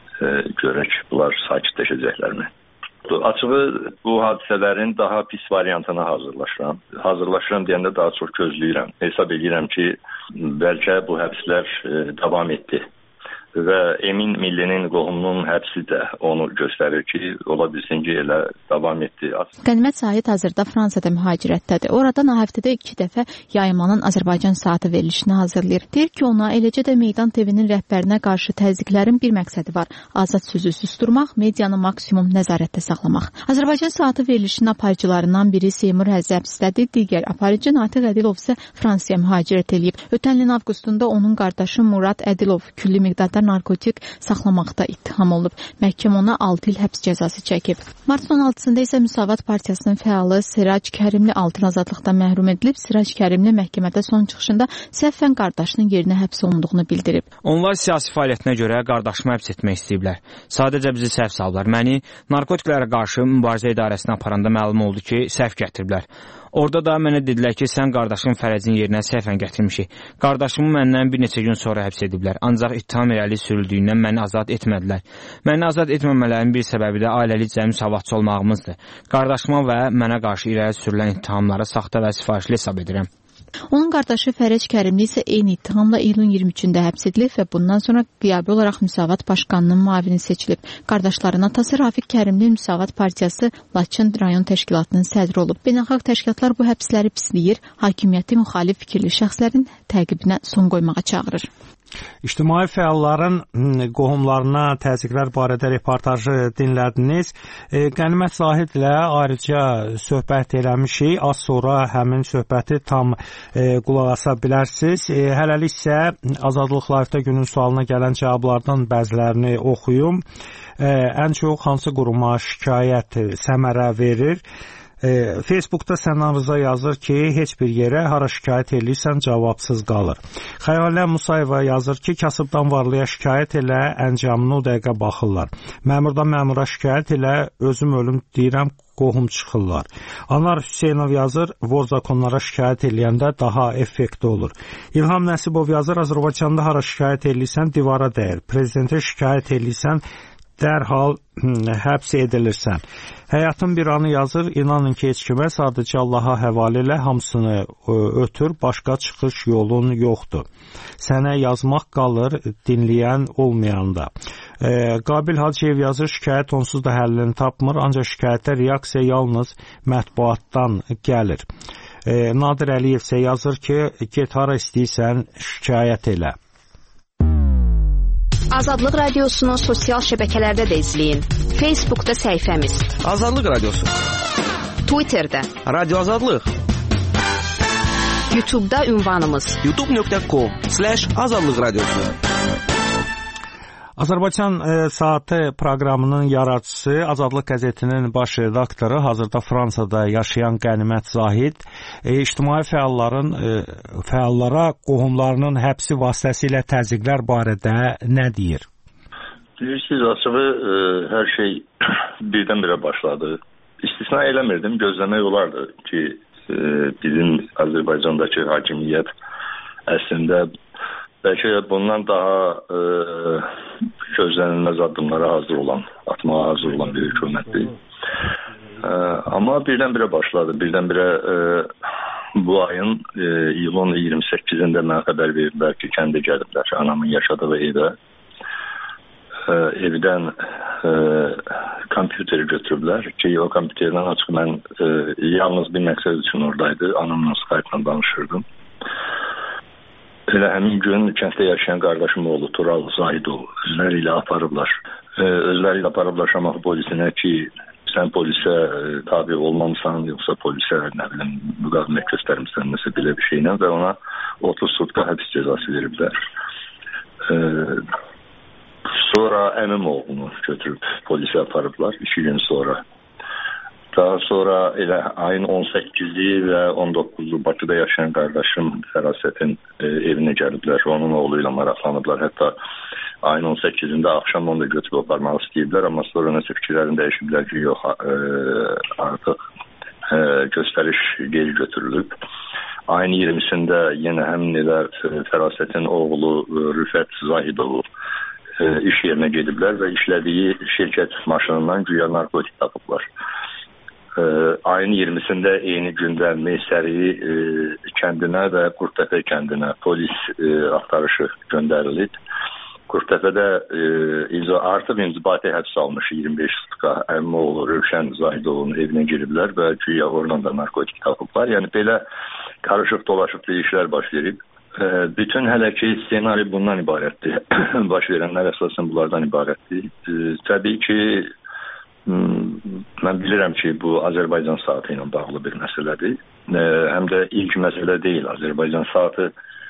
[SPEAKER 4] görək bunlar sakitləşəcəklərmi. Açığı bu hadisələrin daha pis variantına hazırlaşıram. Hazırlaşıram deyəndə daha çox gözləyirəm. Hesab edirəm ki, bəlkə bu həbslər davam etdi. Və Emin Millinin qohumunun həbsi də onu göstərir ki, ola bilsin ki, elə davam etdi.
[SPEAKER 8] Qənimət Zahid hazırda Fransada mühacirətdədir. Oradan həftədə 2 dəfə yayımanın Azərbaycan saatı verilişini hazırlayır. Deyir ki, ona eləcə də Meydan TV-nin rəhbərinə qarşı təzyiqlərin bir məqsədi var. Azad sözü susturmaq, medianı maksimum nəzarətdə saxlamaq. Azərbaycan saatı verilişinin aparıcılarından biri Seymur Həzzi həbsdədir. Digər aparıcı Natiq Ədilov isə Fransaya mühacirət edib. Ötən ilin avqustunda onun qardaşı Murad Ədilov külli miqdarda narkotik saxlamaqda ittiham olunub. Məhkəmə ona 6 il həbs cəzası çəkib. Martın 16-sında isə Müsavat Partiyasının fəalı Sirac Kərimli 6 il azadlıqdan məhrum edilib. Sirac Kərimli məhkəmədə son çıxışında səhvən qardaşının yerinə həbs olunduğunu bildirib.
[SPEAKER 9] Onlar siyasi fəaliyyətinə görə qardaşımı həbs etmək istəyiblər. Sadəcə bizi səhv saldılar. Məni narkotiklərə qarşı mübarizə idarəsinə aparanda məlum oldu ki, səhv gətiriblər. Orada da mənə dedilər ki, sən qardaşın Fərəcin yerinə səhvən gətirmişik. Qardaşımı məndən bir neçə gün sonra həbs ediblər. Ancaq ittiham irəli sürüldüyündən məni azad etmədilər. Məni azad etməmələrin bir səbəbi də ailəlicə müsavatçı olmağımızdır. Qardaşıma və mənə qarşı irəli sürülən ittihamları saxta və sifarişli hesab edirəm.
[SPEAKER 8] Onun qardaşı Fərəc Kərimli isə eyni ittihamla iyulun 23-də həbs edilib və bundan sonra qiyabi olaraq Müsavat Başqanının müavini seçilib. Qardaşların atası Rafiq Kərimli Müsavat Partiyası Laçın rayon təşkilatının sədri olub. Beynəlxalq təşkilatlar bu həbsləri pisləyir, hakimiyyəti müxalif fikirli şəxslərin təqibinə son qoymağa çağırır.
[SPEAKER 23] İctimai fəalların qohumlarına təzyiqlər barədə reportajı dinlədiniz. Qənimət Zahidlə ayrıca söhbət eləmişik. Az sonra həmin söhbəti tam qulaq asa bilərsiniz. Hələlik isə Azadlıq Live-da günün sualına gələn cavablardan bəzilərini oxuyum. Ən çox hansı quruma şikayət səmərə verir? Facebookda Sənan Rıza yazır ki, heç bir yerə hara şikayət edirsən cavabsız qalır. Xəyalə Musayeva yazır ki, kasıbdan varlıya şikayət elə, əncamını o dəqiqə baxırlar. Məmurdan məmura şikayət elə, özüm ölüm deyirəm, qohum çıxırlar. Anar Hüseynov yazır, vorzakonlara şikayət eləyəndə daha effekti olur. İlham Nəsibov yazır, Azərbaycanda hara şikayət edirsən, divara dəyir. Prezidentə şikayət edirsən, dərhal həbs edilirsən. Həyatın bir anı yazır, inanın ki, heç kimə sadəcə Allaha həvalə ilə hamısını ötür, başqa çıxış yolun yoxdur. Sənə yazmaq qalır, dinləyən olmayanda. Qabil Hacıyev yazır, şikayət onsuz da həllini tapmır, ancaq şikayətə reaksiya yalnız mətbuatdan gəlir. Nadir Əliyev isə yazır ki, get hara istəyirsən, şikayət elə.
[SPEAKER 3] Azadlıq Radiosunu sosial şəbəkələrdə də izləyin. Facebookda səhifəmiz
[SPEAKER 14] Azadlıq Radiosu,
[SPEAKER 3] Twitterdə
[SPEAKER 14] Radio Azadlıq,
[SPEAKER 3] YouTube'da ünvanımız
[SPEAKER 14] youtube.com/Azadlıq Radiosu.
[SPEAKER 23] Azərbaycan saatı proqramının yaradıcısı, Azadlıq qəzetinin baş redaktoru, hazırda Fransada yaşayan Qənimət Zahid, ictimai fəallara qohumlarının həbsi vasitəsilə təzyiqlər barədə nə deyir?
[SPEAKER 4] Bilirsiniz, açığı hər şey birdən-birə başladı. İstisna eləmirdim, gözləmək olardı ki, bizim Azərbaycandakı hakimiyyət əslində bəlkə bundan daha gözlənilməz addımlara atmağa hazır olan bir hökumətdir. Amma birdən-birə başladı. Birdən-birə bu ayın iyulun 28-də mənə xəbər verdilər ki, kəndə gəliblər. Anamın yaşadığı evə. Evdən kompüteri götürüblər ki, o kompüterdən açıq mən yalnız bir məqsəd üçün oradaydı. Anamla Skype-la danışırdım. Elə həmin gün kənddə yaşayan qardaşım oğlu Tural Zahidov özləri ilə aparıblar. Şamaxı polisinə ki, sən polisə tabi olmamısan, yoxsa polisə müqavimət göstərmişsən, nəsə belə bir şeylə və ona 30 sutka həbs cəzası veriblər. Sonra əmim oğlunu götürüb polisə aparıblar 2 gün sonra. Daha sonra elə ayın 18-i və 19-u Bakıda yaşayan qardaşım Fərasətin evinə gəliblər. Onun oğlu ilə maraqlanıblar. Hətta ayın 18-də axşam onu da götürüb aparmaq istəyiblər, amma sonra nəsə fikirlərini dəyişiblər ki, yox, artıq göstəriş geri götürülüb. Ayın 20-sində yenə həmin elə Fərasətin oğlu Rüfət Zahidovu iş yerinə gediblər və işlədiyi şirkət maşınından güya narkotik tapıblar. Ayın 20-sində eyni gündə Meysəri kəndinə və Qurtəpə kəndinə polis axtarışı göndərilib. Qurtəpədə artıq inzibati həbs almış 25 sutka əmmoğlu Rövşən Zahidovun evinə giriblər və güya oradan da narkotik tapıblar. Yəni belə karışıq dolaşıq bir işlər baş verib. Bütün hələ ki ssenari bundan ibarətdir. Baş verənlər əsasən bunlardan ibarətdir. Təbii ki, mən bilirəm ki, bu Azərbaycan saatı ilə bağlı bir məsələdir. Həm də ilk məsələ deyil. Azərbaycan saatı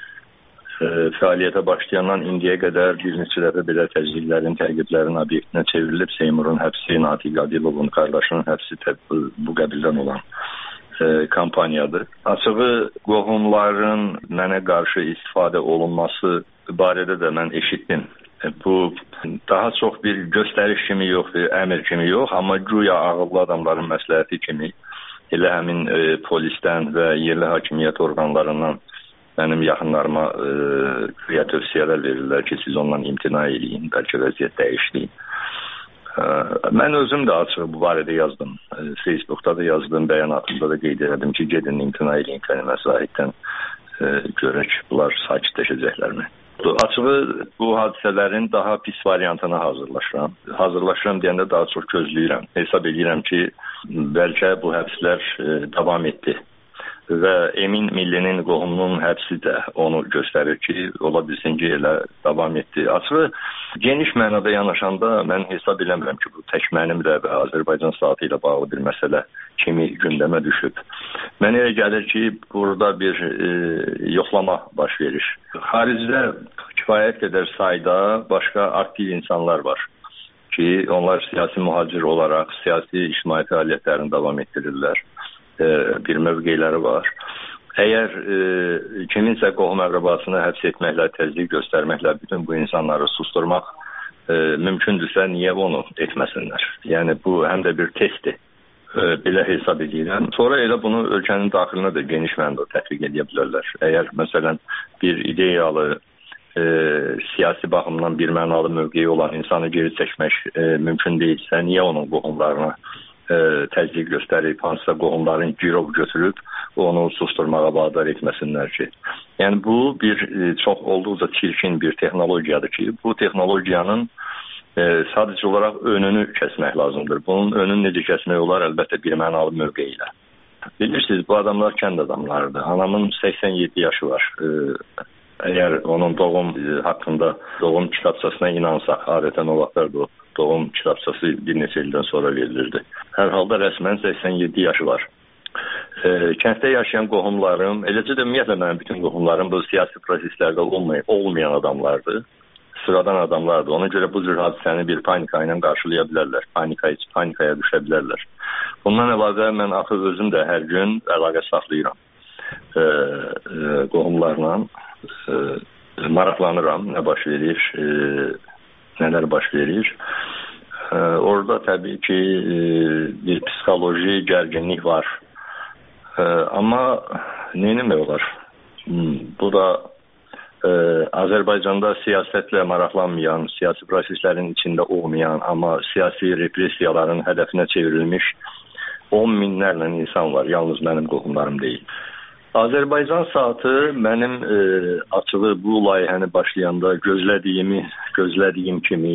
[SPEAKER 4] fəaliyyətə başlayandan indiyə qədər bir neçə dəfə belə təzyiqlərin, təqiblərin obyektinə çevrilib. Seymurun həbsi, Natiq Adilовun qardaşının həbsi bu qəbildən olan kampaniyadır. Açığı qohumların mənə qarşı istifadə olunması barədə də mən eşitdim. Bu daha çox bir göstəriş kimi yox, əmr kimi yox, amma güya ağıllı adamların məsləhəti kimi elə həmin polisdən və yerli hakimiyyət orqanlarından mənim yaxınlarıma güya tövsiyələr verirlər ki, siz ondan imtina edin, bəlkə vəziyyət dəyişdi. Mən özüm də açıq bu barədə yazdım. Facebookda da yazdım, bəyanatımda da qeyd edim ki, gedin imtina edin Qənimət Zahiddən, görək bunlar sakitləşəcəklərmi? Açığı bu hadisələrin daha pis variantına hazırlaşıram. Hazırlaşıram deyəndə daha çox gözləyirəm. Hesab edirəm ki, bəlkə bu həbslər davam etdi. Və Emin Millinin qohumunun həbsi də onu göstərir ki, ola bilsin ki, elə davam etdi. Açığı geniş mənada yanaşanda mən hesab eləmirəm ki, bu tək mənimlə və Azərbaycan saatı ilə bağlı bir məsələ kimi gündəmə düşüb. Mənə elə gəlir ki, burada bir yoxlama baş verir. Xaricdə kifayət qədər sayda başqa aktiv insanlar var ki, onlar siyasi mühacir olaraq siyasi ictimai fəaliyyətlərini davam etdirirlər. Bir mövqeləri var. Əgər kiminsə qohum əqrabasını həbs etməklə, təzyiq göstərməklə bütün bu insanları susturmaq mümkündürsə, niyə onu etməsinlər? Yəni, bu həm də bir testdir. Belə hesab edirəm. Sonra elə bunu ölkənin daxilinə də geniş mənada tətbiq edə bilərlər. Əgər, məsələn, bir ideyalı, siyasi baxımdan bir mənalı mövqeyi olan insanı geri çəkmək mümkün deyilsə, niyə onun qohumlarına təzyiq göstərib, hansısa qohumların girov götürüb, onu susturmağa vadar etməsinlər ki. Yəni, bu bir çox olduqca çirkin bir texnologiyadır ki, bu texnologiyanın sadəcə olaraq önünü kəsmək lazımdır. Bunun önünü necə kəsmək olar? Əlbəttə bir mənalı mövqeyi ilə. Bilirsiniz, bu adamlar kənd adamlarıdır. Anamın 87 yaşı var. Əgər onun doğum haqqında doğum kitabçasına inansaq, adətən o vaxtlarda o doğum kitabçası bir neçə ildən sonra verilirdi. Hər halda rəsmən 87 yaşı var. Kənddə yaşayan qohumlarım, eləcə də ümumiyyətlə mənim bütün qohumlarım bu siyasi proseslərdə olmayan adamlardır. Sıradan adamlardır. Ona görə bu cür hadisəni bir panika ilə qarşılaya bilərlər. Panikaya düşə bilərlər. Bundan əlavə mən axı özüm də hər gün əlaqə saxlayıram qohumlarla. Maraqlanıram, nə baş verir, nələr baş verir. Orada təbii ki, bir psixoloji gərginlik var. Amma neyinmək olar? Bu da Azərbaycanda siyasətlə maraqlanmayan, siyasi proseslərin içində olmayan, amma siyasi repressiyaların hədəfinə çevrilmiş 10 minlərlə insan var. Yalnız mənim qohumlarım deyil. Azərbaycan saatı mənim açığı bu layihəni başlayanda gözlədiyim kimi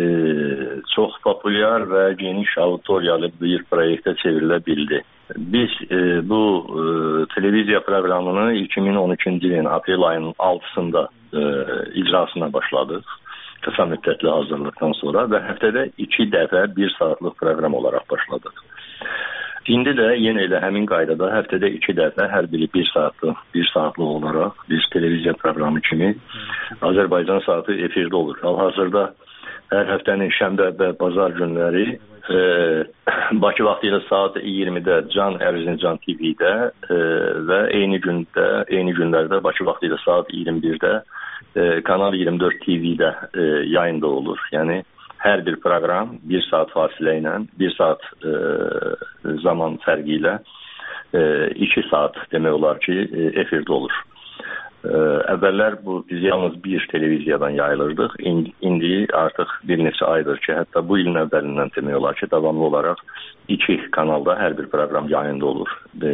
[SPEAKER 4] çox populyar və geniş auditoriyalı bir proyektə çevrilə bildi. Biz bu televiziya proqramını 2012-ci ilin aprel ayının 6-sında icrasına başladıq. Qısa müddətli hazırlıqdan sonra və həftədə 2 dəfə 1 saatlıq proqram olaraq başladıq. İndi də yenə elə həmin qaydada həftədə 2 dəfə, hər biri 1 saatlıq olaraq bir televiziya proqramı kimi Azərbaycan saatı efirdə olur. Hal-hazırda hər həftənin şənbə və bazar günləri Bakı vaxtı ilə saat 20-də Can Erzincan TV-də və eyni günlərdə Bakı vaxtı ilə saat 21-də Kanal 24 TV-də yayında olur. Yəni hər bir proqram 1 saat fasilə ilə, 1 saat zaman fərqi ilə 2 saat demək olar ki, efirdə olur. Əvvəllər biz yalnız bir televiziyadan yayılırdıq. İndi artıq bir neçə aydır ki, hətta bu ilin əvvəlindən demək olar ki, davamlı olaraq 2 kanalda hər bir proqram yayında olur.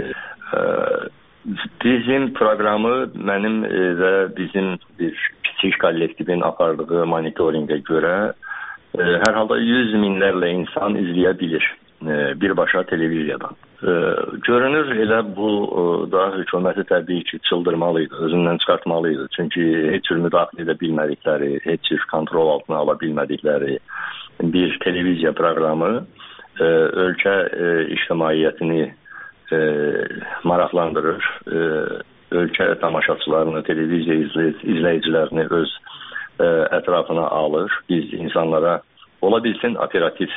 [SPEAKER 4] Bizim proqramı mənim və bizim bir kiçik kollektivin apardığı monitoringə görə hər halda 100 minlərlə insan izləyə bilir birbaşa televiziyadan. Görünür elə bu da hökuməti təbii ki çıldırmalıydı, özündən çıxartmalıydı. Çünki heç cür müdaxilə edə bilmədikləri, heç cür kontrol altına ala bilmədikləri bir televiziya proqramı ölkə ictimaiyyətini maraqlandırır, ölkə tamaşaçılarını, televiziya izləyicilərini öz ətrafına alır. Biz insanlara ola bilsin operativ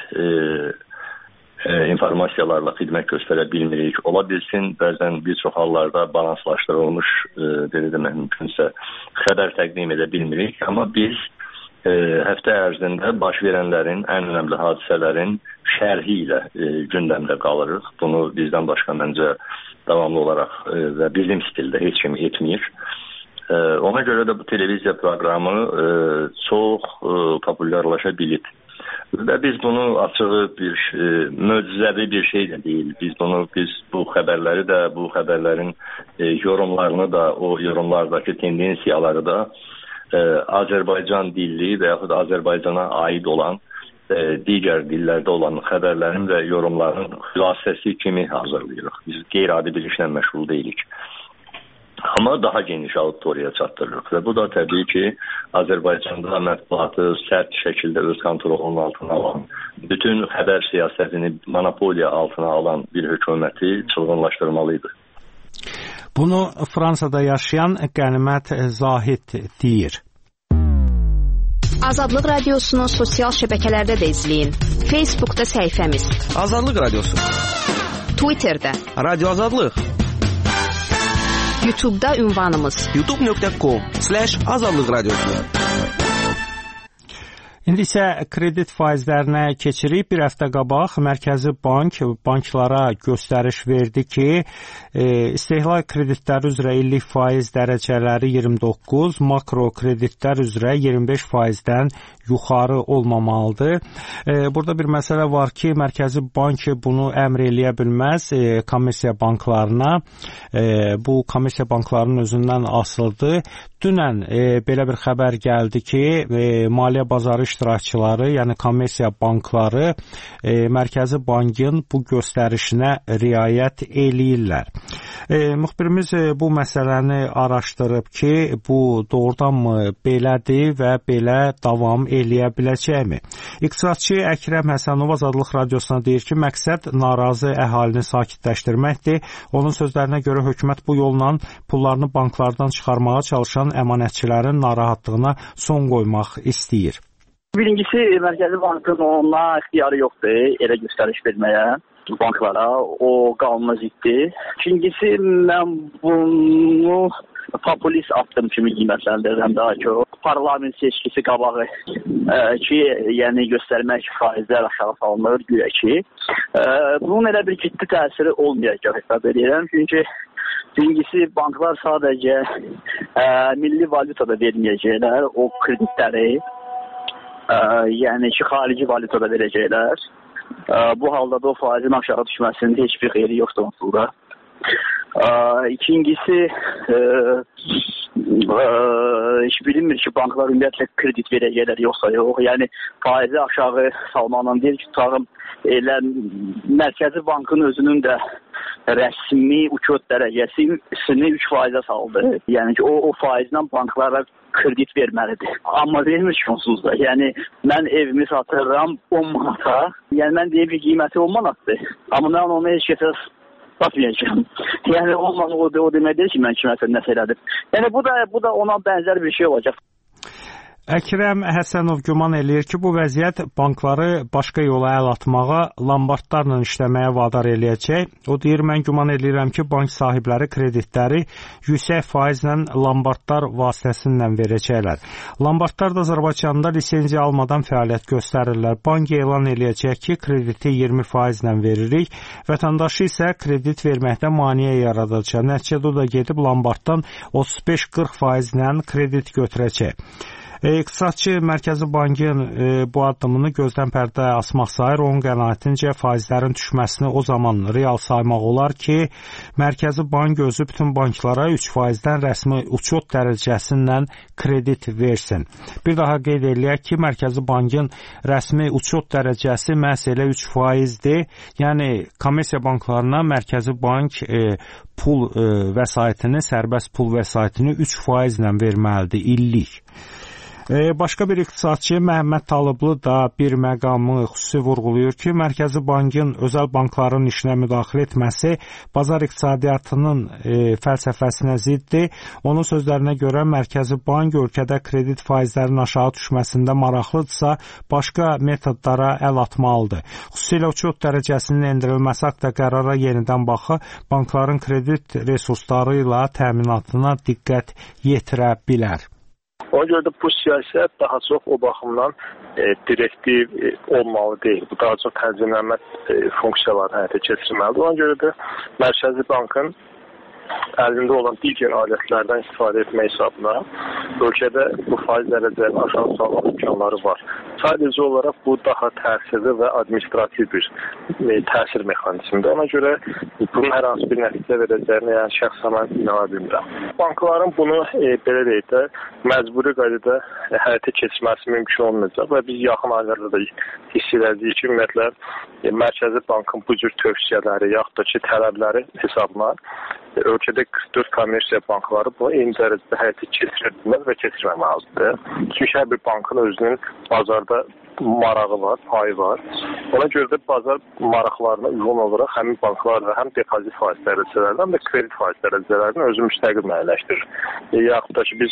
[SPEAKER 4] informasiyalarla xidmət göstərə bilmirik. Ola bilsin, bəzən bir çox hallarda balanslaşdırılmış, mümkünsə, xəbər təqdim edə bilmirik. Amma biz həftə ərzində baş verənlərin, ən önəmli hadisələrin şərhi ilə gündəmdə qalırıq. Bunu bizdən başqa məncə davamlı olaraq və bizim stildə heç kim etmir. Ona görə də bu televiziya proqramı çox populyarlaşa bilib. Və biz bunu açığı bir möcüzəvi bir şey də deyil. Biz bu xəbərləri də, bu xəbərlərin yorumlarını da, o yorumlardakı tendensiyaları da Azərbaycan dilli və yaxud Azərbaycana aid olan digər dillərdə olan xəbərlərin və yorumların xülasəsi kimi hazırlayırıq. Biz qeyri-adi bir işlə məşğul deyilik. Amma daha geniş auditoriyaya çatdırırıq və bu da təbii ki, Azərbaycanda mətbuatı sərt şəkildə öz kontrolunun altına alan, bütün xəbər siyasətini monopoliya altına alan bir hökuməti çılğınlaşdırmalıydı.
[SPEAKER 23] Bunu Fransada yaşayan Qənimət Zahid deyir.
[SPEAKER 3] Azadlıq Radiosunu sosial şəbəkələrdə də izləyin. Facebookda səhifəmiz
[SPEAKER 10] Azadlıq Radiosu,
[SPEAKER 3] Twitterdə
[SPEAKER 10] Radio Azadlıq,
[SPEAKER 3] YouTube'da ünvanımız
[SPEAKER 10] youtube.com/Azadlıq Radiosu.
[SPEAKER 23] İndi isə kredit faizlərinə keçirik. Bir həftə qabaq Mərkəzi Bank banklara göstəriş verdi ki, istehlak kreditləri üzrə illik faiz dərəcələri 29, makro kreditlər üzrə 25%-dən yuxarı olmamalıdır. Burada bir məsələ var ki, Mərkəzi Bank bunu əmr eləyə bilməz kommersiya banklarına. Bu kommersiya banklarının özündən asılıdır. Dünən belə bir xəbər gəldi ki, maliyyə bazarı iştirakçıları, yəni kommersiya bankları Mərkəzi Bankın bu göstərişinə riayət eləyirlər. Müxbirimiz bu məsələni araşdırıb ki, bu doğrudanmı belədir və belə davam eləyə biləcəkmi? İqtisadçı Əkrəm Həsənov Azadlıq Radiosuna deyir ki, məqsəd narazı əhalini sakitləşdirməkdir. Onun sözlərinə görə hökumət bu yolla pullarını banklardan çıxarmağa çalışan əmanətçilərin narahatlığına son qoymaq istəyir.
[SPEAKER 27] Birincisi, Mərkəzi Bankın ona ixtiyarı yoxdur elə göstəriş verməyə banklara. O qanuna ziddir. İkincisi, mən bunu populist addım kimi qiymətləndirirəm daha çox. Parlament seçkisi qabağı ki, yəni göstərmək faizlər aşağı salınır, güya ki. Bunun elə bir ciddi təsiri olmayacaq hesab edirəm. Çünki birincisi, banklar sadəcə milli valyutada verməyəcəklər o kreditləri, yəni ki, xarici valyutada verəcəklər. Bu halda da o faizin aşağı düşməsinin heç bir xeyri yoxdur onsuz da. İkincisi, heç bilinmir ki, banklar ümumiyyətlə kredit verəcəklər yoxsa yox. Yəni, faizi aşağı salmaqla deyil ki, tutarım, elə Mərkəzi Bankın özünün də rəsmi uçot dərəcəsini 3%-ə saldı. Yəni ki, o faizlə banklara kredit verməlidir. Amma vermir ki, onsuz da. Yəni, mən evimi satıram 10 manata. Yəni, mən deyim ki, qiyməti 10 manatdır. Amma mən onu heç kəsə satmayacağım. Yəni, o deməkdir ki, mən kiməsə nəsə elədim. Yəni, bu da ona bənzər bir şey olacaq.
[SPEAKER 23] Əkrəm Həsənov güman eləyir ki, bu vəziyyət bankları başqa yola əl atmağa, lombardlarla işləməyə vadar eləyəcək. O deyir, mən güman eləyirəm ki, bank sahibləri kreditləri yüksək faizlə lombardlar vasitəsilə verəcəklər. Lombardlar da Azərbaycanda lisenziya almadan fəaliyyət göstərirlər. Bank elan eləyəcək ki, krediti 20% veririk, vətəndaşı isə kredit verməkdə maneə yaradacaq. Nəticədə o da gedib lombarddan 35-40% kredit götürəcək. İqtisadçı Mərkəzi Bankın bu addımını gözdən pərdə asmaq sayır. Onun qənaətincə faizlərin düşməsini o zaman real saymaq olar ki, Mərkəzi Bank özü bütün banklara 3%-dən rəsmi uçot dərəcəsindən kredit versin. Bir daha qeyd eləyək ki, Mərkəzi Bankın rəsmi uçot dərəcəsi məhz elə 3%-dir. Yəni, kommersiya banklarına Mərkəzi Bank pul vəsaitini, sərbəst pul vəsaitini 3%-lə verməlidir illik. Başqa bir iqtisadçı Məhəmməd Talıblı da bir məqamı xüsusi vurğulayır ki, Mərkəzi Bankın özəl bankların işinə müdaxilə etməsi bazar iqtisadiyyatının fəlsəfəsinə ziddir. Onun sözlərinə görə Mərkəzi Bank ölkədə kredit faizlərinin aşağı düşməsində maraqlıdırsa, başqa metodlara əl atmalıdır. Xüsusilə uçot dərəcəsinin endirilməsi haqqında qərara yenidən baxı, bankların kredit resursları ilə təminatına diqqət yetirə bilər.
[SPEAKER 2] Ona görə də bu siyasət daha çox o baxımdan direktiv olmalı deyil. Bu daha çox tənzimlənmə funksiyalarını həyata keçirməlidir. Ona görə də Mərkəzi Bankın əlində olan digər alətlərdən istifadə etmək hesabına ölkədə bu faiz dərəcələrini aşağı salmaq imkanları var. Sadəcə olaraq bu daha təsirli və administrativ bir təsir mexanizmidir. Ona görə bunun hər hansı bir nəticə verəcəyini yəni şəxsən mən inana bilmirəm. Bankların bunu belə deyək də məcburi qaydada həyata keçirməsi mümkün olmayacaq və biz yaxın aylarda da hiss edəcəyik ki, ümumiyyətlə Mərkəzi Bankın bu cür tövsiyələri yaxud da ki, tələbləri hesabına ölkədə 44 kommersiya bankları bunu eyni dərəcədə həyata keçirə bilməz və keçirməməlidir. Çünki hər bir bankın özünün bazarda marağı var, payı var. Ona görə də bazar maraqlarına uyğun olaraq həmin banklar da həm depozit faiz dərəcələrindən, həm də kredit faiz dərəcələrini özü müstəqil müəyyənləşdirir. Yaxud da ki, biz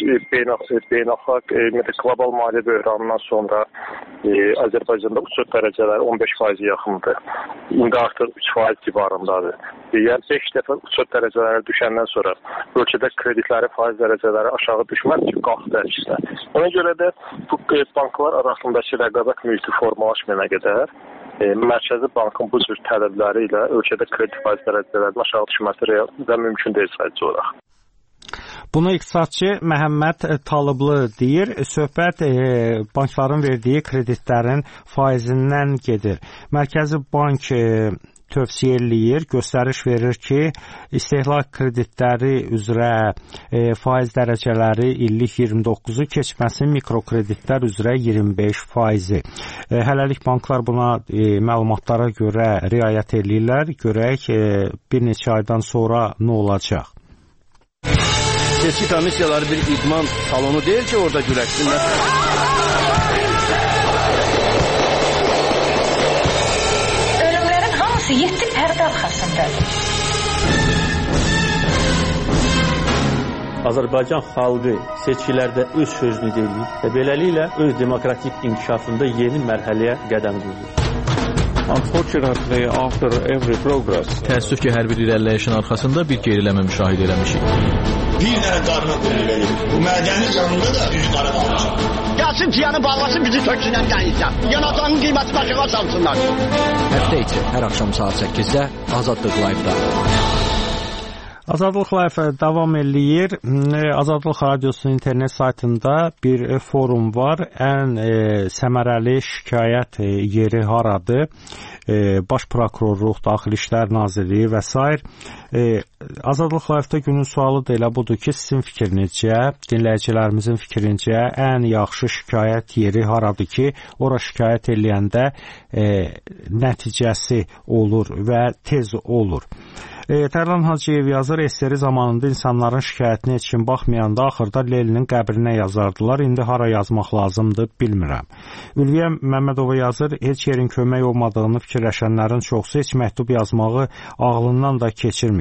[SPEAKER 2] beynəlxalq qlobal maliyyə böhranından sonra Azərbaycanda uçot dərəcələri 15% yaxındır. İndi artıq 3% civarındadır. Yəni 5 dəfə uçot dərəcələri düşəndən sonra ölkədə kreditlərin faiz dərəcələri aşağı düşməz ki, qalxdı əksinə. Ona görə də bu banklar arasındakı rəqabət mühiti formalaşmayana qədər Mərkəzi Bankın bu cür tələbləri ilə ölkədə kredit faiz dərəcələrinin aşağı düşməsi real və mümkün deyil sadəcə olaraq.
[SPEAKER 23] Bunu iqtisadçı Məhəmməd Talıblı deyir. Söhbət bankların verdiyi kreditlərin faizindən gedir. Mərkəzi Bank tövsiyə eləyir, göstəriş verir ki, istehlak kreditləri üzrə faiz dərəcələri illik 29-u keçməsin, mikrokreditlər üzrə 25%. Hələlik banklar buna məlumatlara görə riayət eləyirlər. Görək bir neçə aydan sonra nə olacaq?
[SPEAKER 14] Seçki komissiyaları bir idman salonu deyil ki, orada güləşsinlər.
[SPEAKER 15] Ölümlərin hamısı 7 pərdə arxasındadır.
[SPEAKER 16] Azərbaycan xalqı seçkilərdə öz sözünü deyir və beləliklə öz demokratik inkişafında yeni mərhələyə qədəm qoyur.
[SPEAKER 17] Unfortunately, after every progress,
[SPEAKER 18] təəssüf ki, hər bir irəliləyişin arxasında bir geriləmə müşahidə eləmişik.
[SPEAKER 20] Bir dənə qarına qulluq edir. Bu mədənin canında da üzü qara qalacaq.
[SPEAKER 11] Gəlsin tiyanı bağlasın, bizi töksünlər gəlirsən. Yanacağın qiyməti başına salsınlar.
[SPEAKER 18] Həftə içi hər axşam saat 8-də Azadlıq Live-da.
[SPEAKER 23] Azadlıq Live davam eləyir. Azadlıq Radiosunun internet saytında bir forum var. Ən səmərəli şikayət yeri haradır? Baş Prokurorluq, Daxili İşlər Nazirliyi və s. Azadlıq Live-da günün sualı da elə budur ki, sizin fikrinizcə, dinləyicilərimizin fikrincə ən yaxşı şikayət yeri haradır ki, ora şikayət eləyəndə nəticəsi olur və tez olur. Tərlan Hacıyev yazır, SSR zamanında insanların şikayətini heç kim baxmayanda axırda Lelinin qəbrinə yazardılar. İndi hara yazmaq lazımdır, bilmirəm. Ülviyə Məmmədova yazır, heç yerin kömək olmadığını fikirləşənlərin çoxsu heç məktub yazmağı ağlından da keçirməyib. Sadəcə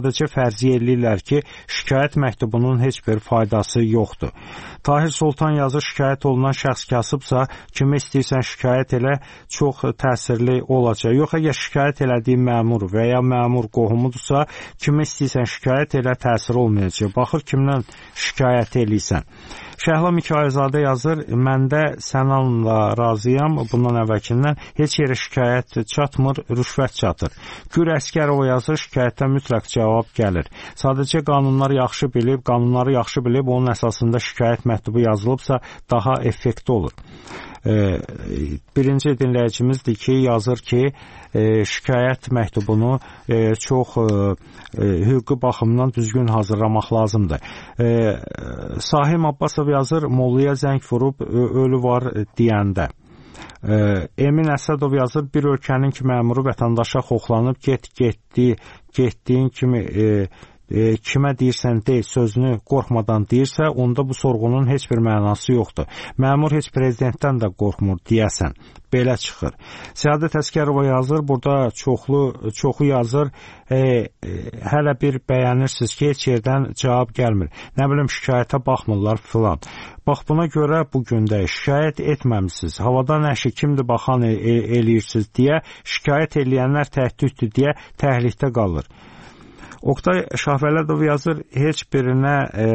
[SPEAKER 23] sadəcə fərziyyə eləyirlər ki, şikayət məktubunun heç bir faydası yoxdur. Tahir Sultan yazır, şikayət olunan şəxs kasıbsa, kimi istəyirsən şikayət elə, çox təsirli olacaq. Yox, əgər şikayət elədiyi məmur və ya məmur qohumudursa, kimi istəyirsən şikayət elə, təsir olmayacaq. Baxır, kimdən şikayət eləyirsən. Şəhla Mikayılzadə yazır, məndə Sənanla razıyam, bundan əvvəlkindən heç yerə şikayət çatmır, rüşvət çatır. Gür Əskərov yazır, şikayətdən mütləq cavab gəlir. Sadəcə qanunları yaxşı bilib, onun əsasında şikayət məktubu yazılıbsa daha effektiv olur. Birinci dinləyicimizdir ki, yazır ki, şikayət məktubunu çox hüquqi baxımdan düzgün hazırlamaq lazımdır. Sahim Abbasov yazır, Mollaya zəng vurub ölü var deyəndə. Emin Əsədov yazır, bir ölkənin ki məmuru vətəndaşa xoxlanıb getdiyin kimi kimə deyirsən de sözünü qorxmadan deyirsə, onda bu sorğunun heç bir mənası yoxdur. Məmur heç prezidentdən də qorxmur deyəsən. Belə çıxır. Səadət Əskərova yazır, burada çoxu yazır, hələ bir bəyənirsiniz ki, heç yerdən cavab gəlmir. Nə bilim, şikayətə baxmırlar filan. Bax, buna görə bugün də şikayət etməmisiniz. Havadan əşi kimdir baxan eləyirsiniz deyə, şikayət eləyənlər təhdüddür deyə təhlükdə qalır. Oktay Şahvələdov yazır, heç birinə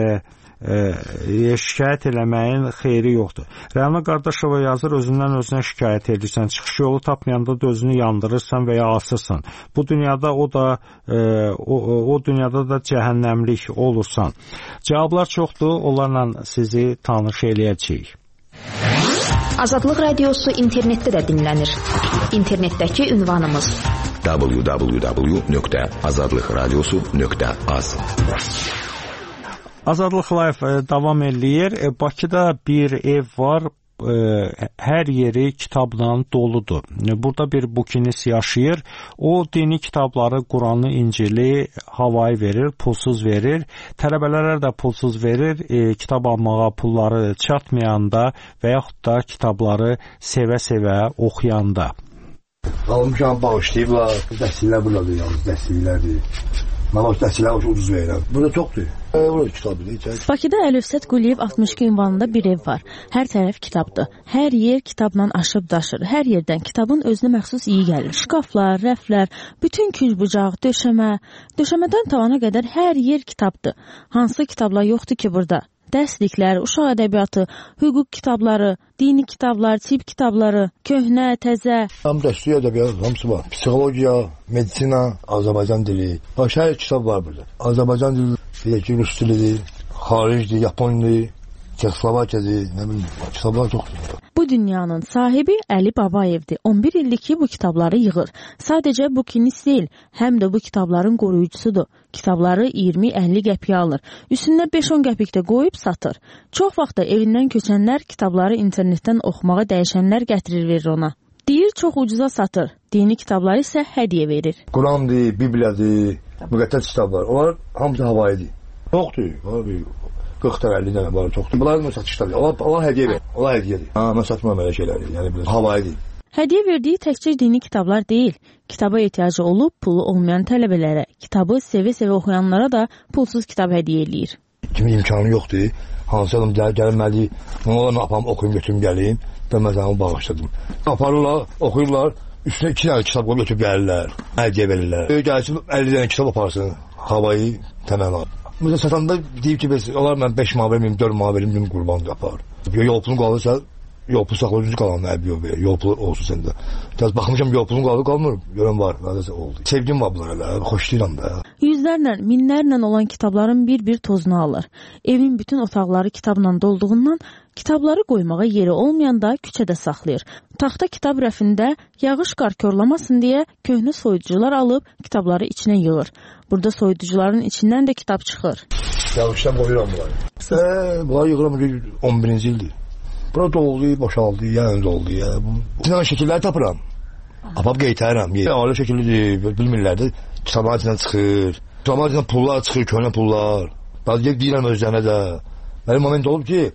[SPEAKER 23] şikayət eləməyin xeyri yoxdur. Rəna Qardaşova yazır, özündən özünə şikayət edirsən, çıxış yolu tapmayanda da özünü yandırırsan və ya asırsan. Bu dünyada o dünyada da cəhənnəmlik olursan. Cavablar çoxdur, onlarla sizi tanış eləyəcəyik.
[SPEAKER 3] Azadlıq Radiosu internetdə də dinlənir. İnternetdəki ünvanımız www.azadlıqradiosu.az.
[SPEAKER 23] Azadlıq Live davam eləyir. Bakıda bir ev var, hər yeri kitabla doludur. Burada bir bukinist yaşayır. O dini kitabları, Quranı, İncili havayı verir, pulsuz verir. Tələbələrə də pulsuz verir. Kitab almağa pulları çatmayanda və yaxud da kitabları sevə-sevə oxuyanda.
[SPEAKER 12] Almışam, bağışlayıblar. Dəstəklər buradadır, yalnız dəstəklərdir. Mən o dəstəkləri ucuz verirəm. Burada çoxdur.
[SPEAKER 13] Bakıda Əlövsət Quliyev 62 ünvanında bir ev var. Hər tərəf kitabdır. Hər yer kitabla aşıb daşır. Hər yerdən kitabın özünə məxsus iyi gəlir. Şkaflar, rəflər, bütün külbucaq, döşəmədən tavana qədər hər yer kitabdır. Hansı kitablar yoxdur ki burada? Dərsliklər, uşaq ədəbiyyatı, hüquq kitabları, dini kitablar, tip kitabları, köhnə, təzə.
[SPEAKER 12] Tam dəstək ədəbiyyat, hamısı var. Psixologiya, medisina, Azərbaycan dili. Başqa kitab var burada. Azərbaycan dili, Rus dilidir, xaricdir, Yaponidir, Çexoslovakiyadır, nə bilim, kitablar çoxdur.
[SPEAKER 13] Bu dünyanın sahibi Əli Babayevdir. 11 ildir ki, bu kitabları yığır. Sadəcə bukinist deyil, həm də bu kitabların qoruyucusudur. Kitabları 20-50 qəpiyə alır. Üstündə 5-10 qəpik də qoyub satır. Çox vaxt da evindən köçənlər kitabları internetdən oxumağa dəyişənlər gətirir verir ona. Deyir, çox ucuza satır. Dini kitabları isə hədiyyə verir.
[SPEAKER 12] Qurandır, Bibliyadır, müqəddəs kitablar. Onlar hamısı havayıdır. Çoxdur, var bir 40-50 dənə var, çoxdur. Bunlar da satışdadır. Allah hədiyyə verir. Allah hədiyyədir. Mən satmam elə şeyləri. Yəni biraz havayıdır.
[SPEAKER 13] Hədiyyə verdiyi təkcə dini kitablar deyil. Kitaba ehtiyacı olub pulu olmayan tələbələrə, kitabı sevə-sevə oxuyanlara da pulsuz kitab hədiyyə eləyir.
[SPEAKER 12] Kimin imkanı yoxdur. Hansı adam gəlməli, onu apam oxuyum, götürüm gəleyim. Ben mesela onu bağışladım. Aparırlar, okuyurlar. Üstüne 2 tane kitap koyup götürüp gelirler. Hediye verirler. Gelsin 50 tane kitap yaparsın. Havayı temel al. Mesela satanda deyip ki onlar ben 5 manat vermeyeyim, 4 manat vermeyeyim, kurban yapar. Yol pulun kalırsa yol pul saxlayıcı kalan yol pul olsun sende. Biraz bakmışam yol pulun kalmır. Gören var. Neredeyse oldu. Sevgim var bunlara. Hoşlayıram da.
[SPEAKER 13] Yüzlərlə, minlərlə olan kitabların bir tozunu alır. Evin bütün otaqları kitabla dolduğundan kitabları qoymağa yeri olmayanda küçədə saxlayır. Taxta kitab rəfində yağış qar körlamasın deyə köhnə soyuducular alıb kitabları içinə yığır. Burada soyuducuların içindən də kitab çıxır.
[SPEAKER 12] Yağışdan qoyuram bunları. Bunları yığıram 11-ci ildir. Bura doldu, boşaldı, yəni doldu. İçindən şəkilləri tapıram. Apap qeytərəm. Alə şəkillidir, bilmirlər də kitabların içindən çıxır. Kitabların içindən pullar çıxır, köhnə pullar. Bazı deyirəm özlərinə də. Mənim moment olub ki,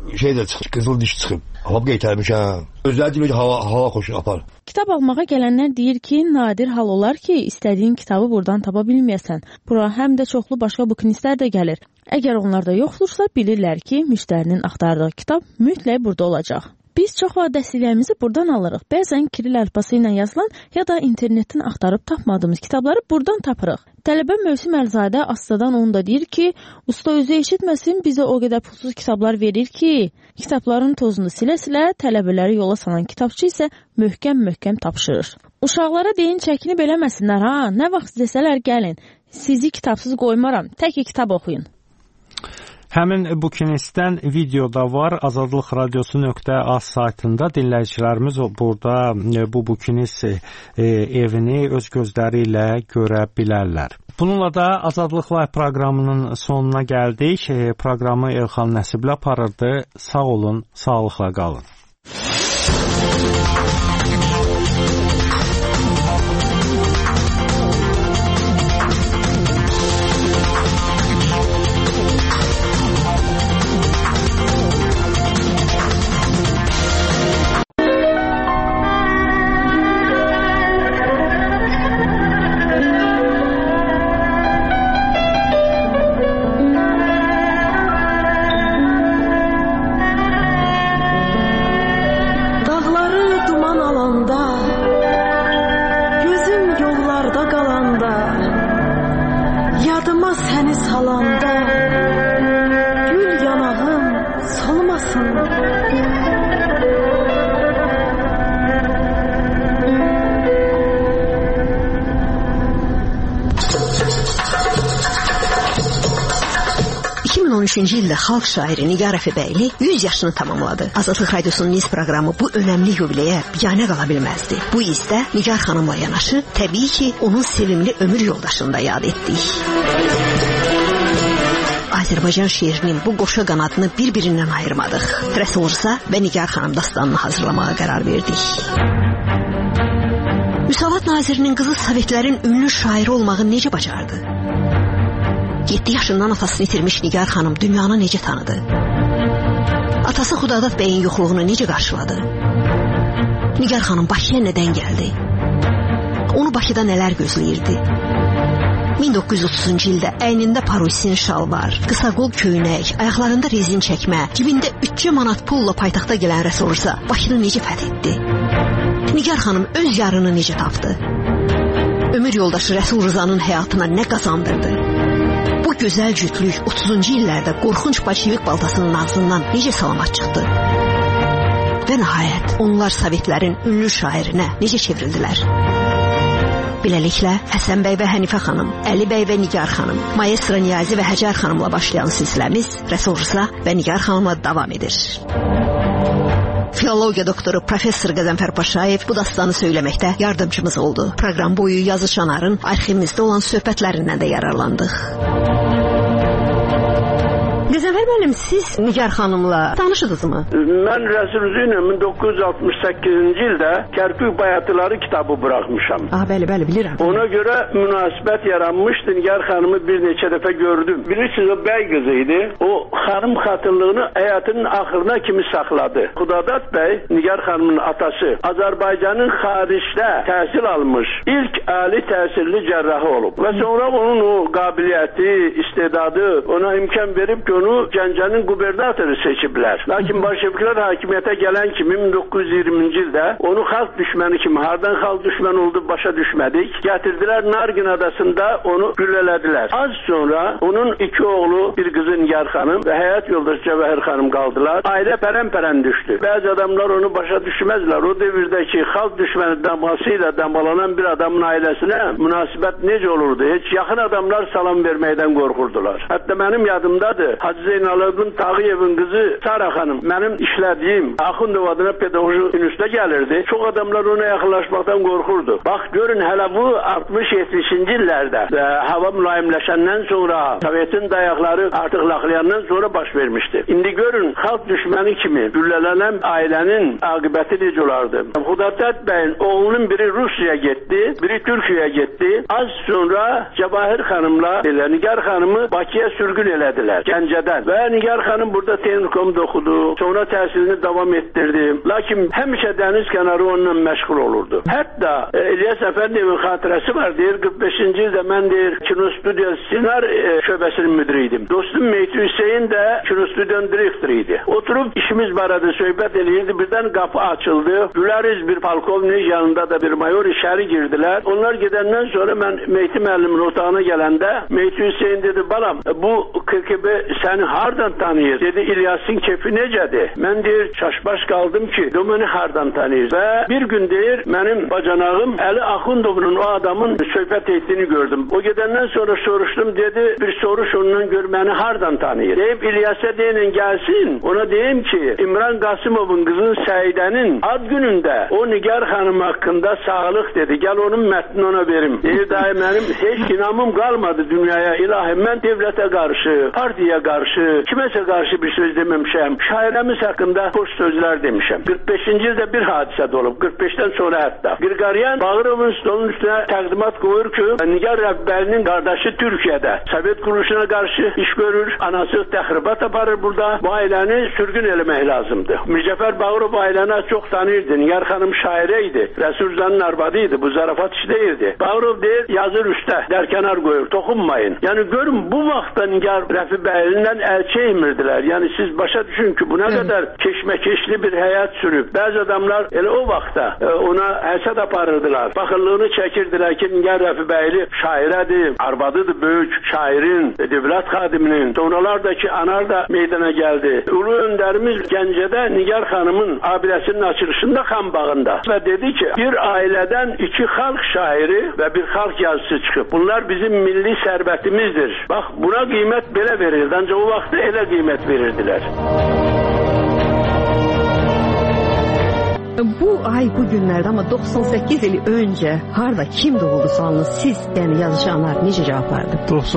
[SPEAKER 12] şey də çıxıb, qızıl diş çıxıb. Hava qeytərmişəm. Özləri deyir ki, hava xoşun apar.
[SPEAKER 13] Kitab almağa gələnlər deyir ki, nadir hal olar ki, istədiyin kitabı buradan tapa bilməyəsən. Bura həm də çoxlu başqa bukinistlər də gəlir. Əgər onlarda yoxdursa, bilirlər ki, müştərinin axtardığı kitab mütləq burada olacaq. Biz çox vaxt dərsliklərimizi buradan alırıq. Bəzən kiril əlifbası ilə yazılan ya da internetdən axtarıb tapmadığımız kitabları buradan tapırıq. Tələbə Mövsüm Əlzadə Astadan onu da deyir ki, usta özü eşitməsin, bizə o qədər pulsuz kitablar verir ki, kitabların tozunu silə-silə tələbələri yola salan kitabçı isə möhkəm tapşırır. Uşaqlara deyin çəkinib eləməsinlər, ha, nə vaxt desələr gəlin, sizi kitabsız qoymaram, tək kitab oxuyun.
[SPEAKER 23] Həmin bukinistdən video da var. Azadlıq Radiosu.az saytında dinləyicilərimiz burada bu bukinist evini öz gözləri ilə görə bilərlər. Bununla da Azadlıq Live proqramının sonuna gəldik. Proqramı Elxan Nəsiblə aparırdı. Sağ olun, sağlıqla qalın.
[SPEAKER 5] ildə xalq şairi Nigar Əfibəyli 100 yaşını tamamladı. Azadlıq Radiosunun iz proqramı bu önəmli yubileyə biganə qala bilməzdi. Bu izdə Nigar xanımla yanaşı təbii ki, onun sevimli ömür yoldaşını da yad etdik. Azərbaycan şeirinin bu qoşa qanadını bir-birindən ayırmadıq. Rəsul Rza və Nigar xanım dastanını hazırlamağa qərar verdik. Müsavat Nazirinin qızı Sovetlərin ünlü şairi olmağı necə bacardı? 7 yaşından atasını itirmiş Nigar xanım dünyanı necə tanıdı? Atası Xudadat bəyin yoxluğunu necə qarşıladı? Nigar xanım Bakıya nədən gəldi? Onu Bakıda nələr gözləyirdi? 1930-cu ildə əynində parusin şalvar, qısa qol köynək, ayaqlarında rezin çəkmə, cibində 3 manat pulla paytaxta gələn Rəsul Rza Bakını necə fəth etdi? Nigar xanım öz yarını necə tapdı? Ömür yoldaşı Rəsul Rzanın həyatına nə qazandırdı? Bu gözəl cütlük 30-cu illərdə qorxunc bolşevik baltasının ağzından necə salamat çıxdı? Və nəhayət onlar Sovetlərin ünlü şairinə necə çevrildilər? Beləliklə Həsən bəy və Hənifə xanım, Əli bəy və Nigar xanım, Maestro Niyazi və Həcər xanımla başlayan silsiləmiz Rəsul Rza və Nigar xanımla davam edir. Filologiya doktoru Professor Qəzənfər Paşayev bu dastanı söyləməkdə yardımcımız oldu. Proqram boyu yazı Şanarın arxivimizdə olan söhbətlərindən də yararlandıq. Qəzənfər müəllim, siz Nigar xanımla tanışdınızmı?
[SPEAKER 19] Mən Rəsul Rza ilə 1968-ci ildə Kərkük Bayatıları kitabı buraxmışam.
[SPEAKER 5] Bəli, bilirəm.
[SPEAKER 19] Ona görə münasibət yaranmışdı. Nigar xanımı bir neçə dəfə gördüm. Bilirsiniz, o bəy qızı idi. O xanım xatırlığını həyatının axırına kimi saxladı. Xudadat bəy, Nigar xanımın atası, Azərbaycanın xaricdə təhsil almış ilk ali təhsilli cərrahı olub. Və sonra onun o qabiliyyəti, istedadı ona imkan verib ki, onu Gəncənin qubernatoru seçiblər. Lakin bolşeviklər hakimiyyətə gələn kimi 1920-ci ildə onu xalq düşməni kimi, hardan xalq düşməni oldu başa düşmədik. Gətirdilər Nargin adasında onu güllələdilər. Az sonra onun 2 oğlu, bir qızı Nigar xanım və həyat yoldaşı Cəvahir xanım qaldılar. Ailə pərən-pərən düşdü. Bəzi adamlar onu başa düşməzlər. O devirdəki xalq düşməni damğası ilə damğalanan bir adamın ailəsinə münasibət necə olurdu? Heç yaxın adamlar salam verməkdən qorxurdular. Hətta mənim yadımdadır. Hacı Zeynalabdin Tağıyevin qızı Sara xanım mənim işlədiyim Axundov adına pedaqoji institutə gəlirdi. Çox adamlar ona yaxınlaşmaqdan qorxurdu. Bax görün hələ bu 60-70-ci illərdə hava mülayimləşəndən sonra Sovetin dayaqları artıq laxlayandan sonra baş vermişdi. İndi görün xalq düşməni kimi güllələnən ailənin aqibəti necə olardı? Xudadat bəyin oğlunun biri Rusiyaya getdi, biri Türkiyəyə getdi. Az sonra Cəvahir xanımla Nigar xanımı Bakıya sürgün elədilər. Gəncə Türkiyədən. Və Nigar xanım burada Texnikumda oxudu. Sonra təhsilini davam etdirdi. Lakin həmişə dəniz kənarı onunla məşğul olurdu. Hətta İlyas Əfəndiyevin xatirəsi var. Deyir 45-ci ildə mən deyir kinostudiya ssenar şöbəsinin müdiri idim. Dostum Mehdi Hüseyin də kinostudiyanın direktoru idi. Oturub işimiz barədə söhbət eləyirdi. Birdən qapı açıldı. Gülariz bir polkovnik, yanında da bir mayor içəri girdilər. Onlar gedəndən sonra mən Mehdi müəllimin otağına gələndə Mehdi Hüseyin dedi, balam bu KGB səni hardan tanıyır? Dedi, İlyas'ın kefi necədir? Mən deyir, çaşbaş qaldım ki, məni hardan tanıyır? Və bir gün deyir, mənim bacanağım Əli Axundovun o adamın söhbət etdiyini gördüm. O gedəndən sonra soruşdum, dedi, bir soruş ondan gör, məni hardan tanıyır? Deyib, İlyas'a deyin gəlsin, ona deyim ki, İmran Qasımovun qızın Səidənin ad günündə o Nigar xanım haqqında sağlıq dedi, gəl onun mətnini ona verim. Deyir, dayı, mənim heç inamım qalmadı dünyaya, ilahi, mən devlətə qarşı, partiya qarşı, kiməsə qarşı bir söz deməmişəm. Şairəmiz haqqında xoş sözlər demişəm. 45-ci ildə bir hadisə olub, 45-dən sonra hətta. Qırqaryan Bağırovun stolunun üstünə təqdimat qoyur ki, Nigar Rəbbəlinin qardaşı Türkiyədə Sovet quruluşuna qarşı iş görür, anası təxribat aparır burada, bu ailəni sürgün eləmək lazımdır. Mircəfər Bağırov ailəni çox tanıyırdı. Nigar xanım şairə idi, Rəsul Rızanın arvadı idi, bu zarafat iş deyirdi. Bağırov deyir, yazır üstə, dərkənar qoyur, toxunmayın. Yəni görün, bu vaxtda Nigar Rəfi bəyindən əl çəkmirdilər. Yəni siz başa düşün ki, bu nə qədər keşməkeşli bir həyat sürüb. Bəzi adamlar elə o vaxtda ona həsəd aparırdılar. Baxırlığını çəkirdilər ki, Nigar Rəfi bəyli şairədir, arvadıdır böyük şairin, dövlət xadiminin. Sonralar da ki, anar da meydana gəldi. Ulu öndərimiz Gəncədə Nigar xanımın abidəsinin açılışında Xan bağında və dedi ki, bir ailədən 2 xalq şairi və bir xalq yazısı çıxıb. Bunlar bizim milli sərvətimizdir. Bax, buna qiymət belə verirdi. Ancaq o vaxtda elə qiymət verirdilər.
[SPEAKER 5] Bu ay bu günlərdə, amma 98 il öncə harda kim doğuldu sualınız siz, yəni yazışanlar necə cavab verdi?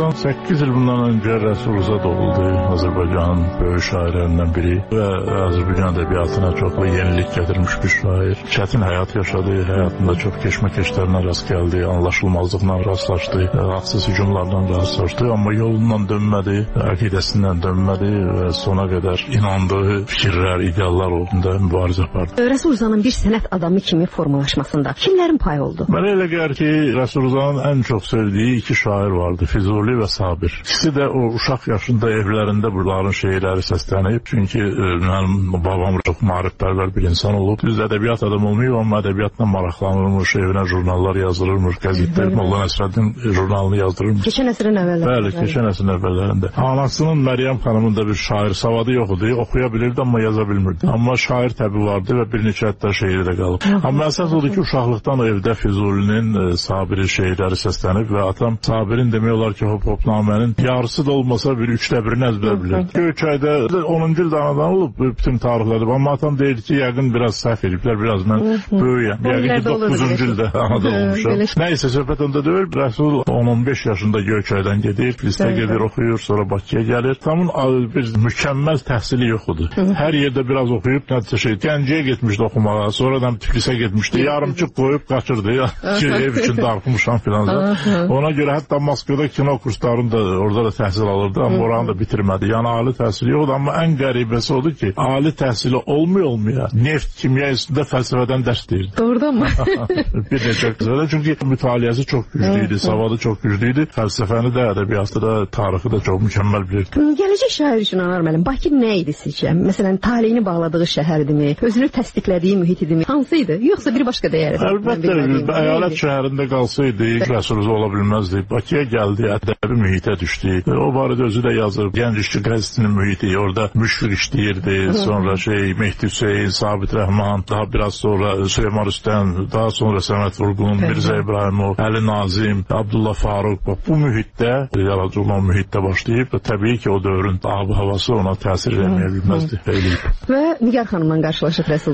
[SPEAKER 1] 98 il bundan öncə Rəsul Rza doğuldu. Azərbaycanın böyük şairlərindən biri və Azərbaycan ədəbiyyatına çoxlu yenilik gətirmiş bir şair. Çətin həyat yaşadı, həyatında çox keşməkeşlərlə rast gəldi, anlaşılmazlıqla rastlaşdı, haqsız hücumlarla rastlaşdı, amma yolundan dönmədi, əqidəsindən dönmədi və sona qədər inandığı fikirlər, ideallar uğrunda mübarizə apardı.
[SPEAKER 5] Rəsul Rzanın bir sənət adamı kimi formalaşmasında kimlərin payı oldu?
[SPEAKER 1] Mənə elə gəlir ki, Rəsul Rzanın ən çox sevdiyi 2 şair vardı, Füzuli və Sabir. İkisi də o uşaq yaşında evlərində bunların şeirləri səslənib. Çünki mənim babam çox maarifpərvər bir insan olub. Düz ədəbiyyat adam olmayıb, amma ədəbiyyatla maraqlanırmış, evinə jurnallar yazılırmış, qəzetlər, Molla Nəsrəddin jurnalını yazdırırmış.
[SPEAKER 5] Keçən əsrin əvvəllərində.
[SPEAKER 1] Bəli, keçən əsrin əvvəllərində. Anasının Məryəm xanımın da bir şair savadı yox idi, oxuya bilirdi, amma yaza bilmirdi. Amma şair təbi vardı və bir neçə hətta şeiri də qalıb. Amma əsas odur ki, uşaqlıqdan evdə Füzulinin, Sabirin şeirləri səslənib və atam Sabirin demək olar ki, Hop-Hopnamənin yarısı da olmasa bir 3/1-ni əzbər bilirdi. Göyçayda 10-cu ildə anadan olub, bütün tarixlədir. Amma atam deyir ki, yəqin biraz səhv ediblər, biraz mən böyüyəm. Yəqin ki, 9-cu ildə anadan olmuşam. Nəysə, söhbət onda deyil, Rəsul 10-15 yaşında Göyçaydan gedir, listə gedir, oxuyur, sonra Bakıya gəlir. Tamın bir mükəmməl təhsili yox idi. Hər yerdə biraz oxuyub, nəticə şey, Gəncəyə getmişdi oxumağa, sonradan Tiflisə getmişdi, yarımçıq qoyub qaçırdı, ev üçün darxmışam filan. Ona görə hətta Moskvada kino kurslarını da orada da təhsil alırdı, amma oranı da bitirmədi. Yəni ali təhsili yoxdur, amma ən qəribəsi odur ki, ali təhsili olmaya neft, kimya üstündə fəlsəfədən dərs deyirdi.
[SPEAKER 5] Doğrudan mı?
[SPEAKER 1] Bir neçə qızada, çünki mütaliəsi çox güclüydü, savadı çox güclüydü, fəlsəfəni də, ədəbiyyatı da, tarixi də çox mükəmməl bilirdi.
[SPEAKER 5] Gələcək şair üçün Anar müəllim, Bakı nə idi sizcə? Məsələn, taleyini bağladığı şəhərdirmi, özünü təsdiqlədiyi mühit idimi, hansıydı? Yoxsa bir başqa dəyəri?
[SPEAKER 1] Əlbəttə, əyalət şəhərində qalsaydı, Rəsul Rza ola bilməzdi. Bakıya gəldi, ədəbi mühitə düşdü. O barədə özü də yazır. Gənc İşçi qəzetinin mühiti, orada müşfiq işləyirdi. Sonra Mehdi Hüseyin, Sabit Rəhman, daha biraz sonra Süleyman Rüstəm, daha sonra Səməd Vurğun, Mirzə İbrahimov, Əli Nazim, Abdullah Faruk. Bu mühitdə, yaradıcı olan mühitdə başlayıb və təbii ki, o dövrün havası ona təsir eləməyə bilməzdi.
[SPEAKER 5] Və Nigar xanımla qarşılaşıb Rəsul müəllim.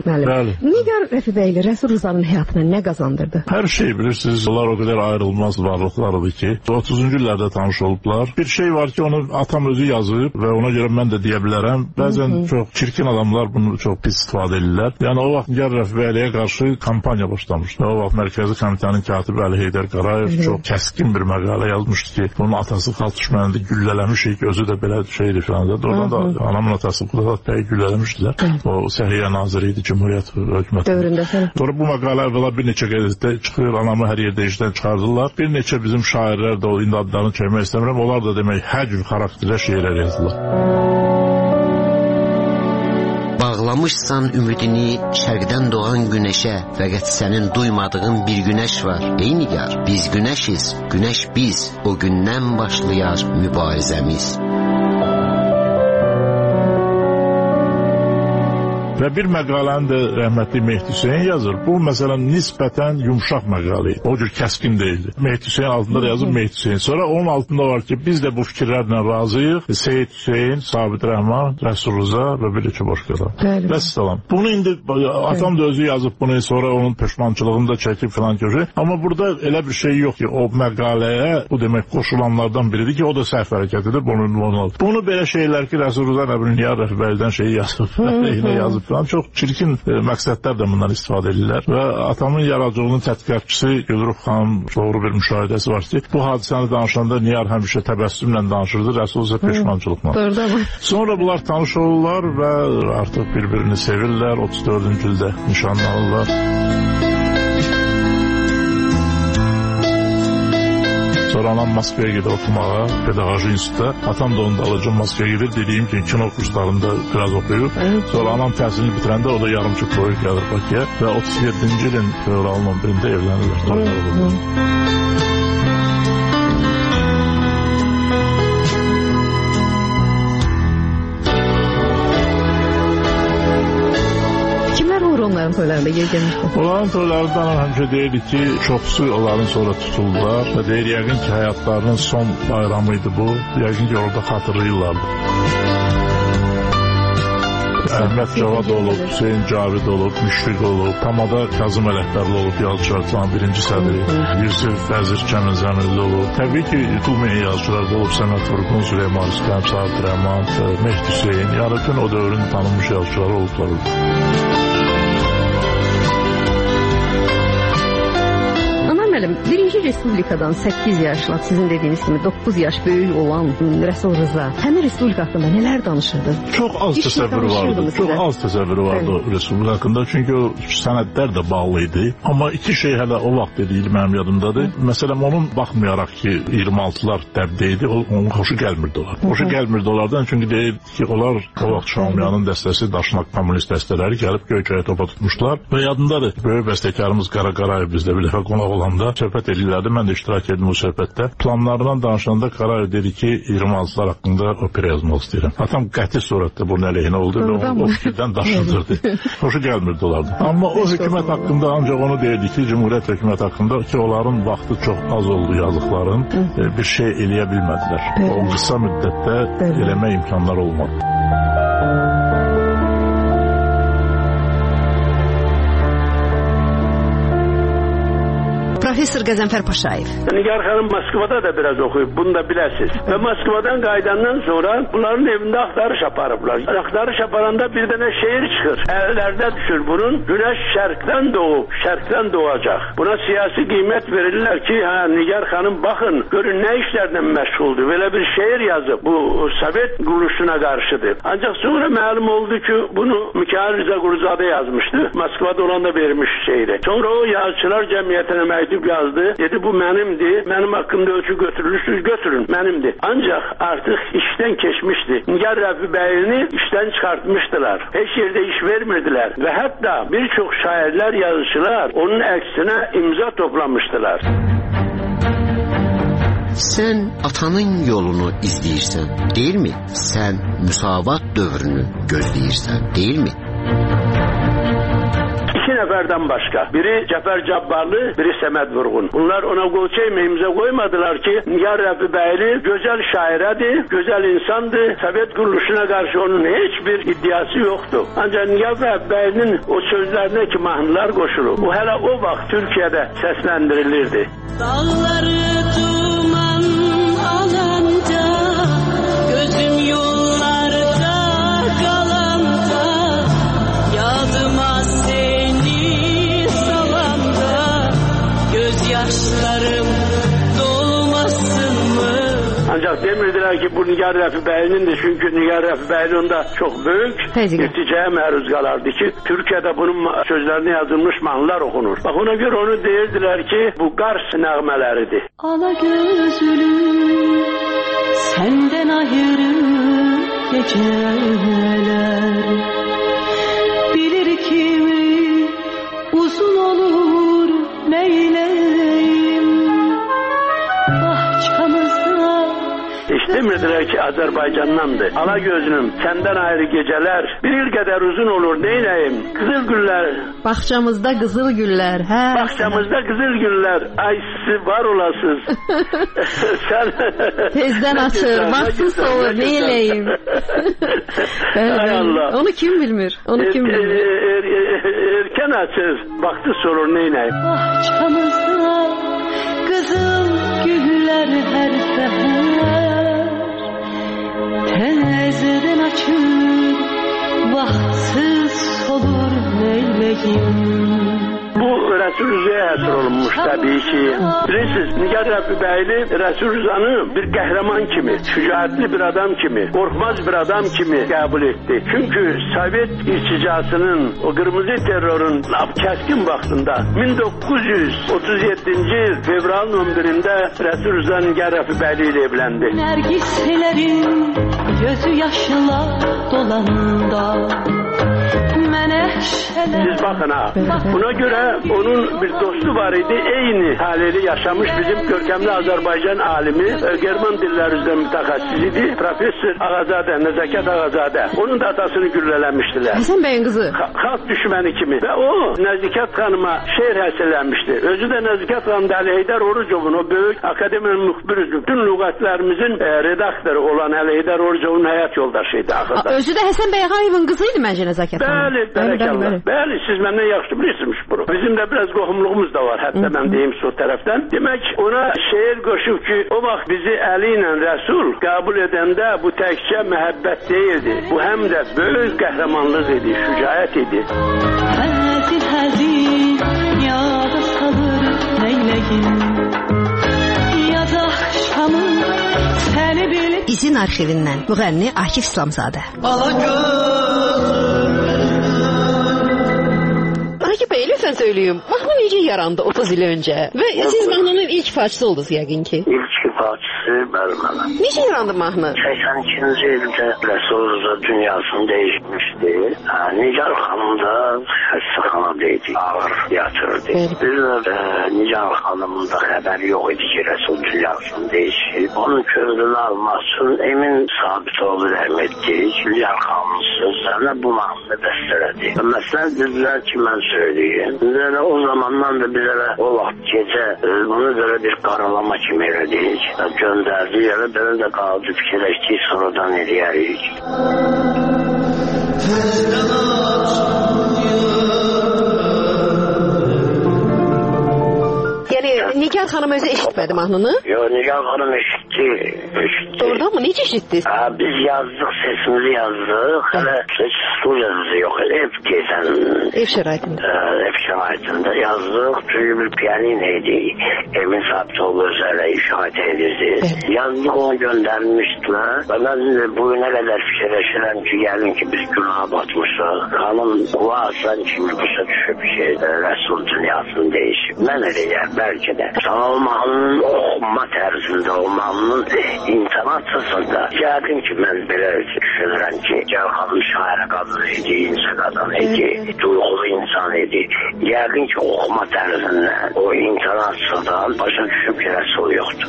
[SPEAKER 5] Nigar Rəfibəyli Rəsul Rızanın həyatına nə qazandırdı?
[SPEAKER 1] Hər şey bilirsiniz, onlar o qədər ayrılmaz varlıqlardır ki, 30-cu illərdə tanış olublar. Bir şey var ki, onu atam özü yazıb və ona görə mən də deyə bilərəm. Bəzən çox çirkin adamlar bunu çox pis istifadə edirlər. Yəni o vaxt Nigar Rəfibəyliyə qarşı kampaniya başlamışdı. O vaxt Mərkəzi Komitənin katibi Əli Heydər Qarayev çox kəskin bir məqalə yazmışdı ki, bunun atası xalq düşmənində güllələmişik, özü də belə şeydir filan da. Oradan da anamın atası Qudadat bəyi güllələmişdilər. O Səhiyyə naziri idi Cümhuriyyət hökuməti. Sonra bu məqalə əvvəla bir neçə qəzetdə çıxır, anamı hər yerdə işdən çıxardılar. Bir neçə bizim şairlər də o indi adlarını çəkmək istəmirəm. Onlar da demək hər cür xarakterlə şeirlər yazdılar.
[SPEAKER 6] Bağlamışsan ümidini şərqdən doğan günəşə, fəqət sənin duymadığın bir günəş var. Ey Nigar, biz günəşiz, günəş biz, o gündən başlayar mübarizəmiz.
[SPEAKER 1] Və bir məqaləni də rəhmətli Mehdi Hüseyin yazır. Bu məsələn nisbətən yumşaq məqalə idi. O cür kəskin deyildi. Mehdi Hüseyin altında da yazır Mehdi Hüseyin. Sonra onun altında var ki, biz də bu fikirlərlə razıyıq. Seyid Hüseyin, Sabit Rəhman, Rəsul Rıza və bir iki başqa da. Vəssalam. Bunu indi atam da özü yazıb bunu, sonra onun peşmançılığını da çəkib filan köşə. Amma burada elə bir şey yox ki, o məqaləyə bu demək qoşulanlardan biridir ki, o da səhv hərəkət edir. Bunu belə şeylər ki, Rəsul Rıza Nigar Rəfibəylidən şeyi yazıb, yazıb. Çox çirkin məqsədlər də bundan istifadə edirlər və atamın yaradıcılığının tədqiqatçısı Gülruh xanım doğru bir müşahidəsi var ki, bu hadisəni danışanda Nigar həmişə təbəssümlə danışırdı, Rəsul isə peşmançılıqla. Sonra bunlar tanış olurlar və artıq bir-birini sevirlər, 34-cü ildə nişanlanırlar. Sonra anam Moskvaya gedir oxumağa, pedaqoji institutda. Atam da onun dalınca Moskvaya gedir. Dediyim ki, kino kurslarında biraz oxuyur. Sonra anam təhsilini bitirəndə o da yarımçı qoyub gəlir Bakıya və 37-ci ilin fevralın 11-də evlənirlər.
[SPEAKER 5] Onların toylarında gelmişdi.
[SPEAKER 1] Onların toylarından həmişə deyirdi ki, çoxsu onların sonra tutuldular və deyir, yəqin ki, həyatlarının son bayramıydı bu. Yəqin ki, orada xatırlayırlardı. Əhməd Cavad olub, Hüseyin Cavid olub, Müşfiq olub, Tamada Kazım Ələkbərli olub, yazıçılardan birinci sədri, Yusuf Vəzir Kəmin Zəmirli olub. Təbii ki, yutulmayan yazıçılarda olub, Səməd Vurğun, Süleyman Rüstəm, Sabit Rəhman, Mehdi Hüseyin, yəni bütün o dövrün tanınmış yazıçıları olublar.
[SPEAKER 5] Birinci Respublikadan 8 yaşla, sizin dediğiniz kimi 9 yaş böyük olan Rəsul Rıza həmin Respublika haqqında nələr danışırdı?
[SPEAKER 1] Çox az təsəvvürü vardı. Çox az təsəvvürü vardı Respublika haqqında. Çünki o sənədlər də bağlı idi. Amma iki şey hələ o vaxt dediyi mənim yadımdadır. Məsələn, onun baxmayaraq ki, 26'lar dəbdə idi, onun xoşu gəlmirdi onlar. Xoşu gəlmirdi onlardan, çünki deyirdi ki, onlar o vaxt Şamiyanın dəstəsi, Daşnak komünist dəstələri gəlib Göykaya topa tutmuşlar. Və yadındadır, böyük bəstəkarımız Qara Qarayev bizdə bir dəfə qonaq olanda söhbət edirlərdi. Mən də iştirak etdim bu söhbətdə. Planlarından danışanda Qarayev dedi ki, 26'lar haqqında opera yazmaq istəyirəm. Atam qəti surətdə bunun əleyhinə oldu və o fikirdən daşındırdı. Xoşu gəlmirdi onlardan. Amma o hökumət haqqında ancaq onu deyirdi ki, Cümhuriyyət hökuməti haqqında ki, onların vaxtı çox az oldu yazıqların, bir şey eləyə bilmədilər. O qısa müddətdə eləmə imkanları olmadı.
[SPEAKER 5] Profesör Qəzənfər Paşayev.
[SPEAKER 19] Nigar xanım Moskvada da biraz okuyup bunu da biləsiz. Ve Moskvadan qaydandan sonra bunların evinde axtarış aparıblar. Axtarış aparanda bir tane şehir çıkır. Ellerde düşür bunun. Güneş şərqdən doğup şərqdən doğacak. Buna siyasi kıymet verirler ki Nigar xanım bakın görün ne işlerden meşguldür. Böyle bir şehir yazıp bu Sovet kuruluşuna karşıdır. Ancak sonra məlum oldu ki bunu Mikhail Rıza Quruzade yazmıştı. Moskvada olan da vermiş şehri. Sonra o yazıçılar cemiyetine mektup yazdı. Dedi bu benimdi. Benim hakkımda ölçü götürülürsünüz götürün. Benimdi. Ancak artık işten geçmişti. Nigar Rəfibəyli işten çıkartmıştılar. Hiç yerde iş vermirdiler. Ve hatta birçok şairler, yazıcılar onun aksine imza toplamıştılar.
[SPEAKER 6] Sen atanın yolunu izləyirsən, değil mi? Sen müsavat dövrünü gözləyirsən, değil mi?
[SPEAKER 19] İki nefer kişilerden başka. Biri Cəfər Cabbarlı, biri Səməd Vurğun. Bunlar ona qol çəkmə imza qoymadılar ki, Nigar Rəfibəyli gözəl şairədir, gözəl insandır. Sovet quruluşuna qarşı onun heç bir iddiası yoxdur. Ancaq Nigar Rəfibəylinin o sözlərinə ki, mahnılar qoşulur. Bu hələ o vaxt Türkiyədə səsləndirilirdi.
[SPEAKER 7] Dağları duman alanda, gözüm yollarda qalanda, yadıma seni salanda, gözyaşlarım dolmasın mı?
[SPEAKER 19] Ancaq demirdilər ki, bu Nigar Rəfibəylinindir. Çünki Nigar Rəfibəyli onda çox böyük irticaya məruz qalardı ki, Türkiyədə bunun sözlərinə yazılmış mahnılar oxunur. Bax, ona görə onu deyirdilər ki, bu Qars nəğmələridir.
[SPEAKER 7] Ala gözlüm, səndən ayrı gecələr, bilir kimi uzun olur neyləyim, bahçamızda.
[SPEAKER 19] Heç demirdilər ki, Azərbaycandandır. Ala gözlüm, səndən ayrı gecələr bir il qədər uzun olur, neyləyim? Qızıl güllər.
[SPEAKER 5] Baxçamızda qızıl güllər, hə?
[SPEAKER 19] Baxçamızda qızıl güllər. Ay, siz var olasınız. Sən
[SPEAKER 5] tezdən açır, vaxtsız olur, neyləyim?
[SPEAKER 19] Ay Allah.
[SPEAKER 5] Onu kim bilmir? Onu kim bilmir?
[SPEAKER 19] Erkən açır, vaxtı sorur, neyləyim?
[SPEAKER 7] Baxçamızda qızıl güllər hər səhər, təzədən açır, vaxtsız olur neyləyim.
[SPEAKER 19] Bu Rəsul Rıza'ya həsr olunmuş təbii ki. Bilirsiniz, Nigar Rəfibəyli Rəsul Rıza'nı bir qəhrəman kimi, şücaətli bir adam kimi, qorxmaz bir adam kimi qəbul etdi. Çünki Sovet irticasının, o qırmızı terrorun lap kəskin vaxtında 1937-ci il fevralın 11-də Rəsul Rıza Nigar Rəfibəyli ilə evləndi.
[SPEAKER 7] Nərgislərin gözü yaşla dolanında,
[SPEAKER 19] siz bakın ha. Buna göre onun bir dostu var idi. Eyni talihli yaşamış bizim görkemli Azerbaycan alimi, German diller üzerine mütəxəssis idi. Profesör Ağazadə, Nəzakət Ağazadə. Onun da atasını güllələmişdilər.
[SPEAKER 5] Həsən bəyin qızı.
[SPEAKER 19] Xalq düşməni kimi. Və o Nəzakət xanıma şeir həsrlənmişdi. Özü də Nəzakət xanım Əli Heydər Orucovun, o böyük akademiyanın müxbiri, bütün lüğətlərimizin redaktoru olan Əli Heydər Orucovun həyat yoldaşıydı axırda.
[SPEAKER 5] Özü də Həsən bəy Ağayevin qızı idi məncə Nəzakət xanım.
[SPEAKER 19] Bəli, siz məndən yaxşı bilirsiniz bunu. Bizim də biraz qohumluğumuz da var, hətta mən deyim sol tərəfdən. Demək, ona şeir qoşub ki, o vaxt bizi Əli ilə Rəsul qəbul edəndə bu təkcə məhəbbət deyildi. Bu həm də böyük qəhrəmanlıq idi, şücaət idi.
[SPEAKER 7] Həzin yada salır neyləyim, yaz axşamı səni bilib.
[SPEAKER 5] İzin arxivindən müğənni Akif İslamzadə.
[SPEAKER 7] Ala
[SPEAKER 5] Lütfen söyleyeyim. Mahnı necə yarandı 30 il önce? Ve siz mahnının ilk ifaçısı oldunuz yəqin ki.
[SPEAKER 9] İlk ifaçısı mənim.
[SPEAKER 5] Necə yarandı mahnı?
[SPEAKER 9] 82-ci ildə Rəsul Rıza dünyasını dəyişmişdi. Nigar xanım da xəstəxanadaydı, ağır yatırdı. Bir də Nigar xanımın da xəbəri yox idi ki, Rəsul dünyasını dəyişib. Onun kövrünü almaq üçün Emin Sabitoğlu rəhmətli Nigar xanımın sözlərinə bu mahnını bəstələdi. Məsələn dedilər ki, mən söyleyeyim. Bizə o zamandan da bizə o vaxt gecə bunu böyle bir qaralama kimi elədik. Göndərdi yerə, belə də qaldı fikirləşdik, sonradan eləyərik.
[SPEAKER 5] Yani Nigar xanım özü eşitmədi mahnını?
[SPEAKER 9] Yox, Nigar xanım eşitdi.
[SPEAKER 5] Doğrudan mı? Necə eşitdi?
[SPEAKER 9] Biz yazdık, sesimizi yazdık. Hələ heç studiyamız yox, ev deyəsən.
[SPEAKER 5] Ev şəraitində.
[SPEAKER 9] Ev şəraitində yazdık. Çünki bir piyanino idi. Emin Sabitoğlu özələ işaret edirdi. Yazdık, onu göndərmişdilər. Və mən bugünə qədər fikirləşirəm ki, gəlin ki, biz günaha batmışıq. Xanım varsan kimi başa düşüb ki, Rəsul dünyasını dəyişib. Mən eləyəm, bəlkə də. Sana o mahnının oxunma tərzində, o mahnının intonasiyasında yəqin ki, mən belə düşünürəm ki, Cəlxanın şairə qadın idi, insə qadın idi, duyğulu insan idi. Yəqin ki, oxuma tərzindən, o intonasiyadan başa düşüb ki, Rəsul yoxdur.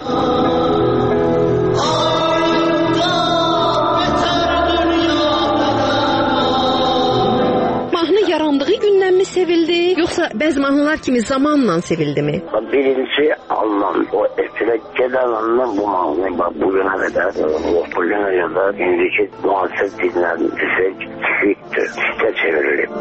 [SPEAKER 5] Mahnı yarandığı gündən mi mi sevildi, yoxsa bəzi mahnılar kimi zamanla sevildimi?
[SPEAKER 9] Birinci alınan, o efirə gedən andan bu mahnı bugüne kadar, bugüne kadar indiki muhasır dinlendisi çifttir, çifte çevirilip.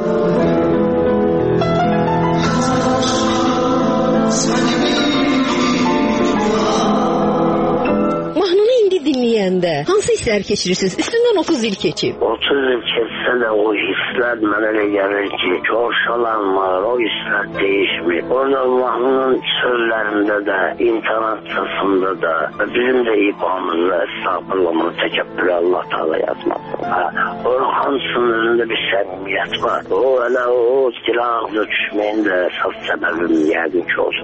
[SPEAKER 5] Mahnını indi dinləyəndə hansı hisslər keçirirsiniz? Üstündən 30 il keçib.
[SPEAKER 9] 30 il keçsə də o hisslər mənə elə gəlir ki, coşalanmır, o hisslər değişmir. Orada mahnının sözlərində də, intonasiyasında da, bizim də ibamız və estağfurullah, təkəbbürü Allah Teala yazmasın. Onun hamısının önündə bir səmimiyyət var. O elə o silahla düşməyin də əsas səbəbim yəqin ki olsun.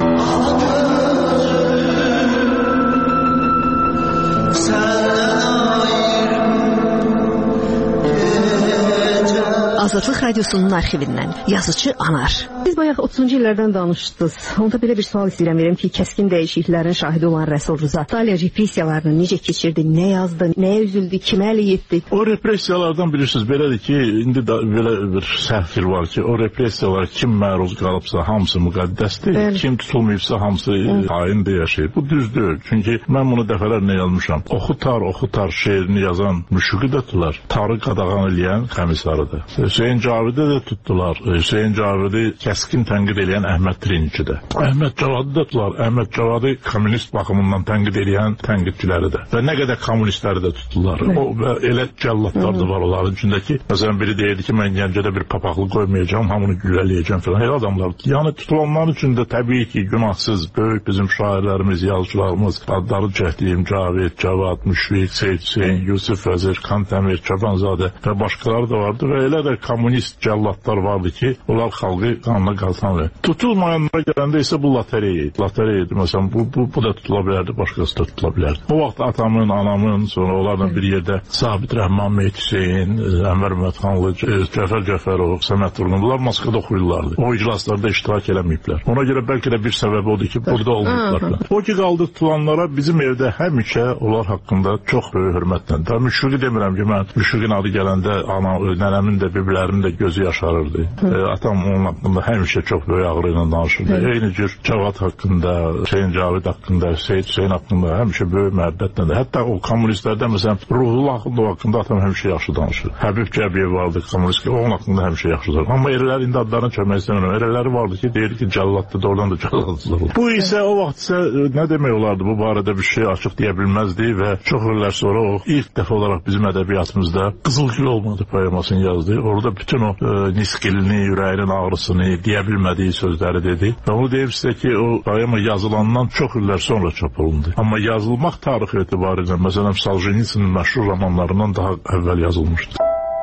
[SPEAKER 5] Azadlıq Radiosunun arxivindən yazıcı Anar. Siz bayaq 30-cu illərdən danışdınız. Onda belə bir sual istəyirəm verim ki, kəskin dəyişikliklərin şahidi olan Rəsul Rza İtaliya repressiyalarını necə keçirdi, nə yazdı, nəyə üzüldü, kimə əlil etdi?
[SPEAKER 1] O repressiyalardan bilirsiniz, belədir ki, indi də belə bir səhvdir var ki, o repressiyalara kim məruz qalıbsa hamısı müqəddəsdir, kim tutulmayıbsa hamısı hain yaşayır. Bu düzdür. Çünki mən bunu dəfələrlə yazmışam. Oxutar şeirini yazan müşüqi də tutdular. Tarı qadağan eləyən Kəmisarıdır. Hüseyin Cavidi də tutdular. Hüseyin Cavidi kəskin tənqid eləyən Əhməd Trinçi də. Əhməd Cavadi də tutdular. Əhməd Cavadi kommunist baxımından tənqid eləyən tənqidçiləri də. Və nə qədər kommunistləri də tutdular. O və elə cəllatlar da var onların içindəki. Məsələn biri deyirdi ki, mən Gəncədə bir papaqlı qoymayacağam, hamını güllələyəcəm falan. Elə adamlar. Yəni tutulanların içində təbii ki, günahsız böyük bizim şairlərimiz, yazıçılarımız, adları çəkdiyim Cavid, Cavad, Müşfiq, Seyid Hüseyin, Yusuf Vəzir, Kantəmir, Çobanzadə və başqaları da vardı və elə də kommunist cəllatlar vardı ki, onlar xalqı qanına qaltan və tutulmayanlara gələndə isə bu lotereya idi. Məsələn, bu da tutula bilərdi, başqası da tutula bilərdi. O vaxt atamın, anamın, sonra onlarla bir yerdə Sabit Rəhman, Mehdi Hüseyin, Ənvər Məhmədxanlı, Cəfər Cəfərov, Səməd Turğun, bunlar Moskvada oxuyurlardı. O iclaslarda iştirak eləməyiblər. Ona görə bəlkə də bir səbəbi odur ki, burada olmayıblar. O ki, qaldı tutulanlara bizim evdə həmişə onlar haqqında çox böyük hörmətlə. Da müşfiqi demirəm ki, mən müşfiqin adı gələndə nənəmin də, biblərimin də gözü yaşarırdı. Atam onun haqqında həmişə çox böyük ağrı ilə danışırdı. Eyni cür Cavad haqqında, Hüseyin Cavid haqqında, Seyid Hüseyin haqqında həmişə böyük məhəbbətlə də. Hətta o kommunistlərdə məsələn Ruhullah haqqında atam həmişə yaxşı danışır. Həbib Cəbiyev vardı kommunist ki, onun haqqında həmişə yaxşı danışır. Amma erlər indi adlarını çəkmək istəmirəm. Erləri vardı ki, deyir ki, cəllatdı, doğrudan da cəllatdılar. Bu isə o vaxt isə nə demək olardı bu barədə bir şey açıq deyə bilməzdi və çox illər sonra o ilk dəfə olaraq bizim ədəbiyyatımızda Qızılgül olmadı poemasını yazdı. Orada bütün o niskilini, ürəyinin ağrısını, deyə bilmədiyi sözləri dedi. Və onu deyim sizə ki, o poema yazılandan çox illər sonra çap olundu. Amma yazılmaq tarixi etibarilə, məsələn, Soljenitsinin məşhur romanlarından daha əvvəl yazılmışdı.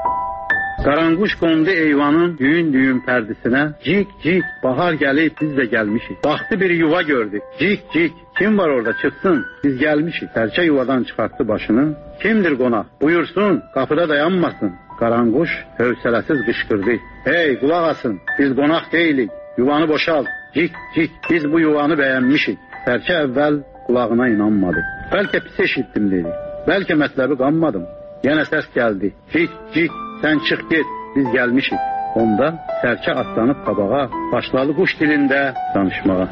[SPEAKER 4] Qaranquş qondu eyvanın düyün pərdisinə. Cik cik, bahar gəlib, biz də gəlmişik. Baxdı bir yuva gördük. Cik cik, kim var orada çıksın, biz gəlmişik. Sərçə yuvadan çıxartdı başını. Kimdir qonaq? Buyursun, qapıda dayanmasın. Qaranquş hövsələsiz qışqırdı. Hey, qulaq asın, biz qonaq deyilik. Yuvanı boşalt. Cik cik, biz bu yuvanı bəyənmişik. Sərçə əvvəl qulağına inanmadı. Bəlkə pis eşitdim dedi. Bəlkə mətləbi qanmadım. Yenə səs gəldi. Cik cik, sən çıx get, biz gəlmişik. Onda sərçə atlanıb qabağa, başladı quş dilində danışmağa.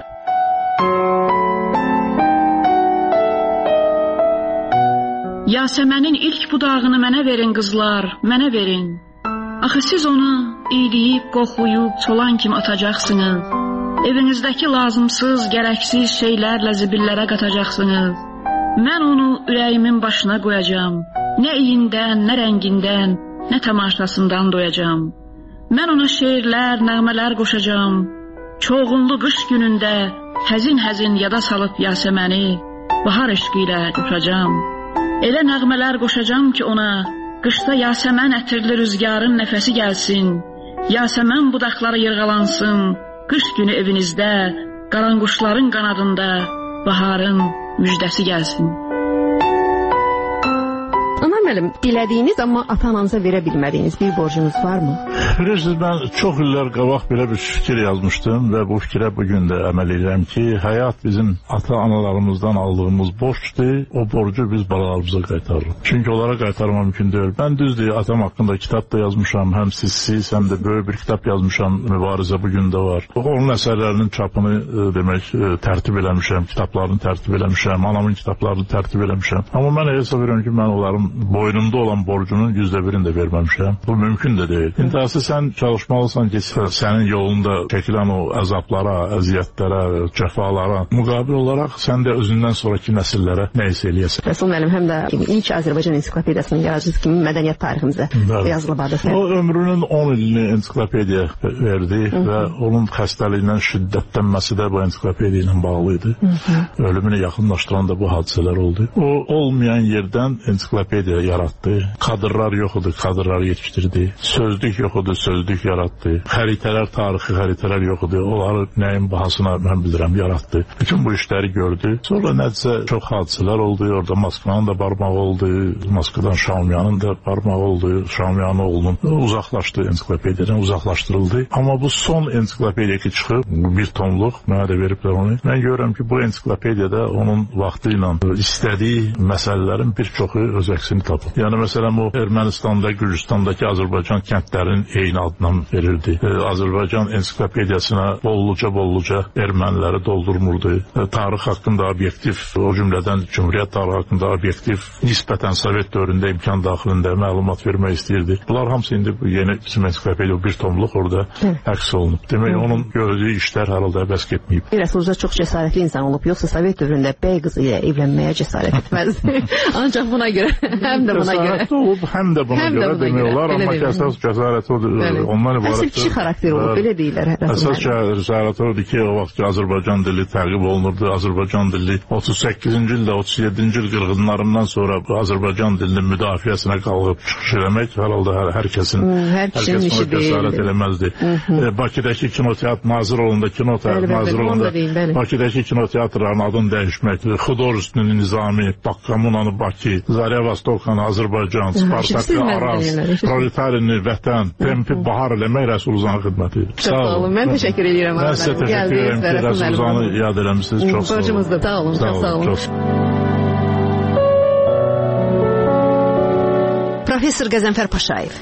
[SPEAKER 8] Yasəmənin ilk budağını mənə verin qızlar, mənə verin. Axı siz onu iyləyib, qoxlayıb, solan kimi atacaqsınız. Evinizdəki lazımsız, gərəksiz şeylərlə zibillərə qatacaqsınız. Mən onu ürəyimin başına qoyacağam. Nə iyindən, nə rəngindən, nə tamaşasından doyacağam. Mən ona şeirlər, nəğmələr qoşacağam. Çoğunlu qış günündə həzin-həzin yada salıb Yasəməni bahar eşqi ilə coşacağam. Elə nəğmələr qoşacağam ki ona, qışda Yasəmən ətirli rüzgarın nəfəsi gəlsin. Yasəmən budaqları yırğalansın. Qış günü evinizdə, qaranquşların qanadında baharın müjdəsi gəlsin.
[SPEAKER 10] müəllim, dilədiyiniz amma ata-ananıza verə bilmədiyiniz bir borcunuz varmı?
[SPEAKER 1] Bilirsiniz, mən çox illər qabaq belə bir fikir yazmışdım və bu fikrə bugün də əməl edirəm ki, həyat bizim ata-analarımızdan aldığımız borcdur, o borcu biz balalarımıza qaytarırıq. Çünki onlara qaytarma mümkün deyil. Mən düzdür, atam haqqında kitab da yazmışam, həm siz, həm də böyük bir kitab yazmışam, mübarizə bugün də var. Onun əsərlərinin çapını demək tərtib eləmişəm, kitablarını tərtib eləmişəm, anamın kitablarını tərtib eləmişəm. Amma mən hesab edirəm ki, mən onların boynumda olan borcunun %1'ini də verməmişəm. Bu mümkün də deyil. İntihası sən çalışmalısan ki, sənin yolunda çəkilən o əzablara, əziyyətlərə, cəfalara müqabil olaraq sən də özündən sonraki nəsillərə nə isə eləyəsən.
[SPEAKER 10] Rəsul müəllim, həm də ilk Azərbaycan ensiklopediyasının yaradıcısı kimi mədəniyyət tariximizə yazılıb adəsə.
[SPEAKER 1] O ömrünün 10 ilini ensiklopediya verdi və onun xəstəliyindən şiddətlənməsi də bu ensiklopediya ilə bağlı idi. Ölümünü yaxınlaşdıran da bu hadisələr oldu. O olmayan yerdən ensiklopediya yaratdı. Kadrlar yox idi, kadrları yetişdirdi. Sözlük yox idi, sözlük yaratdı. Xəritələr, tarixi xəritələr yox idi. Onları nəyin bahasına mən bilirəm yaratdı. Bütün bu işləri gördü. Sonra nəticə çox hadisələr oldu. Orada Moskvanın da barmağı oldu. Moskvadan Şaumyanın da barmağı oldu. Şaumyanın oğlunun uzaqlaşdı, ensiklopediyadan uzaqlaşdırıldı. Amma bu son ensiklopediya ki çıxıb, bir tomluq, mənə də veriblər onu. Mən görürəm ki, bu ensiklopediyada onun vaxtı ilə istədiyi məsələlərin bir çoxu öz əksini tapıb. Yəni, məsələn, o Ermənistanda, Gürcüstandakı Azərbaycan kəndlərin eyni adından verirdi. Azərbaycan ensiklopediyasına bolluca erməniləri doldurmurdu. Tarix haqqında obyektiv, o cümlədən Cumhuriyyət tarixi haqqında obyektiv, nisbətən Sovet dövründə imkan daxilində məlumat vermək istəyirdi. Bunlar hamısı indi yeni bizim ensiklopediya bir tomluq orada əks olunub. Demək, onun gördüyü işlər hər halda bəs getməyib.
[SPEAKER 10] Rəsulca çox cəsarətli insan olub, yoxsa Sovet dövründə bəy qızı ilə evlənməyə cəsarət etməzdi. Ancaq buna görə, həm də buna görə.
[SPEAKER 1] Cəsarətli olub, həm də buna görə demək olar, amma əsas cəsarət odur, ondan ibarətdir.
[SPEAKER 10] Əsas kişi xarakteri olub, belə deyirlər.
[SPEAKER 1] Əsas cəsarət odur ki, o vaxt ki, Azərbaycan dili təqib olunurdu. Azərbaycan dili 38-ci ildə, 37-ci il qırğınlarından sonra Azərbaycan dilinin müdafiəsinə qalıb çıxış eləmək hər halda hər kəsin cəsarət eləməzdi. Bakıdakı kinoteatr nazir olanda Bakıdakı kinoteatrların adını dəyişmək, Xudorüstünün Nizami, Bakkamunanı Bakı, Zarya Vostokhanı Azərbaycan, Spartakı Araz, Proletarini Vətən, Tempi Bahar eləmək Rəsulzanın xidməti.
[SPEAKER 10] Çox sağ olun, mən təşəkkür edirəm.
[SPEAKER 1] Mən sizə təşəkkür edirəm ki, Rəsulzanı yad eləmişsiniz. Çox sağ olun.
[SPEAKER 10] Borcumuzda, sağ olun, çox sağ olun. Professor Qəzənfər Paşayev.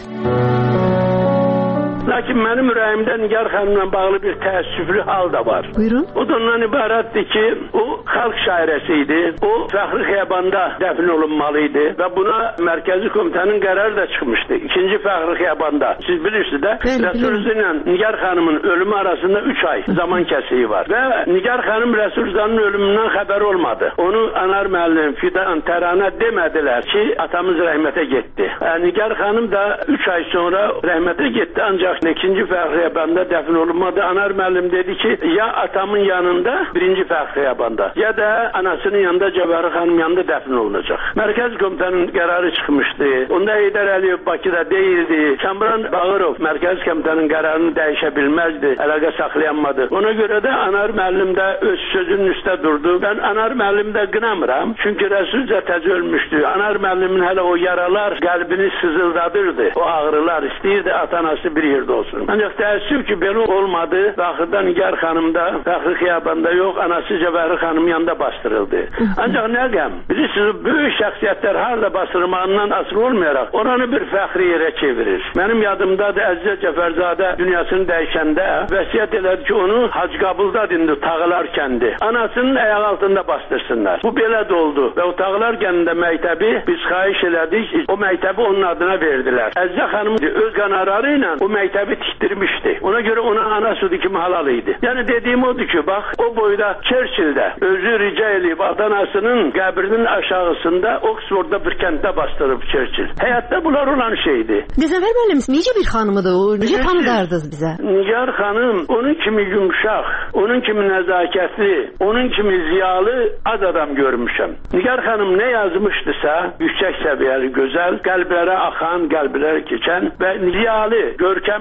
[SPEAKER 19] Lakin mənim ürəyimdə Nigar xanımla bağlı bir təəssüflü hal da var.
[SPEAKER 10] Buyurun.
[SPEAKER 19] O da ondan ibarətdir ki, o xalq şairəsi idi. O Fəxri Xiyabanda dəfn olunmalıydı və buna Mərkəzi Komitənin qərarı da çıxmışdı. İkinci Fəxri Xiyabanda. Siz bilirsiniz də, Rəsulzə ilə Nigar xanımın ölümü arasında 3 ay zaman kəsiyi var. Və Nigar xanım Rəsulzənin ölümündən xəbər olmadı. Onu Anar müəllim, Fidan, Təranə demədilər ki, atamız rəhmətə getdi. Nigar xanım da 3 ay sonra rəhmətə getdi, ancaq ikinci Fəxri Xiyabanda dəfn olunmadı. Anar müəllim dedi ki, ya atamın yanında birinci Fəxri Xiyabanda, ya da anasının yanında Cəvahir xanım yanında dəfn olunacaq. Mərkəz Komitənin qərarı çıxmışdı. Onda Heydər Əliyev Bakıda deyildi. Kamran Bağırov Mərkəz Komitənin qərarını dəyişə bilməzdi. Əlaqə saxlayanmadı. Ona görə də Anar müəllim də öz sözünün üstə durdu. Mən Anar müəllimi də qınamıram. Çünki Rəsulcə təzə ölmüşdü. Anar müəllimin hələ o yaralar qəlbini sızıldadırdı. O ağrılar istəyirdi ata-anası bir yerdə olsun. Ancaq təəssüf ki, belə olmadı. Axırda Nigar xanım da Fəxri Xiyabanda yox, anası Cəvahir xanım yanında bastırıldı. Ancaq nə qəm? Bilirsiniz, böyük şəxsiyyətlər harada bastırmağından asılı olmayaraq oranı bir fəxri yerə çevirir. Mənim yadımdadır, Əzizə Cəfərzadə dünyasını dəyişəndə vəsiyyət elədi ki, onu Hacıqabulda dindi, Tağılar kəndi. Anasının ayaq altında bastırsınlar. Bu belə də oldu və o Tağılar kəndində məktəbi biz xahiş elədik, o məktəbi onun adına verdilər. Əzizə xanım öz qanarları ilə o məktəbi tikdirmişdi. Ona görə ona ana südü kimi halal idi. Yəni dediyim odur ki, bax, o boyda Churchill-də özü rica eləyib atanasının qəbrinin aşağısında Oxfordda bir kənddə bastırıb Churchill. Həyatda bunlar olan şeydir.
[SPEAKER 10] Qəzənfər müəllim, necə bir xanımıdır o? Necə tanıdardınız bizə?
[SPEAKER 19] Nigar xanım onun kimi yumşaq, onun kimi nəzakətli, onun kimi ziyalı az adam görmüşəm. Nigar xanım nə yazmışdısa, yüksək səviyyəli, gözəl, qəlblərə axan, qəlblərə keçən və ziyalı, görkəmli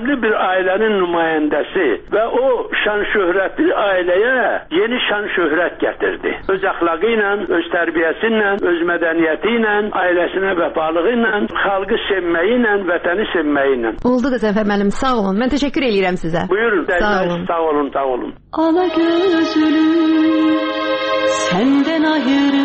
[SPEAKER 19] şöhrətli bir ailənin nümayəndəsi və o şan şöhrətli ailəyə yeni şan şöhrət gətirdi. Öz əxlaqı ilə, öz tərbiyəsi ilə, öz mədəniyyəti ilə, ailəsinə vəfalığı ilə, xalqı sevməyi ilə, vətəni sevməyi ilə.
[SPEAKER 10] Oldu Qəzənfər müəllim, sağ olun. Mən təşəkkür edirəm sizə.
[SPEAKER 19] Buyurun,
[SPEAKER 10] sağ olun.
[SPEAKER 19] Sağ olun, sağ olun.
[SPEAKER 7] Ala gözlü səndən ayrı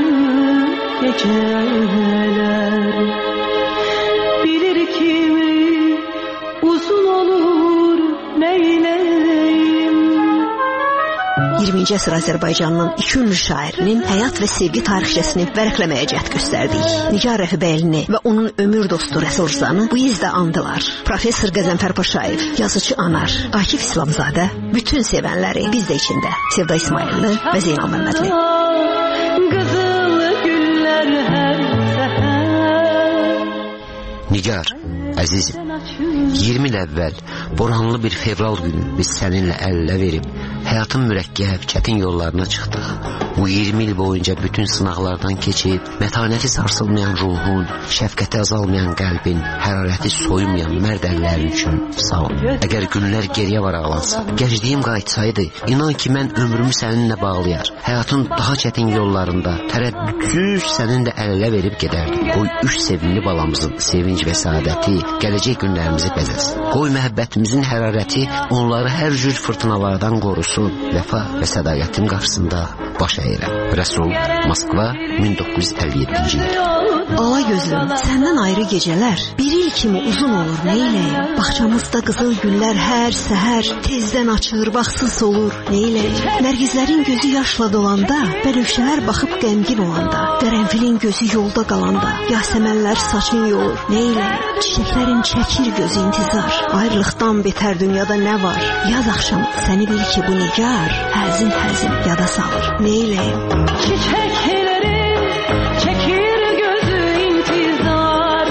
[SPEAKER 7] gecələr bilir kimi uzun olur neyləyim.
[SPEAKER 5] 20-ci əsr Azərbaycanının iki ünlü şairinin həyat və sevgi tarixçəsini vərəqləməyə cəhd göstərdik. Nigar Rəfibəylini və onun ömür dostu Rəsul Rzanı bu izdə andılar. Professor Qəzənfər Paşayev, yazıcı Anar, Akif İslamzadə, bütün sevənləri biz də içində Sevda İsmailli və Zeynal Məmmədli.
[SPEAKER 7] Qızıl güllər hər səhər.
[SPEAKER 6] Nigar, əzizim, 20 il əvvəl boranlı bir fevral günü biz səninlə əl-ələ verib həyatın mürəkkəb, çətin yollarına çıxdıq. Bu 20 il boyunca bütün sınaqlardan keçib, mətanəti sarsılmayan ruhun, şəfqəti azalmayan qəlbin, hərarəti soyunmayan mərd əllərin üçün sağ ol. Əgər günlər geriyə varaqlansa, gəncliyim qayıtsaydı, inan ki, mən ömrümü səninlə bağlayar. Həyatın daha çətin yollarında tərəddüdsüz səninlə əl-ələ verib gedərdim. Qoy 3 sevimli balamızın sevinc və saadəti gələcək günlərimizi bəzəsin. Qoy məhəbbətimizin hərarəti onları hər cür fırtınalardan qorusun. Vəfa və sədaqətin qarşısında baş əyirəm. Rəsul, Moskva, 1957-ci il.
[SPEAKER 5] Ala gözlüm, səndən ayrı gecələr bir il kimi uzun olur, neyləyim? Baxçamızda qızıl güllər hər səhər tezdən açılır, vaxtsız olur, neyləyim? Nərgizlərin gözü yaşla dolanda, bənövşələr baxıb qəmgin olanda, qərənfilin gözü yolda qalanda, yasəmənlər saçın yolur, neyləyim? Çiçəklərin çəkir gözü intizar, ayrılıqdan betər dünyada nə var? Yaz axşamı səni bil ki, bu nigar həzin-həzin yada salır, neyləyim?
[SPEAKER 7] Çiçəklərin çəkir gözü intizar,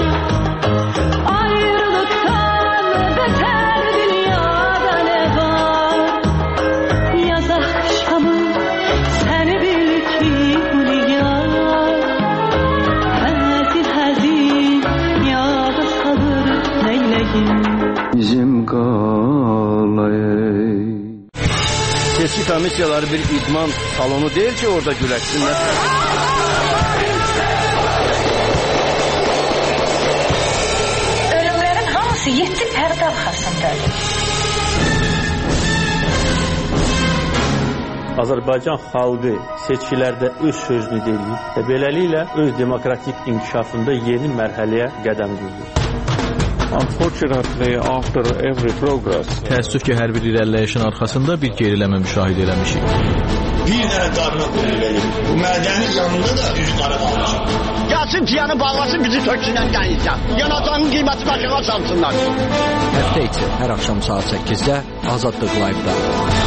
[SPEAKER 7] ayrılıqdan betər dünyada nə var? Yaz axşamı səni bil ki, bu nigar həzin-həzin yada salır, neyləyim?
[SPEAKER 14] Bizim qalayı. Seçki komissiyaları bir idman salonu deyil ki, orada güləşsinlər.
[SPEAKER 15] Ölümlərin hamısı 7 pərdə arxasındadır.
[SPEAKER 16] Azərbaycan xalqı seçkilərdə öz sözünü deyir və beləliklə öz demokratik inkişafında yeni mərhələyə qədəm qoyur.
[SPEAKER 17] Unfortunately, after every progress,
[SPEAKER 18] təəssüf ki, hər bir irəliləyişin arxasında bir geriləmə müşahidə eləmişik.
[SPEAKER 20] Bir dənə qarına qoyulur. Bu mədəni canında da üç qara qalmışıq.
[SPEAKER 11] Gəlsin piyanı bağlasın, bizi töksünən gəlirsən. Yanacağın qiyməti başına salsınlar.
[SPEAKER 2] Həftə içi hər axşam saat 8-də Azadlıq Live-da.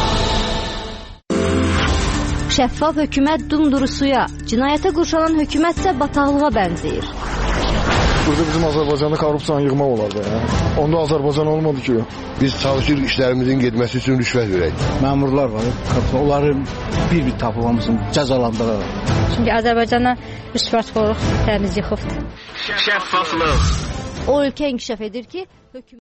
[SPEAKER 21] Şəffaf hökumət dumdurusuya, cinayətə qurşanan hökumətsə bataqlığa bənzəyir.
[SPEAKER 12] Burada bizim Azərbaycanda korrupsiyanı yığmaq olardı. Onda Azərbaycan olmadı ki. Biz çalışırıq işlərimizin getməsi üçün rüşvət verək.
[SPEAKER 2] Məmurlar var, onların bir-bir tapılmasını cəzalandıraraq.
[SPEAKER 21] Çünki Azərbaycana rüşvətxorluq təmiz yıxıbdır.
[SPEAKER 11] Şəffaflıq.
[SPEAKER 21] O ölkə inkişaf edir ki, hökumət